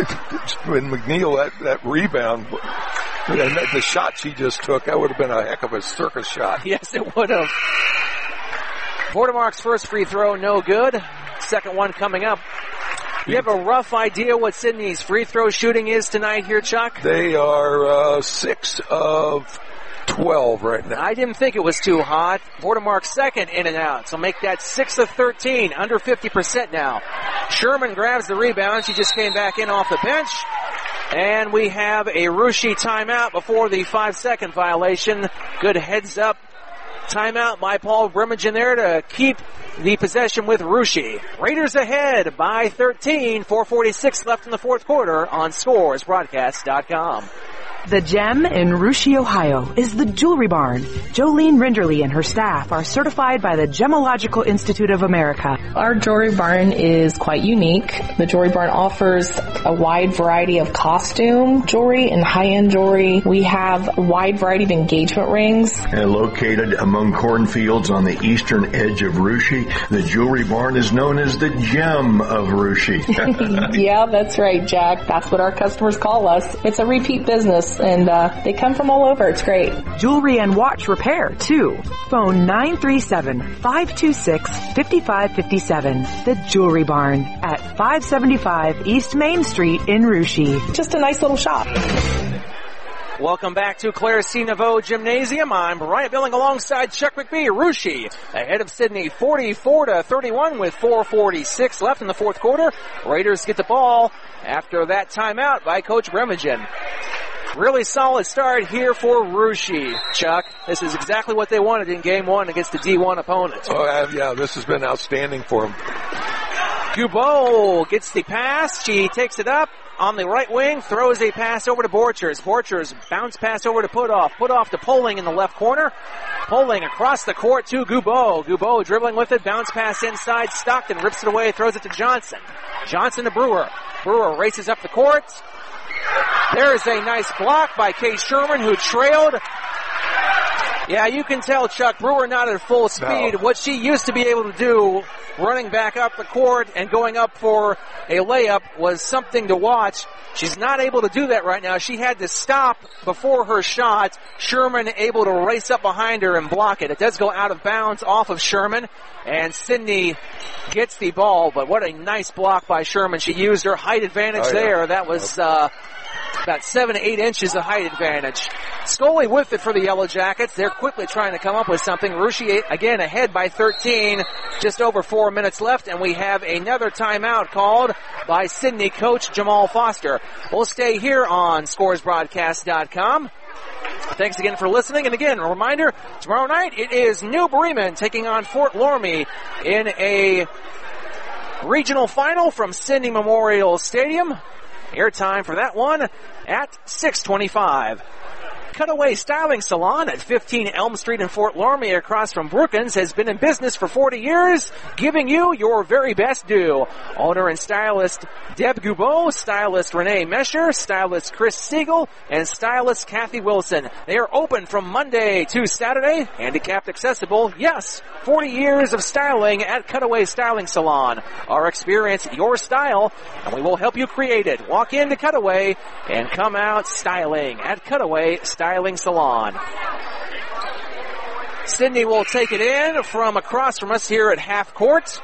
McNeil, that rebound, and the shot she just took, that would have been a heck of a circus shot. Yes, it would have. Vordermark's first free throw, no good. Second one coming up. You have a rough idea what Sidney's free throw shooting is tonight here, Chuck? They are 6 of 12 right now. I didn't think it was too hot. Vordermark's second in and out, so make that 6 of 13, under 50% now. Sherman grabs the rebound. She just came back in off the bench. And we have a Arushi timeout before the 5-second violation. Good heads up timeout by Paul Brimingen there to keep the possession with Arushi. Raiders ahead by 13, 4:46 left in the fourth quarter on ScoresBroadcast.com. The gem in Russia, Ohio is the Jewelry Barn. Jolene Rinderly and her staff are certified by the Gemological Institute of America. Our Jewelry Barn is quite unique. The Jewelry Barn offers a wide variety of costume jewelry and high-end jewelry. We have a wide variety of engagement rings. And located among cornfields on the eastern edge of Russia, the Jewelry Barn is known as the gem of Russia. Yeah, that's right, Jack. That's what our customers call us. It's a repeat business. And they come from all over. It's great. Jewelry and watch repair, too. Phone 937-526-5557. The Jewelry Barn at 575 East Main Street in Russia. Just a nice little shop. Welcome back to Claire C. Naveau Gymnasium. I'm Bryant Billing alongside Chuck McBee. Arushi ahead of Sidney 44-31 with 4:46 left in the fourth quarter. Raiders get the ball after that timeout by Coach Brimingen. Really solid start here for Arushi, Chuck. This is exactly what they wanted in game one against the D1 opponent. Oh, yeah, this has been outstanding for them. Gubeau gets the pass. She takes it up on the right wing, throws a pass over to Borchers. Borchers bounce pass over to Putoff. Putoff to Poling in the left corner. Poling across the court to Gubeau. Gubeau dribbling with it, bounce pass inside. Stockton rips it away, throws it to Johnson. Johnson to Brewer. Brewer races up the court. There is a nice block by Kate Sherman, who trailed. Yeah, you can tell, Chuck, Brewer not at full speed. No. What she used to be able to do, running back up the court and going up for a layup, was something to watch. She's not able to do that right now. She had to stop before her shot. Sherman able to race up behind her and block it. It does go out of bounds off of Sherman, and Sidney gets the ball, but what a nice block by Sherman. She used her height advantage there. That was about 7 to 8 inches of height advantage. Scully with it for the Yellow Jackets. They're quickly trying to come up with something. Arushi again ahead by 13. Just over 4 minutes left, and we have another timeout called by Sidney coach Jamal Foster. We'll stay here on ScoresBroadcast.com. Thanks again for listening. And again, a reminder, tomorrow night it is New Bremen taking on Fort Loramie in a regional final from Sidney Memorial Stadium. Airtime for that one at 6:25. Cutaway Styling Salon at 15 Elm Street in Fort Laramie across from Brookins has been in business for 40 years, giving you your very best due. Owner and stylist Deb Goubeau, stylist Renee Mesher, stylist Chris Siegel, and stylist Kathy Wilson. They are open from Monday to Saturday, handicapped accessible. Yes, 40 years of styling at Cutaway Styling Salon. Our experience, your style, and we will help you create it. Walk into Cutaway and come out styling at Cutaway Styling Salon. Sydney will take it in from across from us here at half court.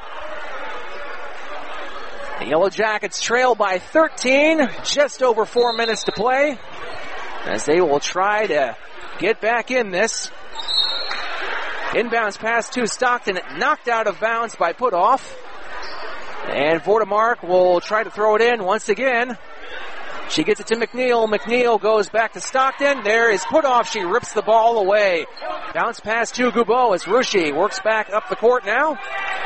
The Yellow Jackets trail by 13, just over 4 minutes to play, as they will try to get back in this. Inbounds pass to Stockton, knocked out of bounds by Putoff. And Vordemark will try to throw it in once again. She gets it to McNeil. McNeil goes back to Stockton. There is Putoff. She rips the ball away. Bounce pass to Goubeau as Rushi works back up the court now.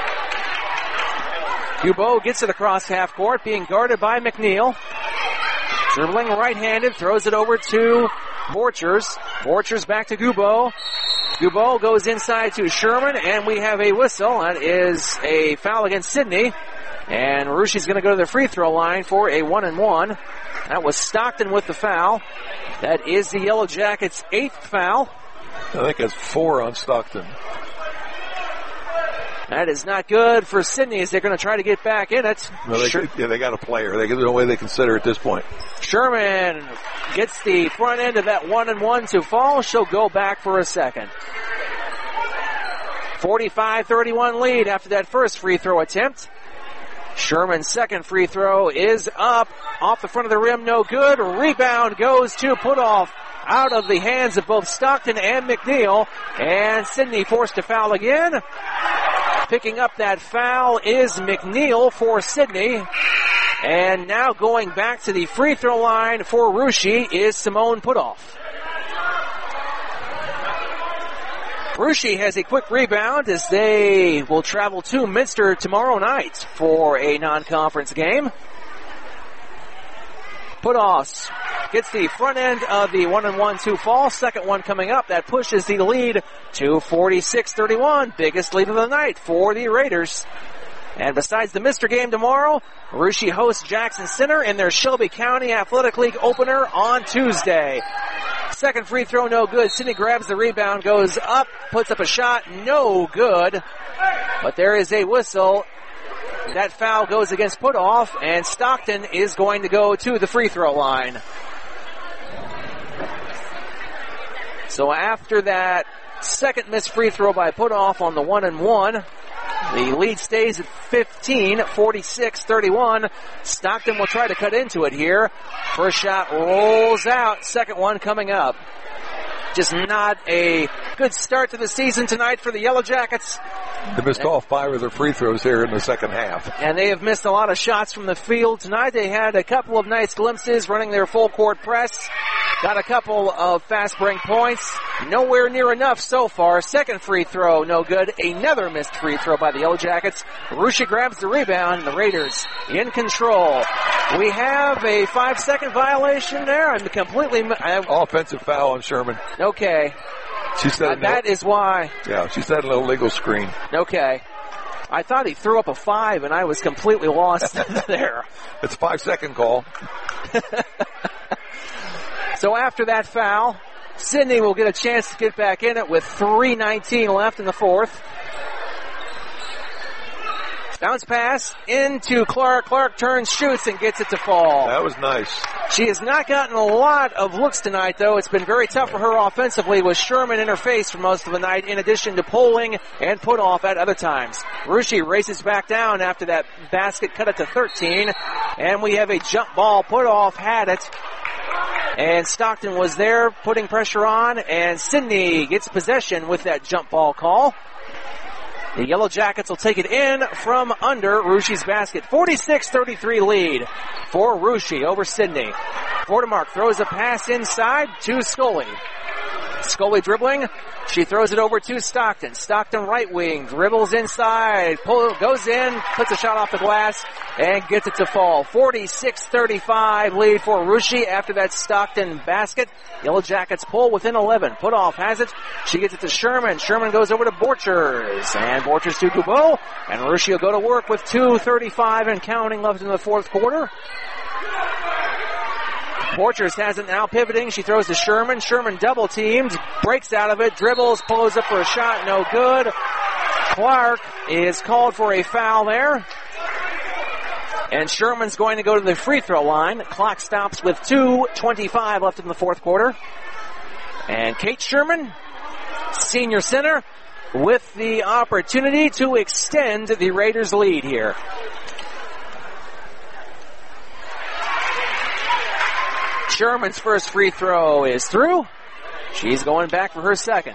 Goubeau gets it across half court, being guarded by McNeil. Dribbling right-handed, throws it over to Borchers. Borchers back to Goubeau. Goubeau goes inside to Sherman, and we have a whistle. That is a foul against Sydney. And Rushi's going to go to the free throw line for a 1-and-1. That was Stockton with the foul. That is the Yellow Jackets' 8th foul. I think that's 4 on Stockton. That is not good for Sydney as they're going to try to get back in it. Well, they got a player. There's no way they consider at this point. Sherman gets the front end of that 1-and-1 to fall. She'll go back for a second. 45-31 lead after that first free throw attempt. Sherman's second free throw is up. Off the front of the rim, no good. Rebound goes to Putoff. Out of the hands of both Stockton and McNeil. And Sydney forced to foul again. Picking up that foul is McNeil for Sydney. And now going back to the free throw line for Rushi is Simone Putoff. Rushi has a quick rebound as they will travel to Minster tomorrow night for a non-conference game. Putoff gets the front end of the 1-and-1 to fall. Second one coming up. That pushes the lead to 46-31. Biggest lead of the night for the Raiders. And besides the Minster game tomorrow, Rushi hosts Jackson Center in their Shelby County Athletic League opener on Tuesday. Second free throw, no good. Sydney grabs the rebound, goes up, puts up a shot, no good. But there is a whistle. That foul goes against Putoff, and Stockton is going to go to the free throw line. So after that second missed free throw by Putoff on the 1-and-1, the lead stays at 15, 46-31. Stockton will try to cut into it here. First shot rolls out. Second one coming up. Just not a good start to the season tonight for the Yellow Jackets. They missed all 5 of their free throws here in the second half. And they have missed a lot of shots from the field tonight. They had a couple of nice glimpses running their full court press. Got a couple of fast break points. Nowhere near enough so far. Second free throw, no good. Another missed free throw by the Yellow Jackets. Rushi grabs the rebound, and the Raiders in control. We have a 5-second violation there. I'm completely... Offensive foul on Sherman. Okay. She said that is why. Yeah, she said an illegal screen. Okay. I thought he threw up a 5, and I was completely lost there. It's a 5-second call. So after that foul, Sydney will get a chance to get back in it with 3:19 left in the fourth. Bounce pass into Clark. Clark turns, shoots, and gets it to fall. That was nice. She has not gotten a lot of looks tonight, though. It's been very tough for her offensively with Sherman in her face for most of the night, in addition to Poling and Putoff at other times. Rushi races back down after that basket, cut it to 13. And we have a jump ball. Putoff had it. And Stockton was there putting pressure on, and Sydney gets possession with that jump ball call. The Yellow Jackets will take it in from under Rushi's basket. 46-33 lead for Rushi over Sydney. Vordemark throws a pass inside to Scully. Scully dribbling. She throws it over to Stockton. Stockton right wing, dribbles inside, goes in, puts a shot off the glass, and gets it to fall. 46-35 lead for Russia after that Stockton basket. Yellow Jackets pull within 11. Putoff has it. She gets it to Sherman. Sherman goes over to Borchers. And Borchers to Gubeau. And Russia will go to work with 2:35 and counting left in the fourth quarter. Borchers has it now pivoting. She throws to Sherman. Sherman double teamed. Breaks out of it. Dribbles. Pulls up for a shot. No good. Clark is called for a foul there. And Sherman's going to go to the free throw line. The clock stops with 2:25 left in the fourth quarter. And Kate Sherman, senior center, with the opportunity to extend the Raiders' lead here. Sherman's first free throw is through. She's going back for her second.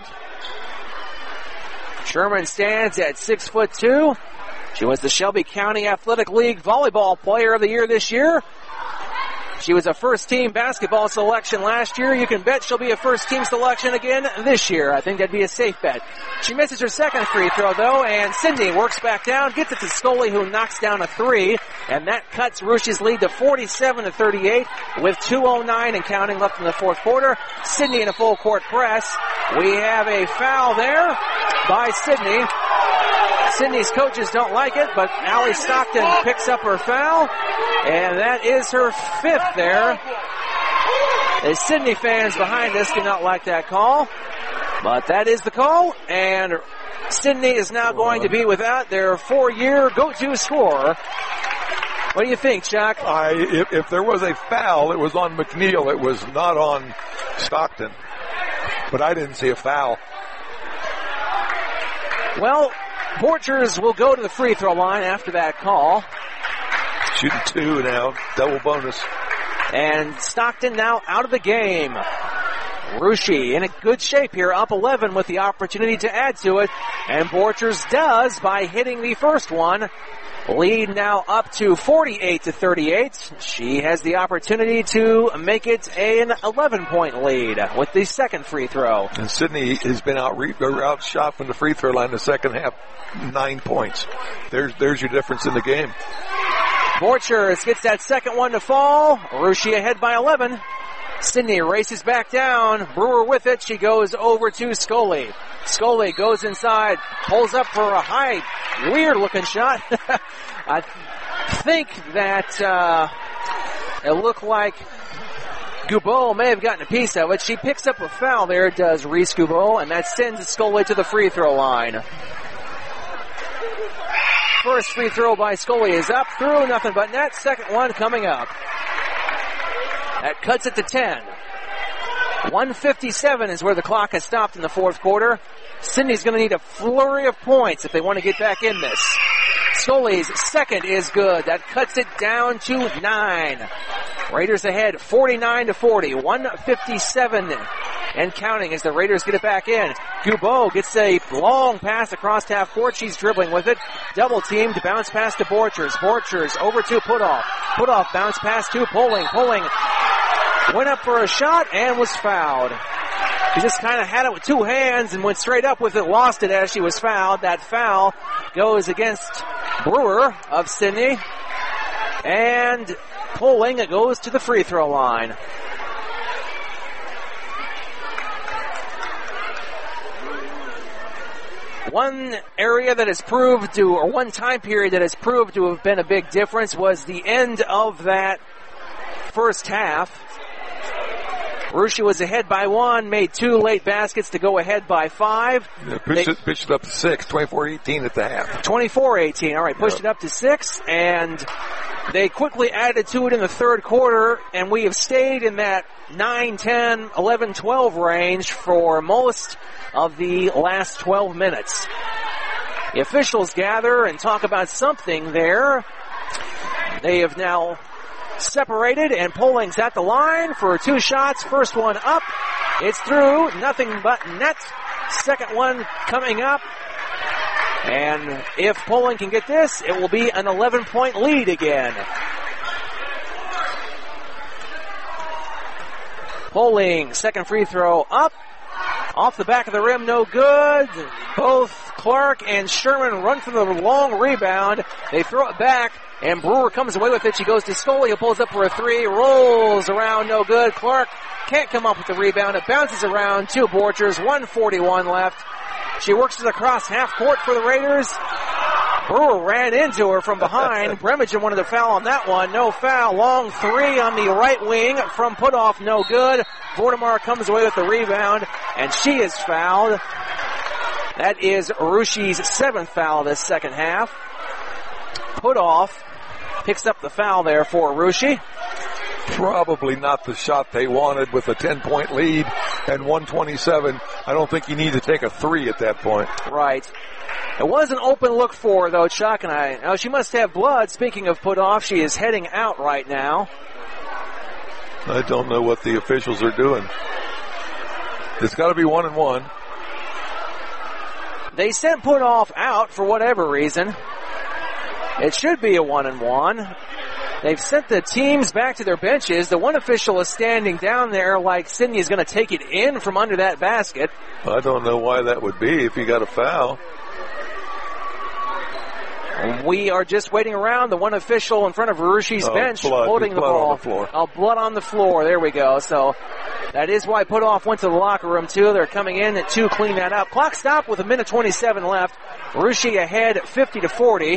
Sherman stands at 6'2". She was the Shelby County Athletic League Volleyball Player of the Year this year. She was a first-team basketball selection last year. You can bet she'll be a first-team selection again this year. I think that'd be a safe bet. She misses her second free throw, though, and Cindy works back down, gets it to Scully, who knocks down a three, and that cuts Russia's lead to 47-38 with 2:09 and counting left in the fourth quarter. Sydney in a full-court press. We have a foul there by Sydney. Sydney's coaches don't like it, but Allie Stockton picks up her foul, and that is her fifth there. The Sydney fans behind us do not like that call, but that is the call, and Sydney is now going to be without their 4-year go-to scorer. What do you think, Chuck? If there was a foul, it was on McNeil. It was not on Stockton, but I didn't see a foul. Well, Borchers will go to the free throw line after that call. Shooting two now, double bonus. And Stockton now out of the game. Russia in a good shape here, up 11 with the opportunity to add to it. And Borchers does by hitting the first one. Lead now up to 48-38. She has the opportunity to make it an 11-point lead with the second free throw. And Sydney has been outshot from the free throw line in the second half. 9 points. There's your difference in the game. Borchers gets that second one to fall. Russia ahead by 11. Sydney races back down. Brewer with it. She goes over to Scully. Scully goes inside, pulls up for a high, weird-looking shot. I think that it looked like Gubeau may have gotten a piece of it. She picks up a foul there, does Reese Gubeau, and that sends Scully to the free throw line. First free throw by Scully is up, through, nothing but net. Second one coming up. That cuts it to 10. 1:57 is where the clock has stopped in the fourth quarter. Sydney's going to need a flurry of points if they want to get back in this. Scully's second is good. That cuts it down to 9. Raiders ahead 49-40. 1:57 and counting as the Raiders get it back in. Gubeau gets a long pass across half court. She's dribbling with it. Double teamed, bounce pass to Borchers. Borchers over to Putoff. Putoff bounce pass to Pulling. Went up for a shot and was fouled. She just kind of had it with two hands and went straight up with it, lost it as she was fouled. That foul goes against Brewer of Sydney. And Pulling, it goes to the free throw line. One area that has proved to, or one time period that has proved to have been a big difference was the end of that first half. Russia was ahead by 1, made 2 late baskets to go ahead by 5. Yeah, pushed it up to 6, 24-18 at the half. 24-18, all right, pushed it up to 6, and they quickly added to it in the third quarter, and we have stayed in that 9, 10, 11, 12 range for most of the last 12 minutes. The officials gather and talk about something there. They have now separated, and Pulling's at the line for 2 shots. First one up. It's through. Nothing but net. Second one coming up. And if Pulling can get this, it will be an 11-point lead again. Pulling, second free throw up. Off the back of the rim, no good. Both Clark and Sherman run for the long rebound. They throw it back, and Brewer comes away with it. She goes to Scully, who pulls up for a three, rolls around, no good. Clark can't come up with the rebound. It bounces around to Borchers, 1:41 left. She works it across half court for the Raiders. Brewer ran into her from behind. Bremerton wanted to foul on that one. No foul. Long three on the right wing from Putoff. No good. Vortimar comes away with the rebound, and she is fouled. That is Rushi's 7th foul this second half. Putoff picks up the foul there for Rushi. Probably not the shot they wanted with a 10-point lead and 127. I don't think you need to take a three at that point. Right. It was an open look for her, though, Chuck, and now she must have blood. Speaking of Putoff, she is heading out right now. I don't know what the officials are doing. It's got to be 1-1. They sent Putoff out for whatever reason. It should be a 1-1. They've sent the teams back to their benches. The one official is standing down there like Sydney is going to take it in from under that basket. I don't know why that would be if you got a foul. We are just waiting around. The one official in front of Rushi's bench holding the ball. On the floor. Blood on the floor. There we go. So that is why Putoff went to the locker room, too. They're coming in to clean that up. Clock stopped with 1:27 left. Rushi ahead 50-40.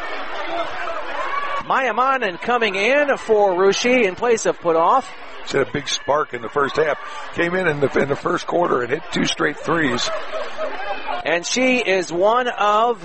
Maya Manan coming in for Rushi in place of Putoff. She had a big spark in the first half. Came in the first quarter and hit 2 straight threes. And she is one of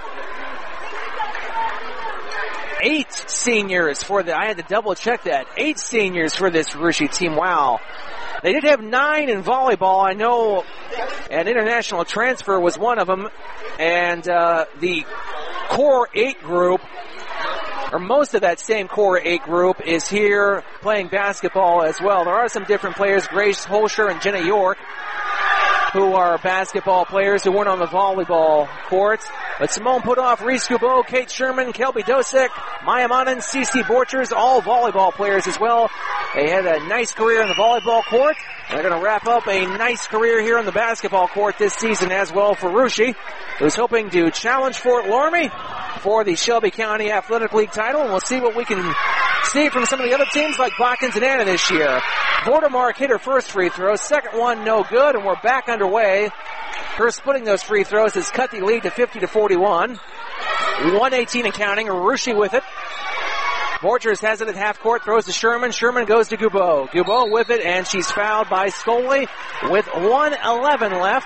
8 seniors for I had to double check that. 8 seniors for this Rushi team. Wow. They did have 9 in volleyball. I know an international transfer was one of them. And the core 8 group, or most of that same core 8 group, is here playing basketball as well. There are some different players, Grace Holscher and Jenna York, who are basketball players who weren't on the volleyball courts. But Simone Putoff, Reese Gubeau, Kate Sherman, Kelby Dosick, Maya Manan, Cece Borchers, all volleyball players as well. They had a nice career in the volleyball court. They're going to wrap up a nice career here on the basketball court this season as well for Rushi, who's hoping to challenge Fort Loramie for the Shelby County Athletic League title. And we'll see what we can see from some of the other teams like Botkins and Anna this year. Vortimark hit her first free throw. Second one, no good, and we're back underway. Her splitting those free throws has cut the lead to 50-41. 1:18 and counting. Rushi with it. Borchers has it at half court, throws to Sherman. Sherman goes to Gubeau. Gubeau with it, and she's fouled by Scully with 1:11 left.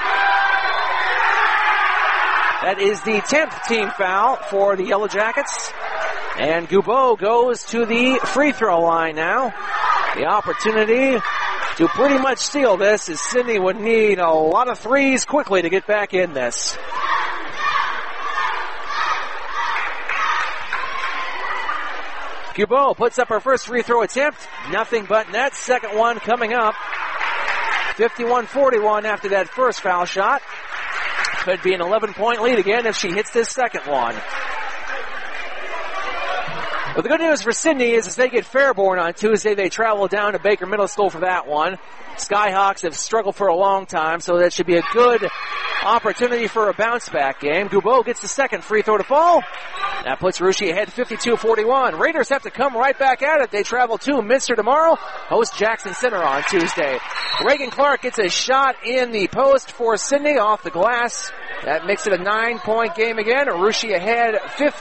That is the 10th team foul for the Yellow Jackets. And Gubeau goes to the free throw line now. The opportunity to pretty much steal this, as Sydney would need a lot of threes quickly to get back in this. Gubeau puts up her first free throw attempt. Nothing but net. Second one coming up. 51-41 after that first foul shot. Could be an 11-point lead again if she hits this second one. But the good news for Sydney is as they get Fairborn on Tuesday, they travel down to Baker Middle School for that one. Skyhawks have struggled for a long time, so that should be a good opportunity for a bounce-back game. Gubeau gets the second free throw to fall. That puts Rushi ahead 52-41. Raiders have to come right back at it. They travel to Minster tomorrow, host Jackson Center on Tuesday. Reagan Clark gets a shot in the post for Sydney off the glass. That makes it a 9-point game again. Rushi ahead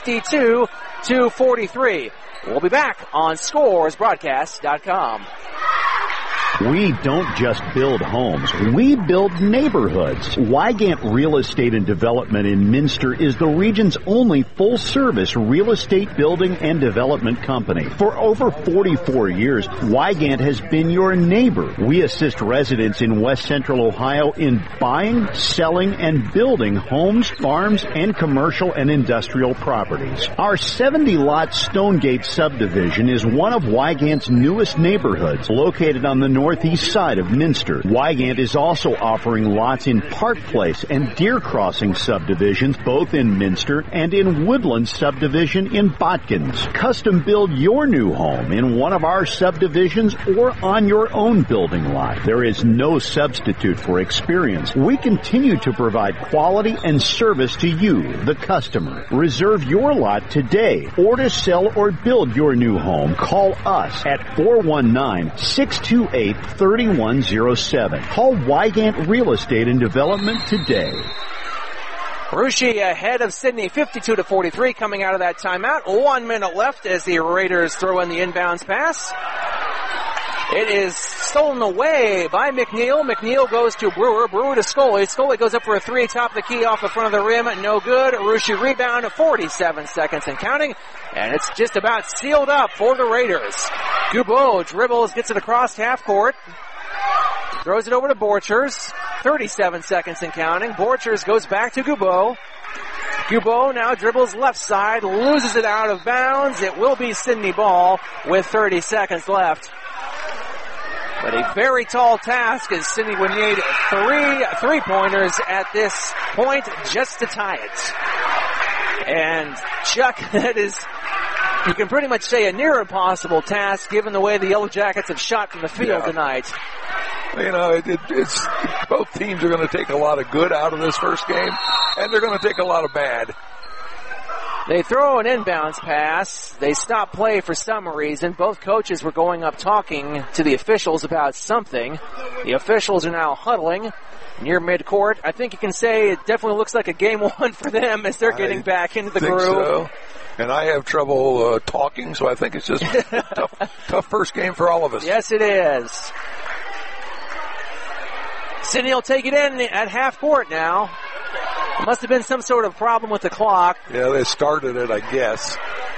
52-43. We'll be back on ScoresBroadcast.com. We don't just build homes, we build neighborhoods. Wygant Real Estate and Development in Minster is the region's only full-service real estate building and development company. For over 44 years, Wygant has been your neighbor. We assist residents in West Central Ohio in buying, selling, and building homes, farms, and commercial and industrial properties. Our 70-lot Stonegate subdivision is one of Wygant's newest neighborhoods, located on the north northeast side of Minster. Wygant is also offering lots in Park Place and Deer Crossing subdivisions, both in Minster, and in Woodland subdivision in Botkins. Custom build your new home in one of our subdivisions or on your own building lot. There is no substitute for experience. We continue to provide quality and service to you, the customer. Reserve your lot today, or to sell or build your new home, call us at 419-628-3107. Call Wygant Real Estate and Development today. Russia ahead of Sidney 52-43 coming out of that timeout. 1 minute left as the Raiders throw in the inbounds pass. It is stolen away by McNeil. McNeil goes to Brewer. Brewer to Scully. Scully goes up for a three, top of the key off the front of the rim. No good. Russia rebound, 47 seconds and counting. And it's just about sealed up for the Raiders. Goubeau dribbles, gets it across half court. Throws it over to Borchers. 37 seconds and counting. Borchers goes back to Goubeau. Goubeau now dribbles left side, loses it out of bounds. It will be Sidney ball with 30 seconds left. But a very tall task as Sidney would need three-pointers at this point just to tie it. And Chuck, that is, you can pretty much say a near impossible task given the way the Yellow Jackets have shot from the field tonight. You know, it's both teams are going to take a lot of good out of this first game, and they're going to take a lot of bad. They throw an inbounds pass. They stop play for some reason. Both coaches were going up talking to the officials about something. The officials are now huddling near midcourt. I think you can say it definitely looks like a game one for them as they're getting back into the groove. So. And I have trouble talking, so I think it's just tough first game for all of us. Yes, it is. Sidney will take it in at half court now. Must have been some sort of problem with the clock. Yeah, they started it, I guess.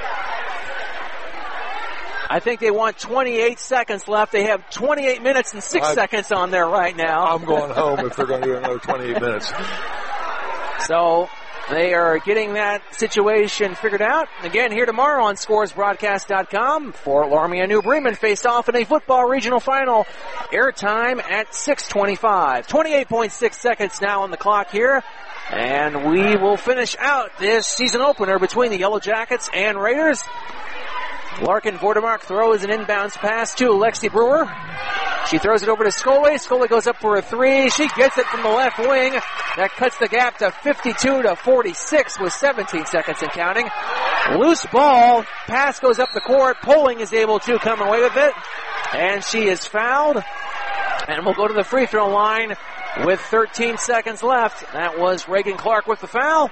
I think they want 28 seconds left. They have 28 minutes and 6 seconds on there right now. I'm going home if they're going to do another 28 minutes. So they are getting that situation figured out. Again, here tomorrow on ScoresBroadcast.com. Fort Laramie and New Bremen faced off in a football regional final. Airtime at 6:25. 28.6 seconds now on the clock here. And we will finish out this season opener between the Yellow Jackets and Raiders. Larkin Vordermark throws an inbounds pass to Lexi Brewer. She throws it over to Scully. Scully goes up for a three. She gets it from the left wing. That cuts the gap to 52-46 with 17 seconds and counting. Loose ball. Pass goes up the court. Poling is able to come away with it. And she is fouled. And we'll go to the free throw line with 13 seconds left. That was Reagan Clark with the foul.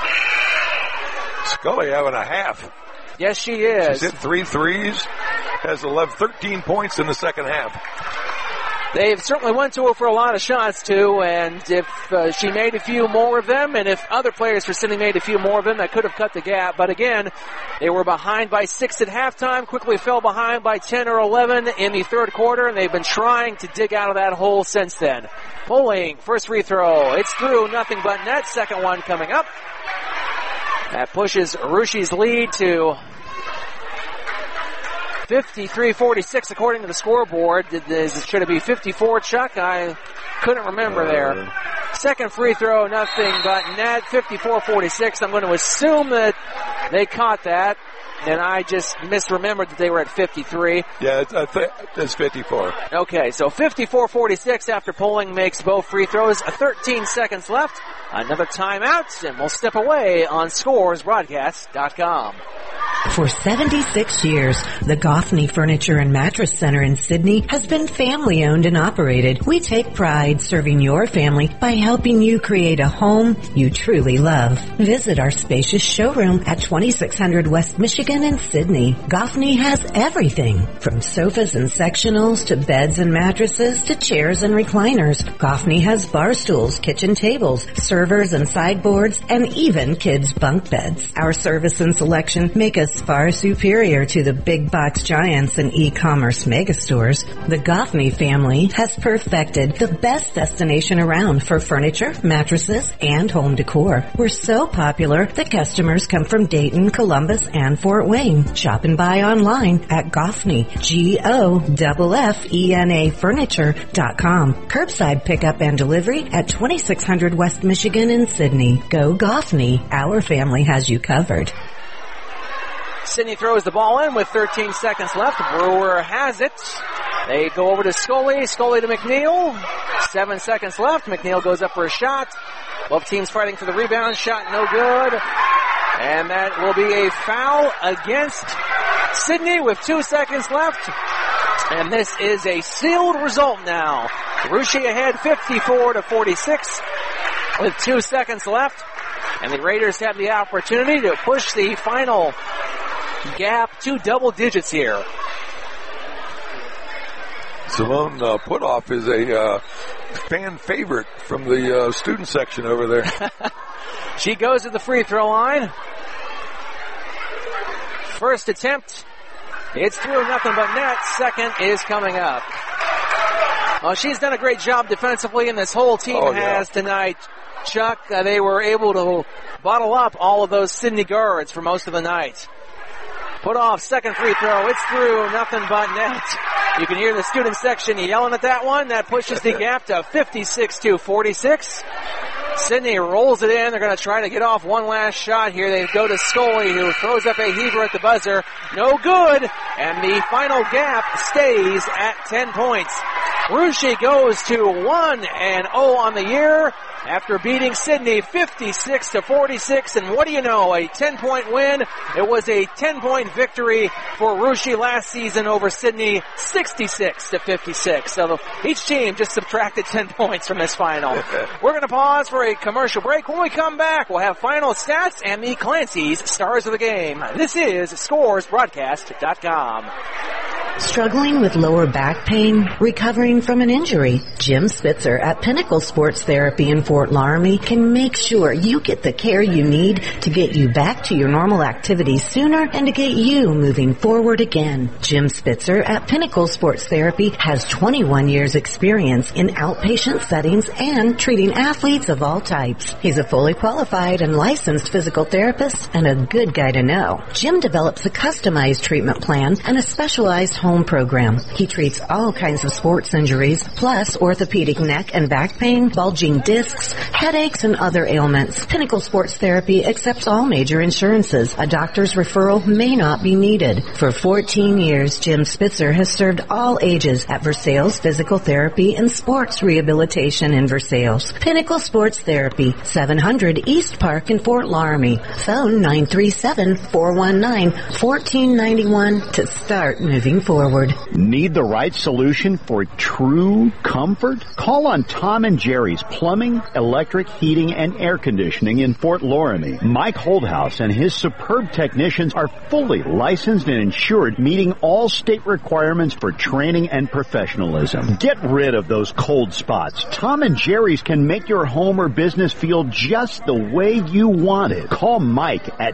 Scully having a half. Yes, she is. She's hit 3 threes, has 13 points in the second half. They've certainly went to her for a lot of shots, too, and if she made a few more of them, and if other players for Sidney made a few more of them, that could have cut the gap. But again, they were behind by 6 at halftime, quickly fell behind by 10 or 11 in the third quarter, and they've been trying to dig out of that hole since then. Poling, first free throw. It's through, nothing but net. Second one coming up. That pushes Rushia's lead to 53-46 according to the scoreboard. Should it be 54, Chuck? I couldn't remember there. Second free throw, nothing but net. 54-46. I'm going to assume that they caught that, and I just misremembered that they were at 53. Yeah, it's 54. Okay, so 54-46 after Poling makes both free throws. 13 seconds left. Another timeout, and we'll step away on ScoresBroadcast.com. For 76 years, the Goffney Furniture and Mattress Center in Sidney has been family owned and operated. We take pride serving your family by helping you create a home you truly love. Visit our spacious showroom at 2600 West Michigan in Sidney. Goffney has everything from sofas and sectionals to beds and mattresses to chairs and recliners. Goffney has bar stools, kitchen tables, servers and sideboards, and even kids' bunk beds. Our service and selection make us is far superior to the big box giants and e-commerce megastores, the Goffney family has perfected the best destination around for furniture, mattresses, and home decor. We're so popular that customers come from Dayton, Columbus, and Fort Wayne. Shop and buy online at Goffney, GOFFENA Furniture.com. Curbside pickup and delivery at 2600 West Michigan in Sidney. Go Goffney. Our family has you covered. Sidney throws the ball in with 13 seconds left. Brewer has it. They go over to Scully. Scully to McNeil. 7 seconds left. McNeil goes up for a shot. Both teams fighting for the rebound. Shot no good. And that will be a foul against Sidney with 2 seconds left. And this is a sealed result now. Russia ahead 54-46 with 2 seconds left. And the Raiders have the opportunity to push the final gap to double digits here. Simone Putoff is a fan favorite from the student section over there. She goes to the free throw line. First attempt. It's through, nothing but net. Second is coming up. Well, she's done a great job defensively, and this whole team has tonight. Chuck, they were able to bottle up all of those Sidney guards for most of the night. Putoff, second free throw. It's through, nothing but net. You can hear the student section yelling at that one. That pushes the gap to 56-46. Sidney rolls it in. They're going to try to get off one last shot here. They go to Scully, who throws up a heaver at the buzzer. No good. And the final gap stays at 10 points. Russia goes to 1-0 on the year after beating Sidney 56-46. And what do you know? A 10-point win. It was a 10-point victory for Russia last season over Sidney, 66-56. So each team just subtracted 10 points from this final. We're going to pause for a commercial break. When we come back, we'll have final stats and the Clancy's Stars of the Game. This is ScoresBroadcast.com. Struggling with lower back pain? Recovering from an injury? Jim Spitzer at Pinnacle Sports Therapy in Fort Laramie can make sure you get the care you need to get you back to your normal activities sooner and to get you moving forward again. Jim Spitzer at Pinnacle Sports Therapy has 21 years experience in outpatient settings and treating athletes of all types. He's a fully qualified and licensed physical therapist and a good guy to know. Jim develops a customized treatment plan and a specialized home program. He treats all kinds of sports injuries, plus orthopedic neck and back pain, bulging discs, headaches, and other ailments. Pinnacle Sports Therapy accepts all major insurances. A doctor's referral may not be needed. For 14 years, Jim Spitzer has served all ages at Versailles Physical Therapy and Sports Rehabilitation in Versailles. Pinnacle Sports Therapy, 700 East Park in Fort Laramie. Phone 937-419-1491 to start moving forward. Need the right solution for true comfort? Call on Tom and Jerry's Plumbing, Electric, Heating, and Air Conditioning in Fort Loramie. Mike Holdhouse and his superb technicians are fully licensed and insured, meeting all state requirements for training and professionalism. Get rid of those cold spots. Tom and Jerry's can make your home or business feel just the way you want it. Call Mike at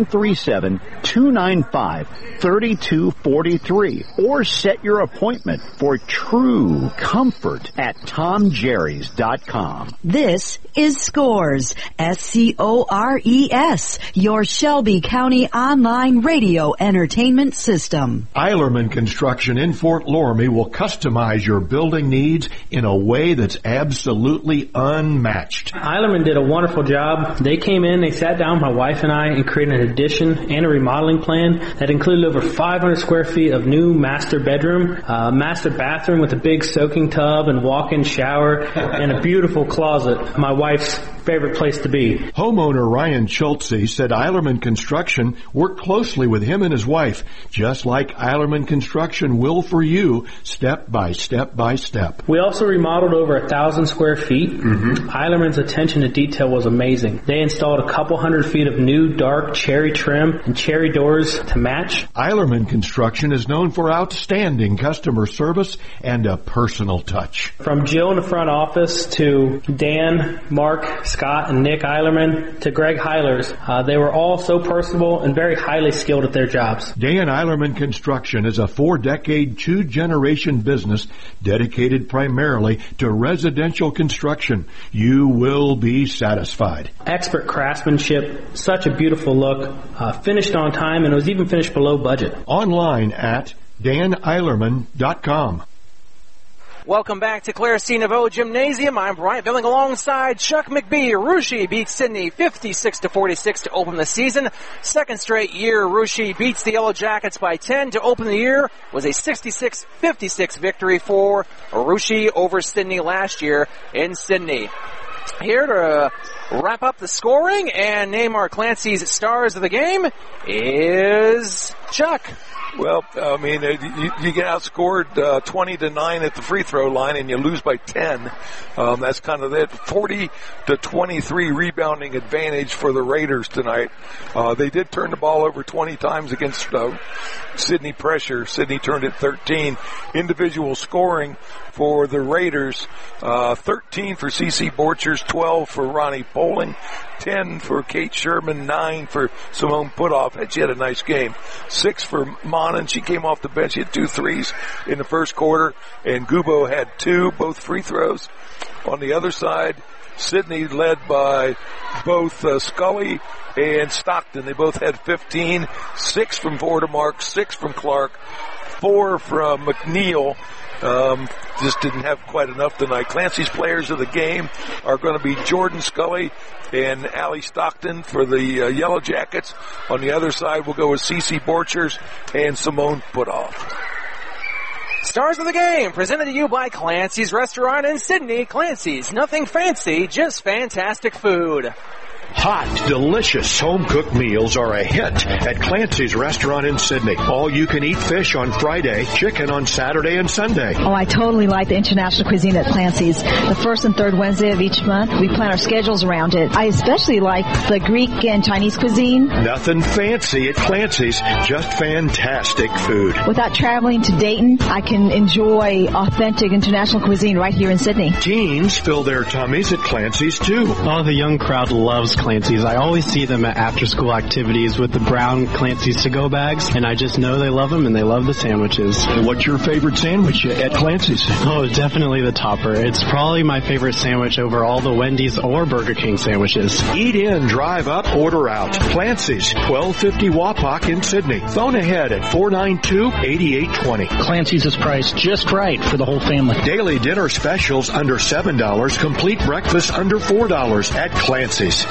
937-295-3243 or set your appointment for true comfort at TomJerrys.com. This is Scores, SCORES, your Shelby County online radio entertainment system. Eilerman Construction in Fort Loramie will customize your building needs in a way that's absolutely unmatched. Eilerman did a wonderful job. They came in, they sat down, my wife and I, and created an addition and a remodeling plan that included over 500 square feet of new master bedroom, master bathroom with a big soaking tub and walk-in shower, and a beautiful closet. My wife's favorite place to be. Homeowner Ryan Schultze said Eilerman Construction worked closely with him and his wife, just like Eilerman Construction will for you, step by step by step. We also remodeled over 1,000 square feet. Eilerman's attention to detail was amazing. They installed a couple hundred feet of new dark cherry trim and cherry doors to match. Eilerman Construction is known for outstanding customer service and a personal touch. From Jill in the front office to Dan, Mark, Scott and Nick Eilerman to Greg Heilers. They were all so personable and very highly skilled at their jobs. Dan Eilerman Construction is a 4-decade, 2-generation business dedicated primarily to residential construction. You will be satisfied. Expert craftsmanship, such a beautiful look, finished on time, and it was even finished below budget. Online at daneilerman.com. Welcome back to Claire C. Naveau Gymnasium. I'm Bryant Billing alongside Chuck McBee. Russia beats Sydney 56-46 to open the season. Second straight year, Russia beats the Yellow Jackets by 10 to open the year. Was a 66-56 victory for Russia over Sydney last year in Sydney. Here to wrap up the scoring and name our Clancy's stars of the game is Chuck. Well, I mean, you get outscored 20-9 at the free throw line, and you lose by 10. That's kind of it. 40-23 rebounding advantage for the Raiders tonight. They did turn the ball over 20 times against Sydney pressure. Sydney turned it 13. Individual scoring for the Raiders, 13 for CeCe Borchers, 12 for Ronnie Poling, 10 for Kate Sherman, 9 for Simone Putoff. She had a nice game. 6 for Monin. She came off the bench. She had 2 threes in the first quarter, and Gubo had 2, both free throws. On the other side, Sydney led by both Scully and Stockton. They both had 15, 6 from Vordemark, 6 from Clark, 4 from McNeil. Just didn't have quite enough tonight. Clancy's players of the game are going to be Jordan Scully and Allie Stockton for the Yellow Jackets. On the other side, we'll go with CeCe Borchers and Simone Putoff. Stars of the game, presented to you by Clancy's Restaurant in Sydney. Clancy's, nothing fancy, just fantastic food. Hot, delicious home-cooked meals are a hit at Clancy's Restaurant in Sydney. All-you-can-eat fish on Friday, chicken on Saturday and Sunday. Oh, I totally like the international cuisine at Clancy's. The first and third Wednesday of each month, we plan our schedules around it. I especially like the Greek and Chinese cuisine. Nothing fancy at Clancy's, just fantastic food. Without traveling to Dayton, I can enjoy authentic international cuisine right here in Sydney. Teens fill their tummies at Clancy's, too. Oh, the young crowd loves Clancy's. I always see them at after-school activities with the brown Clancy's to-go bags, and I just know they love them and they love the sandwiches. What's your favorite sandwich at Clancy's? Oh, definitely the topper. It's probably my favorite sandwich over all the Wendy's or Burger King sandwiches. Eat in, drive up, order out. Clancy's, 1250 Wapak in Sydney. Phone ahead at 492-8820. Clancy's is priced just right for the whole family. Daily dinner specials under $7. Complete breakfast under $4 at Clancy's.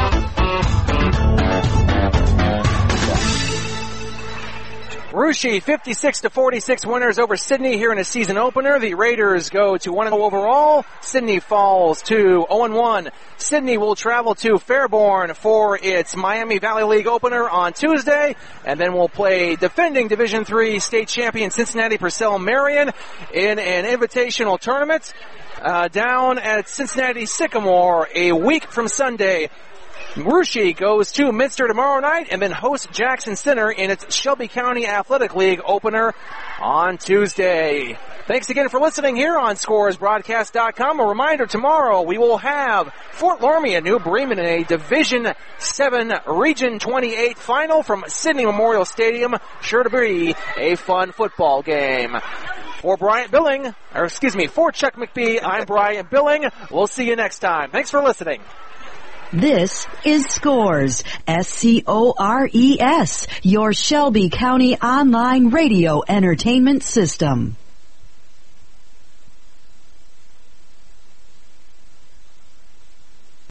Russia 56-46 winners over Sydney here in a season opener. The Raiders go to 1-0 overall. Sydney falls to 0-1. Sydney will travel to Fairborn for its Miami Valley League opener on Tuesday, and then we'll play defending Division III state champion Cincinnati Purcell Marion in an invitational tournament down at Cincinnati Sycamore a week from Sunday. Russia goes to Minster tomorrow night and then hosts Jackson Center in its Shelby County Athletic League opener on Tuesday. Thanks again for listening here on ScoresBroadcast.com. A reminder, tomorrow we will have Fort Laramie and New Bremen in a Division 7 Region 28 final from Sydney Memorial Stadium. Sure to be a fun football game. For Bryant Billing, for Chuck McBee, I'm Bryant Billing. We'll see you next time. Thanks for listening. This is Scores, SCORES, your Shelby County online radio entertainment system.